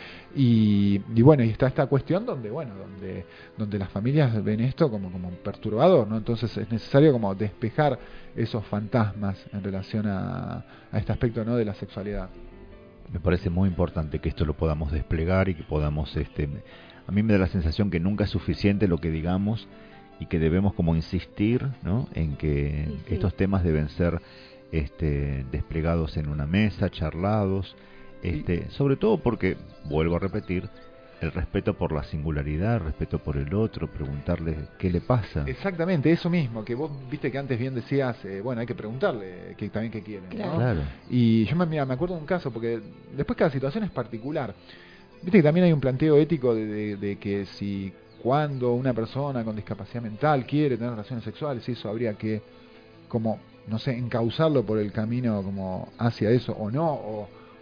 Y, y bueno, y está esta cuestión donde, bueno, donde, donde las familias ven esto como, como un perturbador, ¿no? Entonces es necesario como despejar esos fantasmas en relación a, a este aspecto, ¿no?, de la sexualidad. Me parece muy importante que esto lo podamos desplegar y que podamos, este, a mí me da la sensación que nunca es suficiente lo que digamos y que debemos como insistir, ¿no?, en que Sí, sí. estos temas deben ser, este, desplegados en una mesa, charlados, este, sobre todo porque, vuelvo a repetir, el respeto por la singularidad, el respeto por el otro, preguntarle qué le pasa. Exactamente, eso mismo, que vos viste que antes bien decías, eh, bueno, hay que preguntarle que, también qué quieren, Claro. ¿no? Claro. Y yo me, mira, me acuerdo de un caso, porque después cada situación es particular. Viste que también hay un planteo ético de, de- de que si cuando una persona con discapacidad mental quiere tener relaciones sexuales, eso habría que, como, no sé, encauzarlo por el camino como hacia eso o no, o,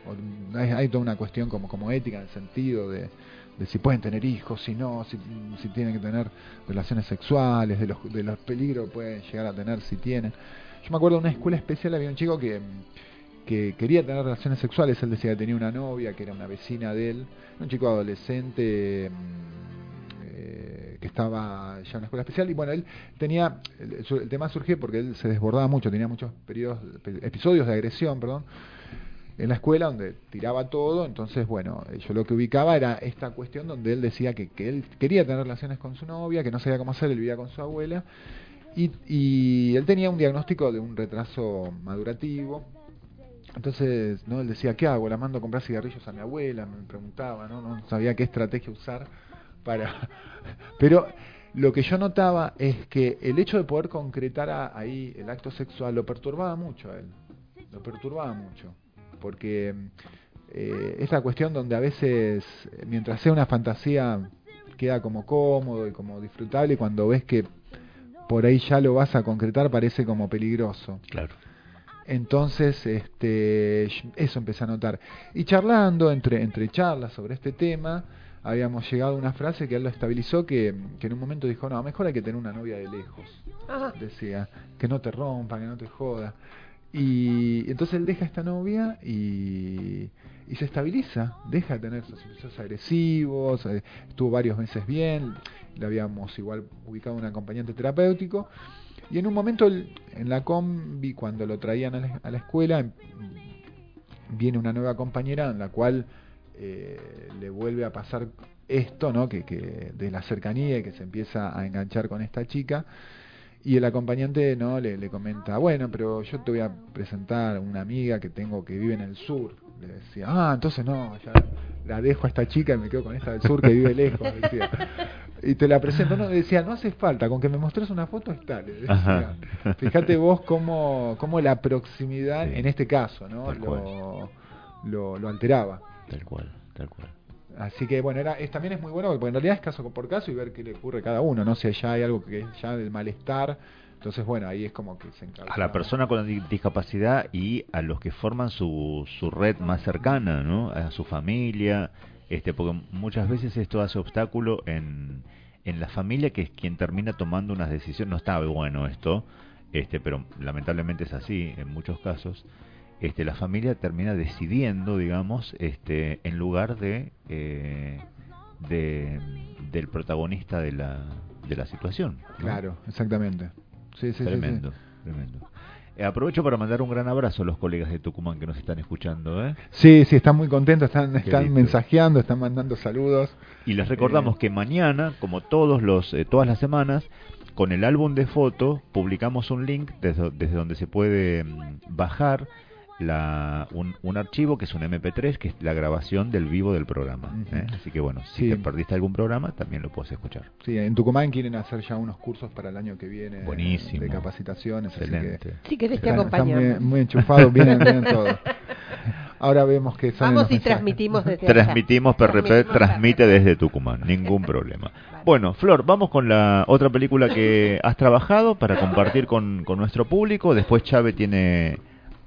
o hay, hay toda una cuestión como, como ética en el sentido de, de si pueden tener hijos, si no, si, si tienen que tener relaciones sexuales, de los, de los peligros que pueden llegar a tener si tienen. Yo me acuerdo de una escuela especial, había un chico que, que quería tener relaciones sexuales, él decía que tenía una novia, que era una vecina de él, un chico adolescente mm, eh, que estaba ya en una escuela especial, y bueno, él tenía, el, el tema surgió porque él se desbordaba mucho, tenía muchos periodos, episodios de agresión, perdón, en la escuela donde tiraba todo. Entonces, bueno, yo lo que ubicaba era esta cuestión donde él decía que, que él quería tener relaciones con su novia, que no sabía cómo hacer, él vivía con su abuela, y, y él tenía un diagnóstico de un retraso madurativo. Entonces, no, él decía, ¿qué hago? La mando a comprar cigarrillos a mi abuela, me preguntaba, no, no sabía qué estrategia usar para... Pero lo que yo notaba es que el hecho de poder concretar a- ahí el acto sexual lo perturbaba mucho a él, lo perturbaba mucho, porque eh, esta cuestión donde a veces, mientras sea una fantasía, queda como cómodo y como disfrutable, y cuando ves que por ahí ya lo vas a concretar parece como peligroso. Claro. Entonces, este, eso empecé a notar. Y charlando, entre, entre charlas sobre este tema, habíamos llegado a una frase que él lo estabilizó, que, que en un momento dijo, no, mejor hay que tener una novia de lejos. Ajá. Decía, que no te rompa, que no te joda. Y entonces él deja esta novia y, y se estabiliza, deja de tener esos episodios agresivos, eh, estuvo varios meses bien, le habíamos igual ubicado un acompañante terapéutico, y en un momento él, en la combi, cuando lo traían a la, a la escuela, em- viene una nueva compañera en la cual eh, le vuelve a pasar esto, ¿no?, que, que de la cercanía y que se empieza a enganchar con esta chica. Y el acompañante, no, le, le comenta, bueno, pero yo te voy a presentar una amiga que tengo que vive en el sur. Le decía, ah, entonces no, ya la dejo a esta chica y me quedo con esta del sur que vive lejos, decía. Y te la presento, no, decía, no hace falta, con que me mostres una foto está, le decía. Ajá. Fíjate vos cómo, cómo la proximidad, Sí. en este caso, ¿no?, Tal cual. lo, lo, lo alteraba. Tal cual, tal cual. Así que bueno, era, es, también es muy bueno porque en realidad es caso por caso y ver qué le ocurre a cada uno, no sé, ya hay algo que es ya del malestar, entonces bueno, ahí es como que se encarga. A la persona con di- discapacidad y a los que forman su, su red más cercana, ¿no? A su familia, este, porque muchas veces esto hace obstáculo en, en la familia, que es quien termina tomando unas decisiones. No está bueno esto, este, pero lamentablemente es así en muchos casos. este, la familia termina decidiendo, digamos, este, en lugar de, eh, de del protagonista de la, de la situación, ¿no? Claro, exactamente. Sí, sí, tremendo, sí, sí. tremendo. Eh, aprovecho para mandar un gran abrazo a los colegas de Tucumán que nos están escuchando, ¿eh? Sí, sí, están muy contentos, están, están lindo. mensajeando, están mandando saludos. Y les recordamos eh... que mañana, como todos los eh, todas las semanas, con el álbum de fotos publicamos un link desde, desde donde se puede mm, bajar la, un, un archivo que es un eme pe tres, que es la grabación del vivo del programa, ¿eh? Así que bueno, si sí. te perdiste algún programa también lo puedes escuchar. Sí, en Tucumán quieren hacer ya unos cursos para el año que viene. Buenísimo. De capacitaciones. Excelente. Así que sí, querés te están, acompañamos. están muy, muy enchufados, vienen, vienen todos. Ahora vemos que salen Vamos los y mensajes. transmitimos desde Transmitimos, P R P transmite desde Tucumán, ningún problema. Bueno, Flor, vamos con la otra película que has trabajado para compartir con, con nuestro público. Después Chave tiene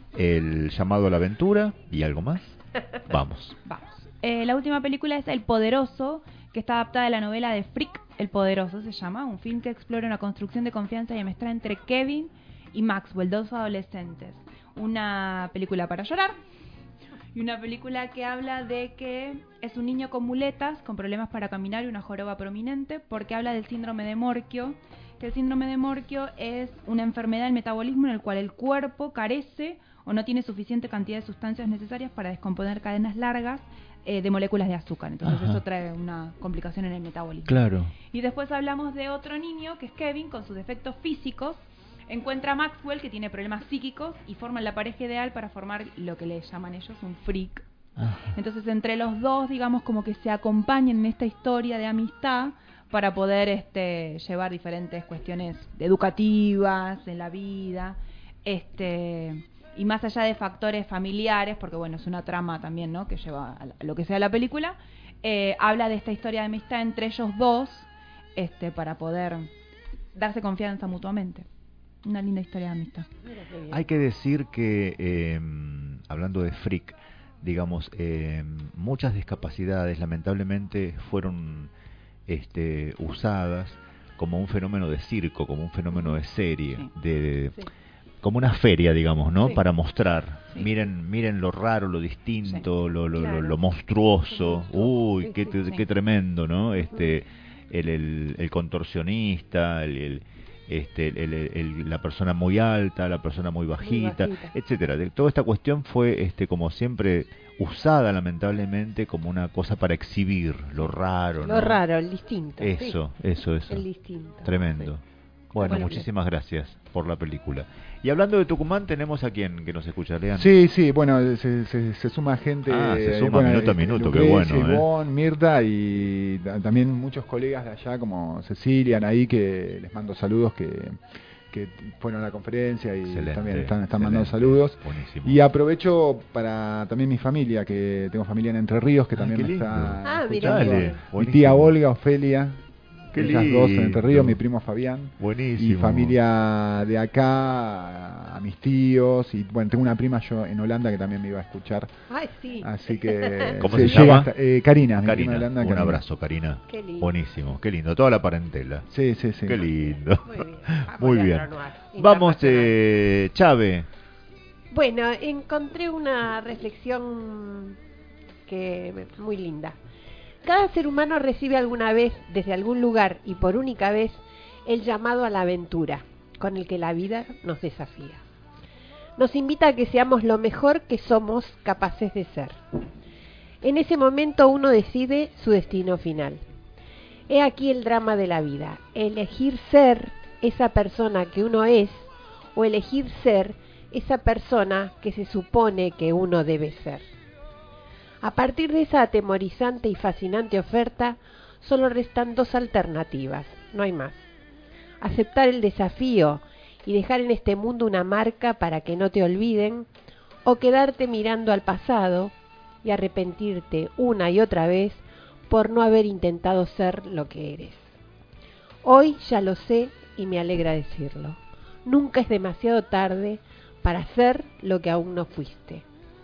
El llamado a la aventura y algo más. Vamos. Vamos. Eh, la última película es El Poderoso, que está adaptada de la novela de Frick, El Poderoso se llama, un film que explora una construcción de confianza y amistad entre Kevin y Maxwell, dos adolescentes. Una película para llorar y una película que habla de que es un niño con muletas, con problemas para caminar y una joroba prominente, porque habla del síndrome de Morquio, que el síndrome de Morquio es una enfermedad del metabolismo en el cual el cuerpo carece o no tiene suficiente cantidad de sustancias necesarias para descomponer cadenas largas eh, de moléculas de azúcar. Entonces Ajá. eso trae una complicación en el metabolismo. Claro. Y después hablamos de otro niño, que es Kevin, con sus defectos físicos. Encuentra a Maxwell, que tiene problemas psíquicos, y forman la pareja ideal para formar lo que le llaman ellos un freak. Ajá. Entonces entre los dos, digamos, como que se acompañan en esta historia de amistad para poder este, llevar diferentes cuestiones educativas en la vida, este y más allá de factores familiares, porque bueno, es una trama también, ¿no?, que lleva a lo que sea la película, eh, habla de esta historia de amistad entre ellos dos, este para poder darse confianza mutuamente. Una linda historia de amistad. Hay que decir que, eh, hablando de freak, digamos, eh, muchas discapacidades lamentablemente fueron este, usadas como un fenómeno de circo, como un fenómeno de serie, sí. de, de sí. como una feria, digamos, ¿no? Sí. Para mostrar, sí. miren, miren lo raro, lo distinto, sí. lo, lo, claro. lo, lo monstruoso, uy, sí, qué, sí, sí. qué tremendo, ¿no? Este, el, el, el contorsionista, el, el Este, el, el, el, la persona muy alta, la persona muy bajita, muy bajita. etcétera. De, toda esta cuestión fue, este, como siempre, usada lamentablemente como una cosa para exhibir lo raro, lo ¿no? raro, el distinto. Eso, sí. eso, eso. El distinto. Tremendo. Sí. Bueno, bueno, muchísimas gracias por la película. Y hablando de Tucumán, tenemos a quien que nos escucha, Leandro. Sí, sí, bueno, se, se, se suma gente. Ah, se suma bueno, minuto a minuto, Lucrecia, qué bueno. Ivonne, ¿eh? Mirta y también muchos colegas de allá como Cecilia, Anaí, que les mando saludos, que, que fueron a la conferencia y excelente, también están, están excelente, mandando saludos. Buenísimo. Y aprovecho para también mi familia, que tengo familia en Entre Ríos, que ah, también me lindo. está ah, escuchando. Dale, mi tía Olga, Ofelia. Qué Esas lindo. dos en Entre Ríos, mi primo Fabián. Buenísimo. Y familia de acá, a mis tíos. Y bueno, tengo una prima yo en Holanda que también me iba a escuchar. Ay, sí. Así que. ¿Cómo se, se llama? Hasta, eh, Karina, mi Karina. prima de Holanda. Un Karina. abrazo, Karina. Qué lindo. Buenísimo, qué lindo. Toda la parentela. Sí, sí, sí. Qué lindo. Muy bien. Muy bien. Vamos, eh, Chave. Bueno, encontré una reflexión que muy linda. Cada ser humano recibe alguna vez, desde algún lugar y por única vez, el llamado a la aventura, con el que la vida nos desafía. Nos invita a que seamos lo mejor que somos capaces de ser. En ese momento uno decide su destino final. He aquí el drama de la vida, elegir ser esa persona que uno es o elegir ser esa persona que se supone que uno debe ser. A partir de esa atemorizante y fascinante oferta, solo restan dos alternativas, no hay más. Aceptar el desafío y dejar en este mundo una marca para que no te olviden, o quedarte mirando al pasado y arrepentirte una y otra vez por no haber intentado ser lo que eres. Hoy ya lo sé y me alegra decirlo. Nunca es demasiado tarde para ser lo que aún no fuiste.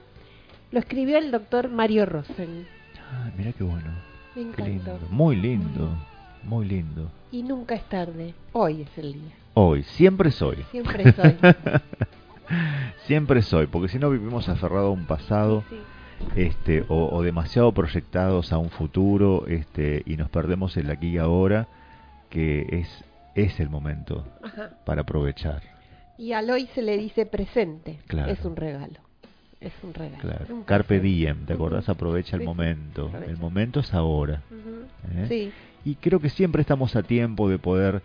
Lo escribió el doctor Mario Rosen. Ah, mira qué bueno. Me encantó. Qué lindo. Muy lindo, muy lindo. Y nunca es tarde. Hoy es el día. Hoy, siempre soy. Siempre soy. Siempre soy, porque si no vivimos aferrados a un pasado, Sí, este, o, o demasiado proyectados a un futuro, este, y nos perdemos el aquí y ahora, que es, es el momento Ajá. para aprovechar. Y al hoy se le dice presente. Claro. Es un regalo. Es un regalo. Claro. Un Carpe presente. diem, ¿te acordás? Aprovecha el Sí, sí, momento. aprovecha. El momento es ahora. Ujú. ¿eh? Sí. Y creo que siempre estamos a tiempo de poder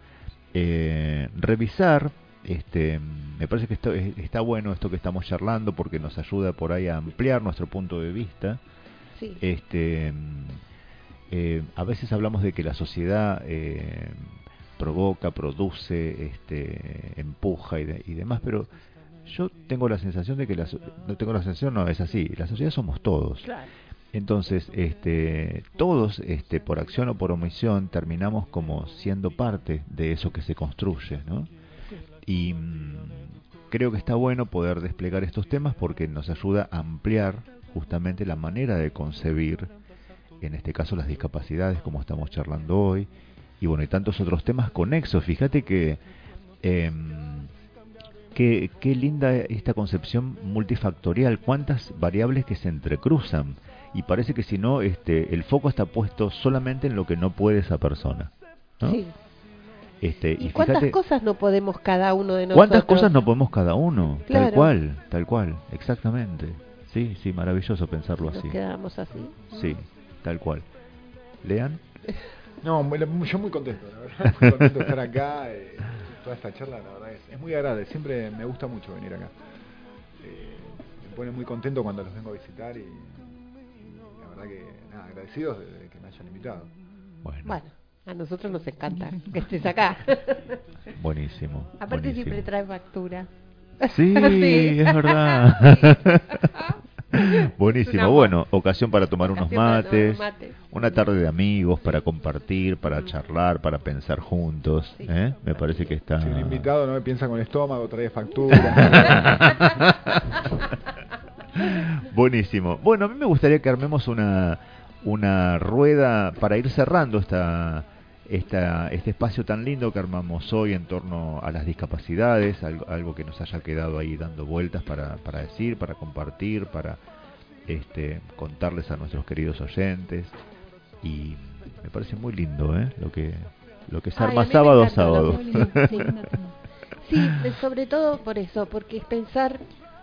eh, revisar. Este, me parece que esto, es- está bueno esto que estamos charlando porque nos ayuda por ahí a ampliar nuestro punto de vista. Sí. Este, eh, a veces hablamos de que la sociedad eh, provoca, produce, este, empuja y, de- y demás, pero yo tengo la sensación de que la, so- no tengo la sensación, no es así. La sociedad somos todos. Claro. Entonces, este, todos, este, por acción o por omisión, terminamos como siendo parte de eso que se construye, ¿no? Y mm, creo que está bueno poder desplegar estos temas porque nos ayuda a ampliar justamente la manera de concebir, en este caso las discapacidades, como estamos charlando hoy, y bueno, y tantos otros temas conexos. Fíjate que em, qué, qué linda esta concepción multifactorial, cuántas variables que se entrecruzan, y parece que si no, este, el foco está puesto solamente en lo que no puede esa persona, ¿no? Sí. Este, ¿Y, y cuántas fíjate, cosas no podemos cada uno de nosotros? ¿cuántas cosas no podemos cada uno? Tal Claro. cual, tal cual, exactamente. Sí, sí, maravilloso pensarlo Nos así. quedamos así. Sí, tal cual. ¿Lean? No, muy- yo muy contento, la verdad, muy contento de estar acá. Eh, toda esta charla, la verdad, es, es muy agradable. Siempre me gusta mucho venir acá. Eh, me pone muy contento cuando los vengo a visitar y, y la verdad que, nada, agradecidos de, de que me hayan invitado. Bueno, Bueno, a nosotros nos encanta que estés acá. buenísimo. Aparte buenísimo. siempre trae factura. Sí, Sí. es verdad. Un Buenísimo. amor. Bueno, ocasión para tomar unos Ocasión para tomar mates, mates. una tarde de amigos para compartir, para charlar, para pensar juntos. Sí. ¿eh? Me parece que está. Si un invitado no me piensa con el estómago, trae factura. Buenísimo. Bueno, a mí me gustaría que armemos una, una rueda para ir cerrando esta, esta, este espacio tan lindo que armamos hoy en torno a las discapacidades, algo, algo que nos haya quedado ahí dando vueltas para, para decir, para compartir, para este, contarles a nuestros queridos oyentes. Y me parece muy lindo, ¿eh? Lo que, lo que se Ay, arma a mí me sábado a encanta lo sábado. que- sí, sí, de- sobre todo por eso, porque es pensar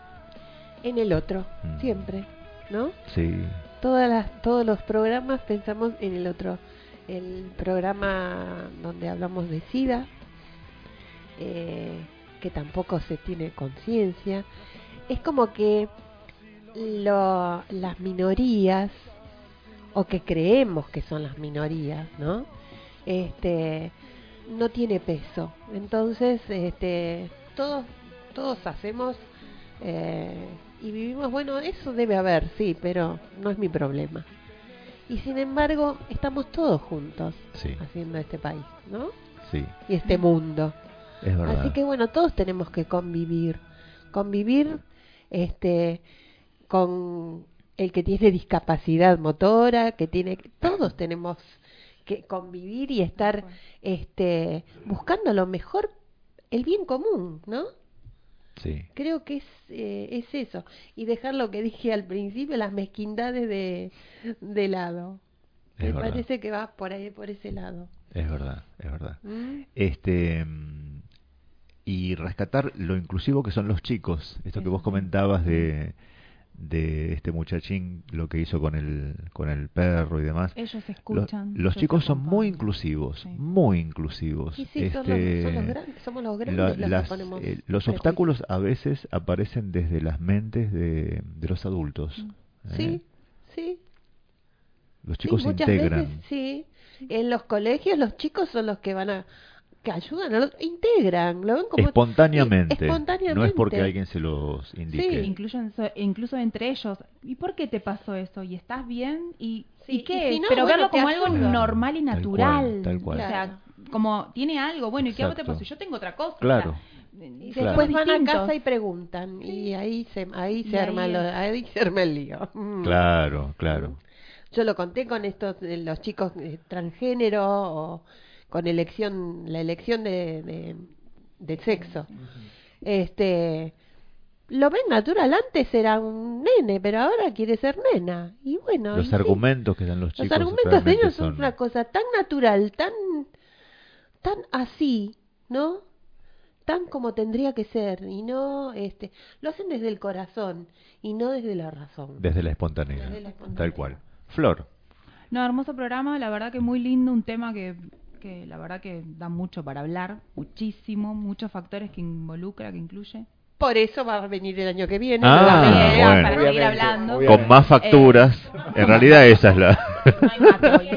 en el otro, Mm. siempre, ¿no? Sí. Todas las, todos los programas pensamos en el otro. El programa donde hablamos de SIDA, eh, que tampoco se tiene conciencia. Es como que lo, las minorías, o que creemos que son las minorías, ¿no? Este, no tiene peso. Entonces, este, todos, todos hacemos eh, y vivimos, bueno, eso debe haber, sí, pero no es mi problema. Y sin embargo, estamos todos juntos Sí. haciendo este país, ¿no? Sí, Y este mundo. es verdad. Así que bueno, todos tenemos que convivir. Convivir este con el que tiene discapacidad motora, que tiene todos tenemos que convivir y estar este buscando lo mejor, el bien común, ¿no? Sí. Creo que es eh, es eso, y dejar lo que dije al principio, las mezquindades de de lado. Es Me verdad. parece que va por ahí, por ese lado. Es verdad, es verdad. ¿Mm? Este mm, y rescatar lo inclusivo que son los chicos, esto que vos comentabas de de este muchachín, lo que hizo con el con el perro y demás. Ellos Lo- escuchan. los ellos chicos son acompañan. muy inclusivos, muy inclusivos. Y sí, son los- Este, son los grandes, somos los grandes la- los que las- ponemos eh, los prejuicios. obstáculos a veces aparecen desde las mentes de, de los adultos. ¿eh? Sí, sí. Los Sí, chicos se muchas integran. veces, sí. En los colegios los chicos son los que van a que ayudan, a los, integran, lo ven como Espontáneamente, Sí, espontáneamente. no es porque alguien se los indique. Incluso, incluso entre ellos. ¿Y por qué te pasó eso? ¿Y estás bien? ¿Y, Sí, ¿y qué? y si no, Pero bueno, verlo te como algo ayuda. normal y Tal natural. cual, tal cual. O sea, como tiene algo. Bueno, ¿y qué a vos te Exacto. pasó? Yo tengo otra cosa. Claro. O sea, Y somos después van a distintos. casa y preguntan y ahí se ahí Y se ahí arma lo, es. ahí se arma el lío. Mm. Claro, claro. Yo lo conté con estos eh, los chicos eh, transgénero o con elección la elección de, de, de sexo. Este lo ven natural. Antes era un nene, pero ahora quiere ser nena. Y bueno, Los y argumentos sí, que dan los chicos. Los argumentos de ellos son son una cosa tan natural, tan, tan así, ¿no? Tan como tendría que ser, y no, este, lo hacen desde el corazón y no desde la razón. Desde la espontaneidad, Desde la espontaneidad. tal cual. Flor. No, hermoso programa, la verdad que muy lindo, un tema que, que la verdad que da mucho para hablar, muchísimo, muchos factores que involucra, que incluye. Por eso va a venir el año que viene. Ah, ¿no? bueno. Para seguir hablando. Obviamente. Con más facturas, eh, en realidad esa es la... No hay más hoy.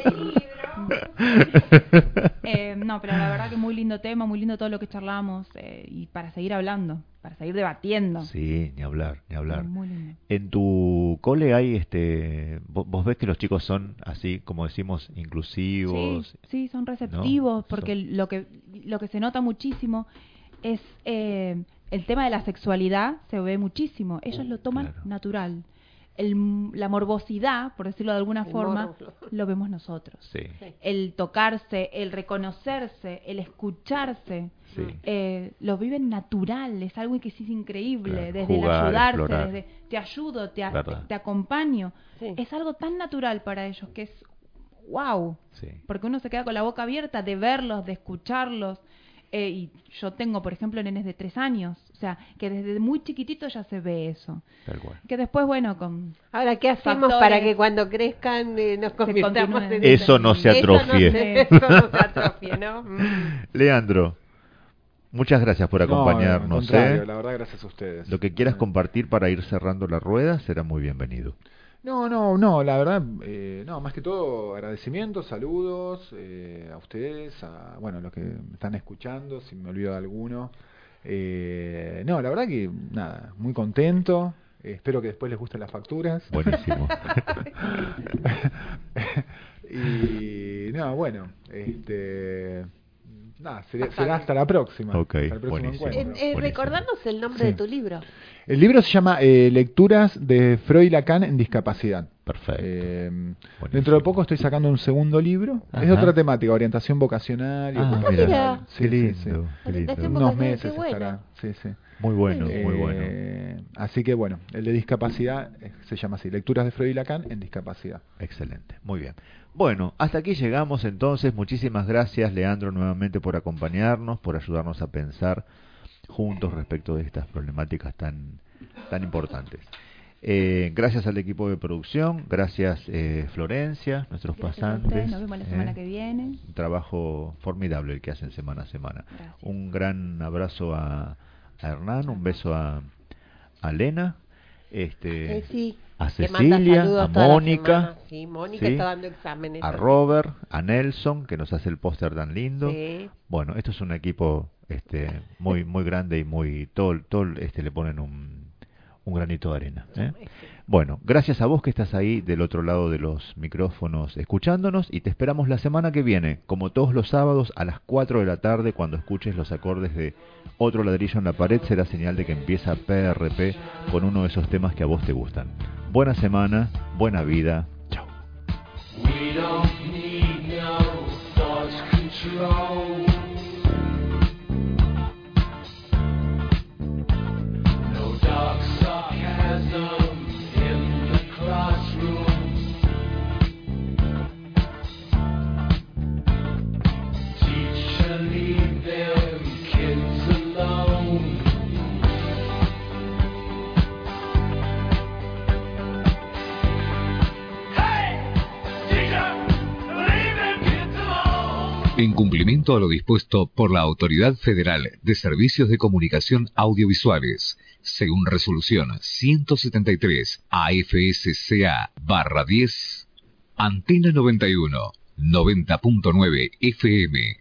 eh, no, pero la verdad que muy lindo tema, muy lindo todo lo que charlamos, eh, y para seguir hablando, para seguir debatiendo. Sí, ni hablar, ni hablar. Muy lindo. En tu cole hay, este, vos, vos ves que los chicos son así, como decimos, inclusivos. Sí, sí, son receptivos, ¿no? porque Son... lo que lo que se nota muchísimo es eh, el tema de la sexualidad, se ve muchísimo. Ellos lo toman Claro. natural. El, la morbosidad, por decirlo de alguna El forma, morbo. lo vemos nosotros. Sí. El tocarse, el reconocerse, el escucharse, Sí. eh, lo viven natural, es algo que es increíble, Claro, desde el jugar, ayudarse, explorar. desde te ayudo, te, a- Verdad. te acompaño. Sí. Es algo tan natural para ellos que es wow, Sí. porque uno se queda con la boca abierta de verlos, de escucharlos. Eh, y yo tengo, por ejemplo, nenes de tres años, o sea, que desde muy chiquitito ya se ve eso. Tal cual. Que después, bueno, con... Ahora, ¿qué hacemos factores, para que cuando crezcan eh, nos convirtamos continúe. en Eso no se atrofie. Eso no se, eso no se atrofie, ¿no? Mm. Leandro, muchas gracias por No, acompañarnos. al contrario, ¿eh? la verdad, gracias a ustedes. Lo que quieras compartir para ir cerrando la rueda será muy bienvenido. No, no, no, la verdad, eh, no, más que todo agradecimientos, saludos eh, a ustedes, a, bueno, a los que me están escuchando, si me olvido de alguno. Eh, no, la verdad que, nada, muy contento, eh, espero que después les gusten las facturas. Buenísimo. Y, no, bueno, este... Nada, será, será hasta la próxima. Ok, hasta el próximo buenísimo. encuentro. Eh, eh, recordarnos el nombre Sí. de tu libro. El libro se llama eh, Lecturas de Freud y Lacan en discapacidad. Perfecto. Eh, dentro de poco estoy sacando un segundo libro. Ajá. Es de otra temática, orientación vocacional y Ah, ocupacional. mira. Sí, Qué sí, lindo, sí. qué lindo. Orientación Unos vocacional, meses qué bueno. estará. Sí, sí. Muy bueno, muy bueno. Eh, así que bueno, el de discapacidad eh, se llama así, Lecturas de Freud y Lacan en discapacidad. Excelente, muy bien. Bueno, hasta aquí llegamos entonces. Muchísimas gracias, Leandro, nuevamente por acompañarnos, por ayudarnos a pensar juntos respecto de estas problemáticas tan, tan importantes. Eh, gracias al equipo de producción, gracias eh, Florencia, nuestros Gracias a pasantes. ustedes, nos vemos la semana eh, que viene. Un trabajo formidable el que hacen semana a semana. Gracias. Un gran abrazo a, a Hernán, un beso a, a Lena, este, Eh, sí, a que manda Cecilia, saludos a toda la Mónica, semana. Sí, Mónica ¿sí? está dando exámenes. a también. Robert, a Nelson, que nos hace el póster tan lindo. Sí. Bueno, esto es un equipo este, muy muy grande y muy todo, todo este le ponen un, un granito de arena. ¿eh? Bueno, gracias a vos que estás ahí del otro lado de los micrófonos escuchándonos y te esperamos la semana que viene, como todos los sábados a las cuatro de la tarde, cuando escuches los acordes de Otro ladrillo en la pared, será señal de que empieza P R P con uno de esos temas que a vos te gustan. Buena semana, buena vida. Chao. We don't need no thought control. No dark sarcasm in the classroom. Teacher, leave them kids alone. En cumplimiento a lo dispuesto por la Autoridad Federal de Servicios de Comunicación Audiovisuales, según resolución ciento setenta y tres A F S C A barra diez, Antena noventa y uno, noventa punto nueve F M,